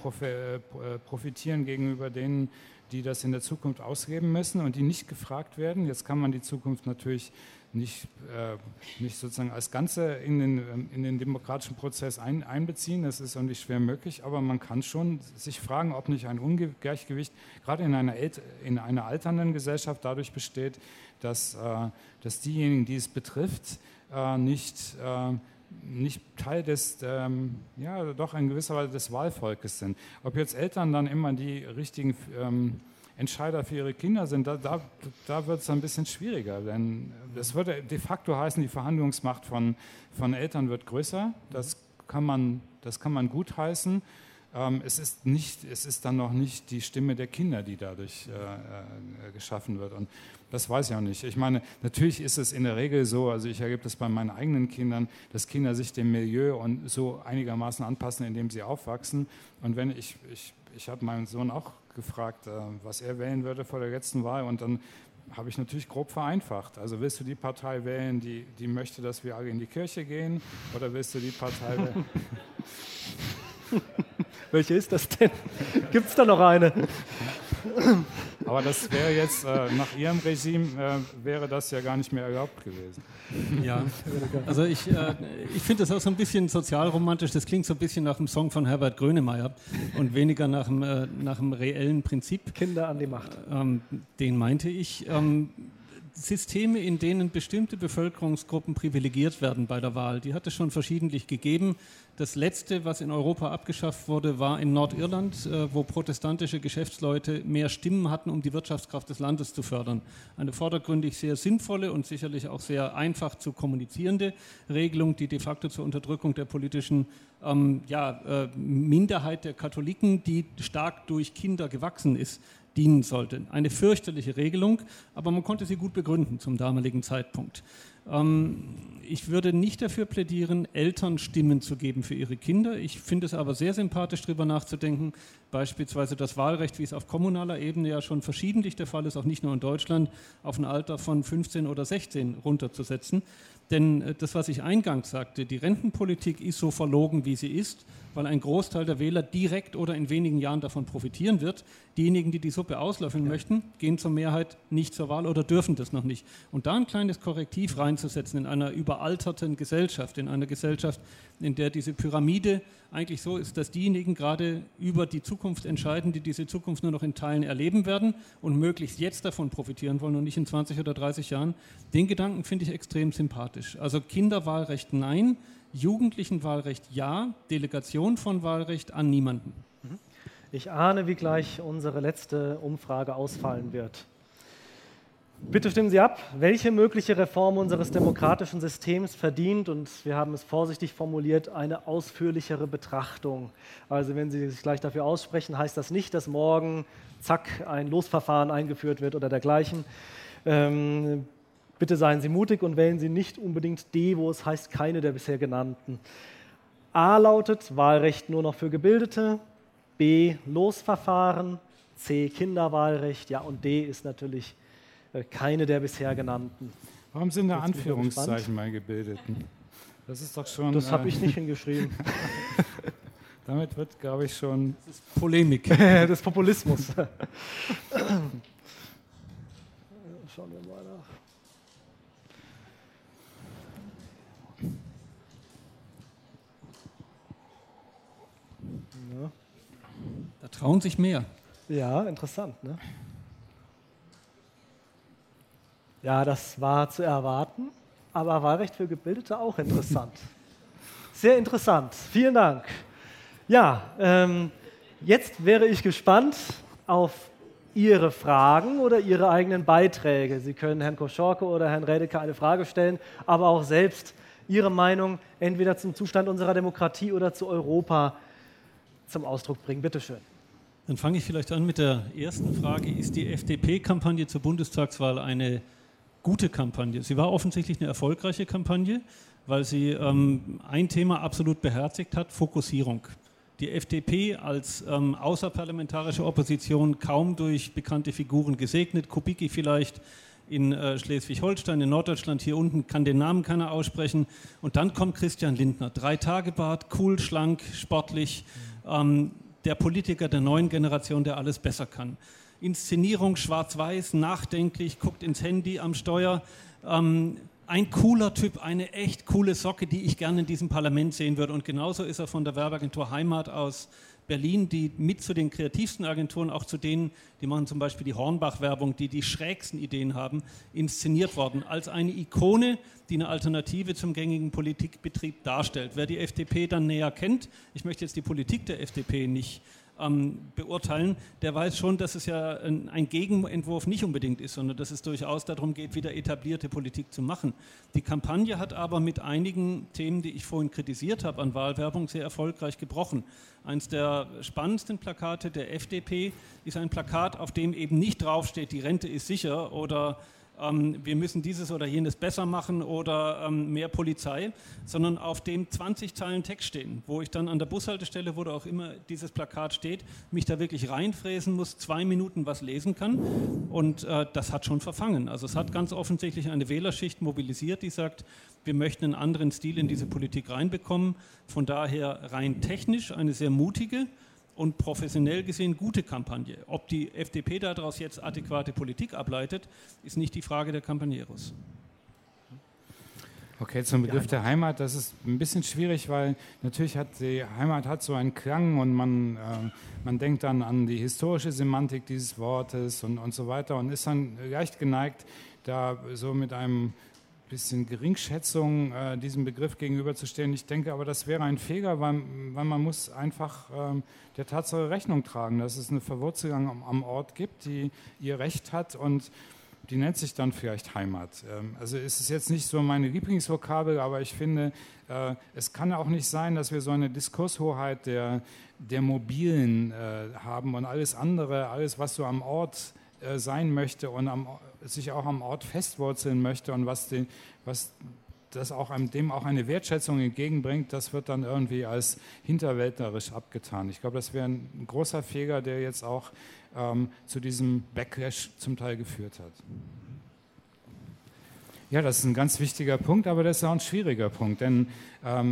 profitieren gegenüber denen, die das in der Zukunft ausgeben müssen und die nicht gefragt werden. Jetzt kann man die Zukunft natürlich nicht, äh, nicht sozusagen als Ganze in den, in den demokratischen Prozess ein, einbeziehen. Das ist auch nicht schwer möglich, aber man kann schon sich fragen, ob nicht ein Ungleichgewicht gerade in einer, in einer alternden Gesellschaft dadurch besteht, dass, äh, dass diejenigen, die es betrifft, äh, nicht, äh, nicht Teil des, ähm, ja, doch in gewisser Weise des Wahlvolkes sind. Ob jetzt Eltern dann immer die richtigen ähm, Entscheider für ihre Kinder sind, da, da, da wird es ein bisschen schwieriger, denn das würde de facto heißen, die Verhandlungsmacht von, von Eltern wird größer, das kann man, das kann man gutheißen. Ähm, es ist nicht, es ist dann noch nicht die Stimme der Kinder, die dadurch äh, äh, geschaffen wird und das weiß ich auch nicht. Ich meine, natürlich ist es in der Regel so, also ich erlebe das bei meinen eigenen Kindern, dass Kinder sich dem Milieu und so einigermaßen anpassen, indem sie aufwachsen und wenn ich, ich, ich habe meinen Sohn auch gefragt, was er wählen würde vor der letzten Wahl und dann habe ich natürlich grob vereinfacht. Also willst du die Partei wählen, die, die möchte, dass wir alle in die Kirche gehen oder willst du die Partei wählen? Welche ist das denn? Gibt es da noch eine? Aber das wäre jetzt, äh, nach Ihrem Regime, äh, wäre das ja gar nicht mehr erlaubt gewesen. Ja, also ich, äh, ich finde das auch so ein bisschen sozialromantisch. Das klingt so ein bisschen nach dem Song von Herbert Grönemeyer und weniger nach dem, äh, nach dem reellen Prinzip. Kinder an die Macht. Ähm, den meinte ich. Ähm, Systeme, in denen bestimmte Bevölkerungsgruppen privilegiert werden bei der Wahl, die hat es schon verschiedentlich gegeben. Das letzte, was in Europa abgeschafft wurde, war in Nordirland, wo protestantische Geschäftsleute mehr Stimmen hatten, um die Wirtschaftskraft des Landes zu fördern. Eine vordergründig sehr sinnvolle und sicherlich auch sehr einfach zu kommunizierende Regelung, die de facto zur Unterdrückung der politischen ähm, ja, äh, Minderheit der Katholiken, die stark durch Kinder gewachsen ist, dienen sollte. Eine fürchterliche Regelung, aber man konnte sie gut begründen zum damaligen Zeitpunkt. Ähm, ich würde nicht dafür plädieren, Eltern Stimmen zu geben für ihre Kinder. Ich finde es aber sehr sympathisch, darüber nachzudenken, beispielsweise das Wahlrecht, wie es auf kommunaler Ebene ja schon verschiedentlich der Fall ist, auch nicht nur in Deutschland, auf ein Alter von fünfzehn oder sechzehn runterzusetzen. Denn das, was ich eingangs sagte, die Rentenpolitik ist so verlogen, wie sie ist, weil ein Großteil der Wähler direkt oder in wenigen Jahren davon profitieren wird. Diejenigen, die die Suppe auslöffeln ja. möchten, gehen zur Mehrheit nicht zur Wahl oder dürfen das noch nicht. Und da ein kleines Korrektiv reinzusetzen in einer überalterten Gesellschaft, in einer Gesellschaft, in der diese Pyramide eigentlich so ist, dass diejenigen gerade über die Zukunft entscheiden, die diese Zukunft nur noch in Teilen erleben werden und möglichst jetzt davon profitieren wollen und nicht in zwanzig oder dreißig Jahren. Den Gedanken finde ich extrem sympathisch. Also Kinderwahlrecht nein, Jugendlichenwahlrecht ja, Delegation von Wahlrecht an niemanden. Ich ahne, wie gleich unsere letzte Umfrage ausfallen wird. Bitte stimmen Sie ab, welche mögliche Reform unseres demokratischen Systems verdient, und wir haben es vorsichtig formuliert, eine ausführlichere Betrachtung. Also wenn Sie sich gleich dafür aussprechen, heißt das nicht, dass morgen, zack, ein Losverfahren eingeführt wird oder dergleichen. Ähm, bitte seien Sie mutig und wählen Sie nicht unbedingt D, wo es heißt, keine der bisher genannten. A lautet Wahlrecht nur noch für Gebildete, B Losverfahren, C Kinderwahlrecht, ja, und D ist natürlich keine der bisher genannten. Warum sind da Anführungszeichen bei Gebildeten? Das ist doch schon... Das habe äh, ich nicht hingeschrieben. Damit wird, glaube ich, schon... Das ist Polemik. Das ist Populismus. Schauen wir mal nach. Ja. Da trauen sich mehr. Ja, interessant, ne? Ja, das war zu erwarten, aber Wahlrecht für Gebildete auch interessant. Sehr interessant, vielen Dank. Ja, ähm, jetzt wäre ich gespannt auf Ihre Fragen oder Ihre eigenen Beiträge. Sie können Herrn Koschorke oder Herrn Redeke eine Frage stellen, aber auch selbst Ihre Meinung entweder zum Zustand unserer Demokratie oder zu Europa zum Ausdruck bringen. Bitte schön. Dann fange ich vielleicht an mit der ersten Frage. Ist die F D P-Kampagne zur Bundestagswahl eine gute Kampagne? Sie war offensichtlich eine erfolgreiche Kampagne, weil sie ähm, ein Thema absolut beherzigt hat, Fokussierung. Die F D P als ähm, außerparlamentarische Opposition kaum durch bekannte Figuren gesegnet, Kubicki vielleicht in äh, Schleswig-Holstein, in Norddeutschland, hier unten kann den Namen keiner aussprechen. Und dann kommt Christian Lindner, Drei-Tage-Bart, cool, schlank, sportlich, ähm, der Politiker der neuen Generation, der alles besser kann. Inszenierung schwarz-weiß, nachdenklich, guckt ins Handy am Steuer. Ähm, ein cooler Typ, eine echt coole Socke, die ich gerne in diesem Parlament sehen würde. Und genauso ist er von der Werbeagentur Heimat aus Berlin, die mit zu den kreativsten Agenturen, auch zu denen, die machen zum Beispiel die Hornbach-Werbung, die die schrägsten Ideen haben, inszeniert worden. Als eine Ikone, die eine Alternative zum gängigen Politikbetrieb darstellt. Wer die F D P dann näher kennt, ich möchte jetzt die Politik der F D P nicht Ähm, beurteilen, der weiß schon, dass es ja ein, ein Gegenentwurf nicht unbedingt ist, sondern dass es durchaus darum geht, wieder etablierte Politik zu machen. Die Kampagne hat aber mit einigen Themen, die ich vorhin kritisiert habe an Wahlwerbung, sehr erfolgreich gebrochen. Eines der spannendsten Plakate der F D P ist ein Plakat, auf dem eben nicht draufsteht, die Rente ist sicher oder ähm, wir müssen dieses oder jenes besser machen oder ähm, mehr Polizei, sondern auf dem zwanzig Zeilen Text stehen, wo ich dann an der Bushaltestelle, wo da auch immer dieses Plakat steht, mich da wirklich reinfräsen muss, zwei Minuten was lesen kann und äh, das hat schon verfangen. Also es hat ganz offensichtlich eine Wählerschicht mobilisiert, die sagt, wir möchten einen anderen Stil in diese Politik reinbekommen, von daher rein technisch eine sehr mutige und professionell gesehen gute Kampagne. Ob die F D P daraus jetzt adäquate Politik ableitet, ist nicht die Frage der Campañeros. Okay, zum Begriff der Heimat, das ist ein bisschen schwierig, weil natürlich hat die Heimat hat so einen Klang und man, äh, man denkt dann an die historische Semantik dieses Wortes und, und so weiter und ist dann leicht geneigt, da so mit einem bisschen Geringschätzung äh, diesem Begriff gegenüberzustehen. Ich denke aber, das wäre ein Fehler, weil, weil man muss einfach ähm, der Tatsache Rechnung tragen, dass es eine Verwurzelung am, am Ort gibt, die ihr Recht hat und die nennt sich dann vielleicht Heimat. Ähm, also ist es jetzt nicht so meine Lieblingsvokabel, aber ich finde, äh, es kann auch nicht sein, dass wir so eine Diskurshoheit der, der Mobilen äh, haben und alles andere, alles, was so am Ort äh, sein möchte und am, sich auch am Ort festwurzeln möchte und was, die, was das auch einem, dem auch eine Wertschätzung entgegenbringt, das wird dann irgendwie als hinterwäldlerisch abgetan. Ich glaube, das wäre ein, ein großer Fehler, der jetzt auch ähm, zu diesem Backlash zum Teil geführt hat. Ja, das ist ein ganz wichtiger Punkt, aber das ist auch ein schwieriger Punkt, denn ähm,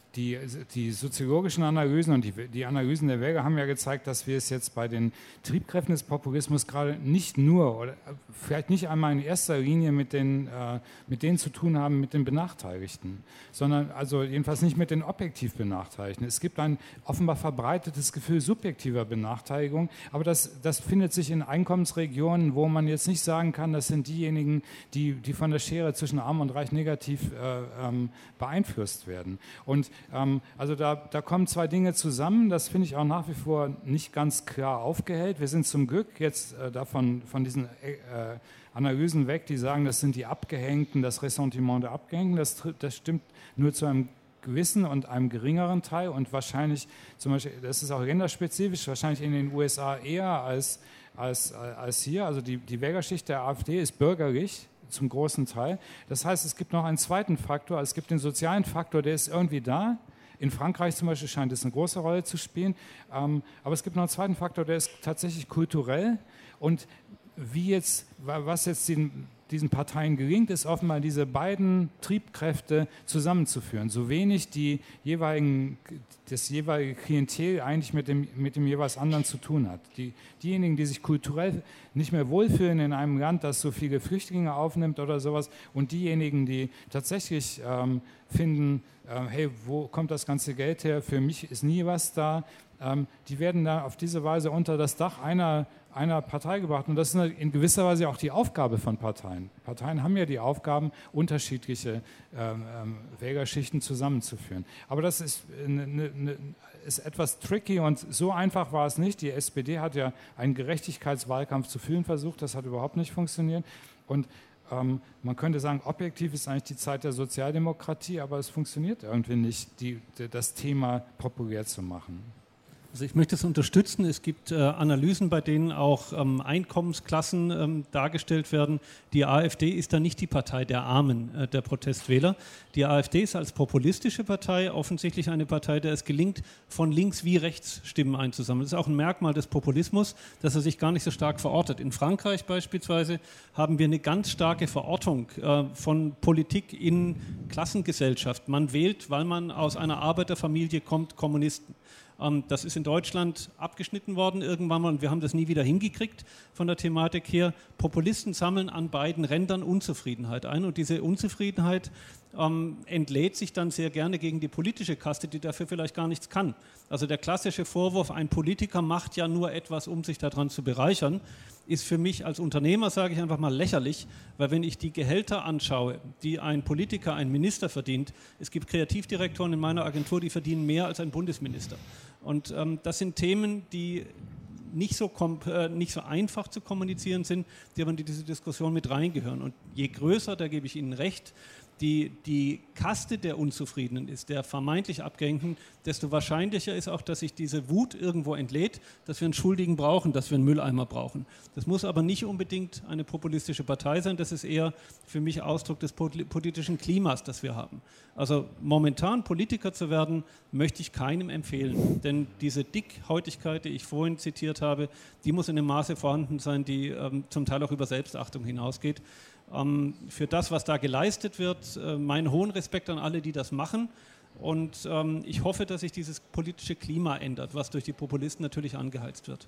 die, die soziologischen Analysen und die, die Analysen der Wähler haben ja gezeigt, dass wir es jetzt bei den Triebkräften des Populismus gerade nicht nur oder vielleicht nicht einmal in erster Linie mit, den, äh, mit denen zu tun haben, mit den Benachteiligten, sondern also jedenfalls nicht mit den objektiv Benachteiligten. Es gibt ein offenbar verbreitetes Gefühl subjektiver Benachteiligung, aber das, das findet sich in Einkommensregionen, wo man jetzt nicht sagen kann, das sind diejenigen, die, die von der Schere zwischen Arm und Reich negativ äh, ähm, beeinflusst werden. Und ähm, also da, da kommen zwei Dinge zusammen, das finde ich auch nach wie vor nicht ganz klar aufgehellt. Wir sind zum Glück jetzt äh, davon von diesen äh, Analysen weg, die sagen, das sind die Abgehängten, das Ressentiment der Abgehängten, das, das stimmt nur zu einem gewissen und einem geringeren Teil und wahrscheinlich, zum Beispiel, das ist auch länderspezifisch, wahrscheinlich in den U S A eher als, als, als hier, also die, die Wählerschicht der AfD ist bürgerlich, zum großen Teil. Das heißt, es gibt noch einen zweiten Faktor, es gibt den sozialen Faktor, der ist irgendwie da. In Frankreich zum Beispiel scheint es eine große Rolle zu spielen. Ähm, aber es gibt noch einen zweiten Faktor, der ist tatsächlich kulturell. Und wie jetzt, was jetzt den, diesen Parteien gelingt, ist offenbar diese beiden Triebkräfte zusammenzuführen. So wenig die jeweiligen, das jeweilige Klientel eigentlich mit dem, mit dem jeweils anderen zu tun hat. Die, diejenigen, die sich kulturell nicht mehr wohlfühlen in einem Land, das so viele Flüchtlinge aufnimmt oder sowas, und diejenigen, die tatsächlich ähm, finden, äh, hey, wo kommt das ganze Geld her, für mich ist nie was da, ähm, die werden da auf diese Weise unter das Dach einer einer Partei gebracht. Und das ist in gewisser Weise auch die Aufgabe von Parteien. Parteien haben ja die Aufgaben, unterschiedliche ähm, ähm, Wählerschichten zusammenzuführen. Aber das ist, ne, ne, ist etwas tricky und so einfach war es nicht. Die S P D hat ja einen Gerechtigkeitswahlkampf zu führen versucht, das hat überhaupt nicht funktioniert. Und ähm, man könnte sagen, objektiv ist eigentlich die Zeit der Sozialdemokratie, aber es funktioniert irgendwie nicht, die, das Thema populär zu machen. Also ich möchte es unterstützen. Es gibt äh, Analysen, bei denen auch ähm, Einkommensklassen ähm, dargestellt werden. Die AfD ist da nicht die Partei der Armen, äh, der Protestwähler. Die AfD ist als populistische Partei offensichtlich eine Partei, der es gelingt, von links wie rechts Stimmen einzusammeln. Das ist auch ein Merkmal des Populismus, dass er sich gar nicht so stark verortet. In Frankreich beispielsweise haben wir eine ganz starke Verortung äh, von Politik in Klassengesellschaft. Man wählt, weil man aus einer Arbeiterfamilie kommt, Kommunisten. Das ist in Deutschland abgeschnitten worden irgendwann mal und wir haben das nie wieder hingekriegt von der Thematik her. Populisten sammeln an beiden Rändern Unzufriedenheit ein und diese Unzufriedenheit ähm, entlädt sich dann sehr gerne gegen die politische Kaste, die dafür vielleicht gar nichts kann. Also der klassische Vorwurf, ein Politiker macht ja nur etwas, um sich daran zu bereichern, ist für mich als Unternehmer, sage ich einfach mal, lächerlich, weil wenn ich die Gehälter anschaue, die ein Politiker, ein Minister verdient, es gibt Kreativdirektoren in meiner Agentur, die verdienen mehr als ein Bundesminister. Und ähm, das sind Themen, die nicht so, äh, nicht so einfach zu kommunizieren sind, die aber in diese Diskussion mit reingehören. Und je größer, da gebe ich Ihnen recht, die, die Kaste der Unzufriedenen ist, der vermeintlich Abgehängten, desto wahrscheinlicher ist auch, dass sich diese Wut irgendwo entlädt, dass wir einen Schuldigen brauchen, dass wir einen Mülleimer brauchen. Das muss aber nicht unbedingt eine populistische Partei sein, das ist eher für mich Ausdruck des politischen Klimas, das wir haben. Also momentan Politiker zu werden, möchte ich keinem empfehlen, denn diese Dickhäutigkeit, die ich vorhin zitiert habe, die muss in einem Maße vorhanden sein, die ähm, zum Teil auch über Selbstachtung hinausgeht. Ähm, für das, was da geleistet wird, äh, meinen hohen Respekt an alle, die das machen. Und ähm, ich hoffe, dass sich dieses politische Klima ändert, was durch die Populisten natürlich angeheizt wird.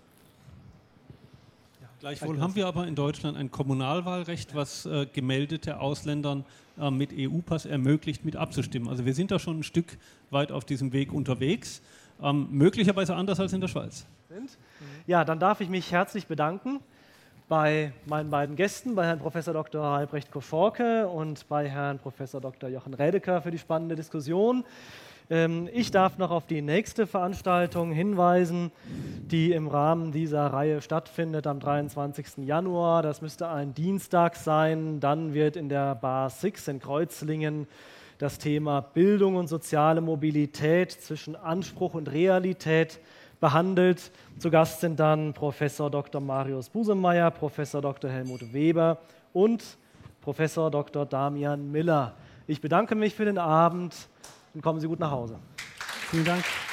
Ja, gleichwohl haben wir aber in Deutschland ein Kommunalwahlrecht, was äh, gemeldete Ausländern äh, mit E U-Pass ermöglicht, mit abzustimmen. Also wir sind da schon ein Stück weit auf diesem Weg unterwegs, ähm, möglicherweise anders als in der Schweiz. Ja, dann darf ich mich herzlich bedanken bei meinen beiden Gästen, bei Herrn Professor Doktor Albrecht Koschorke und bei Herrn Professor Doktor Jochen Rädeker für die spannende Diskussion. Ich darf noch auf die nächste Veranstaltung hinweisen, die im Rahmen dieser Reihe stattfindet am dreiundzwanzigsten Januar. Das müsste ein Dienstag sein. Dann wird in der Bar Six in Kreuzlingen das Thema Bildung und soziale Mobilität zwischen Anspruch und Realität behandelt. Zu Gast sind dann Professor Doktor Marius Busemeyer, Professor Doktor Helmut Weber und Professor Doktor Damian Miller. Ich bedanke mich für den Abend und kommen Sie gut nach Hause. Vielen Dank.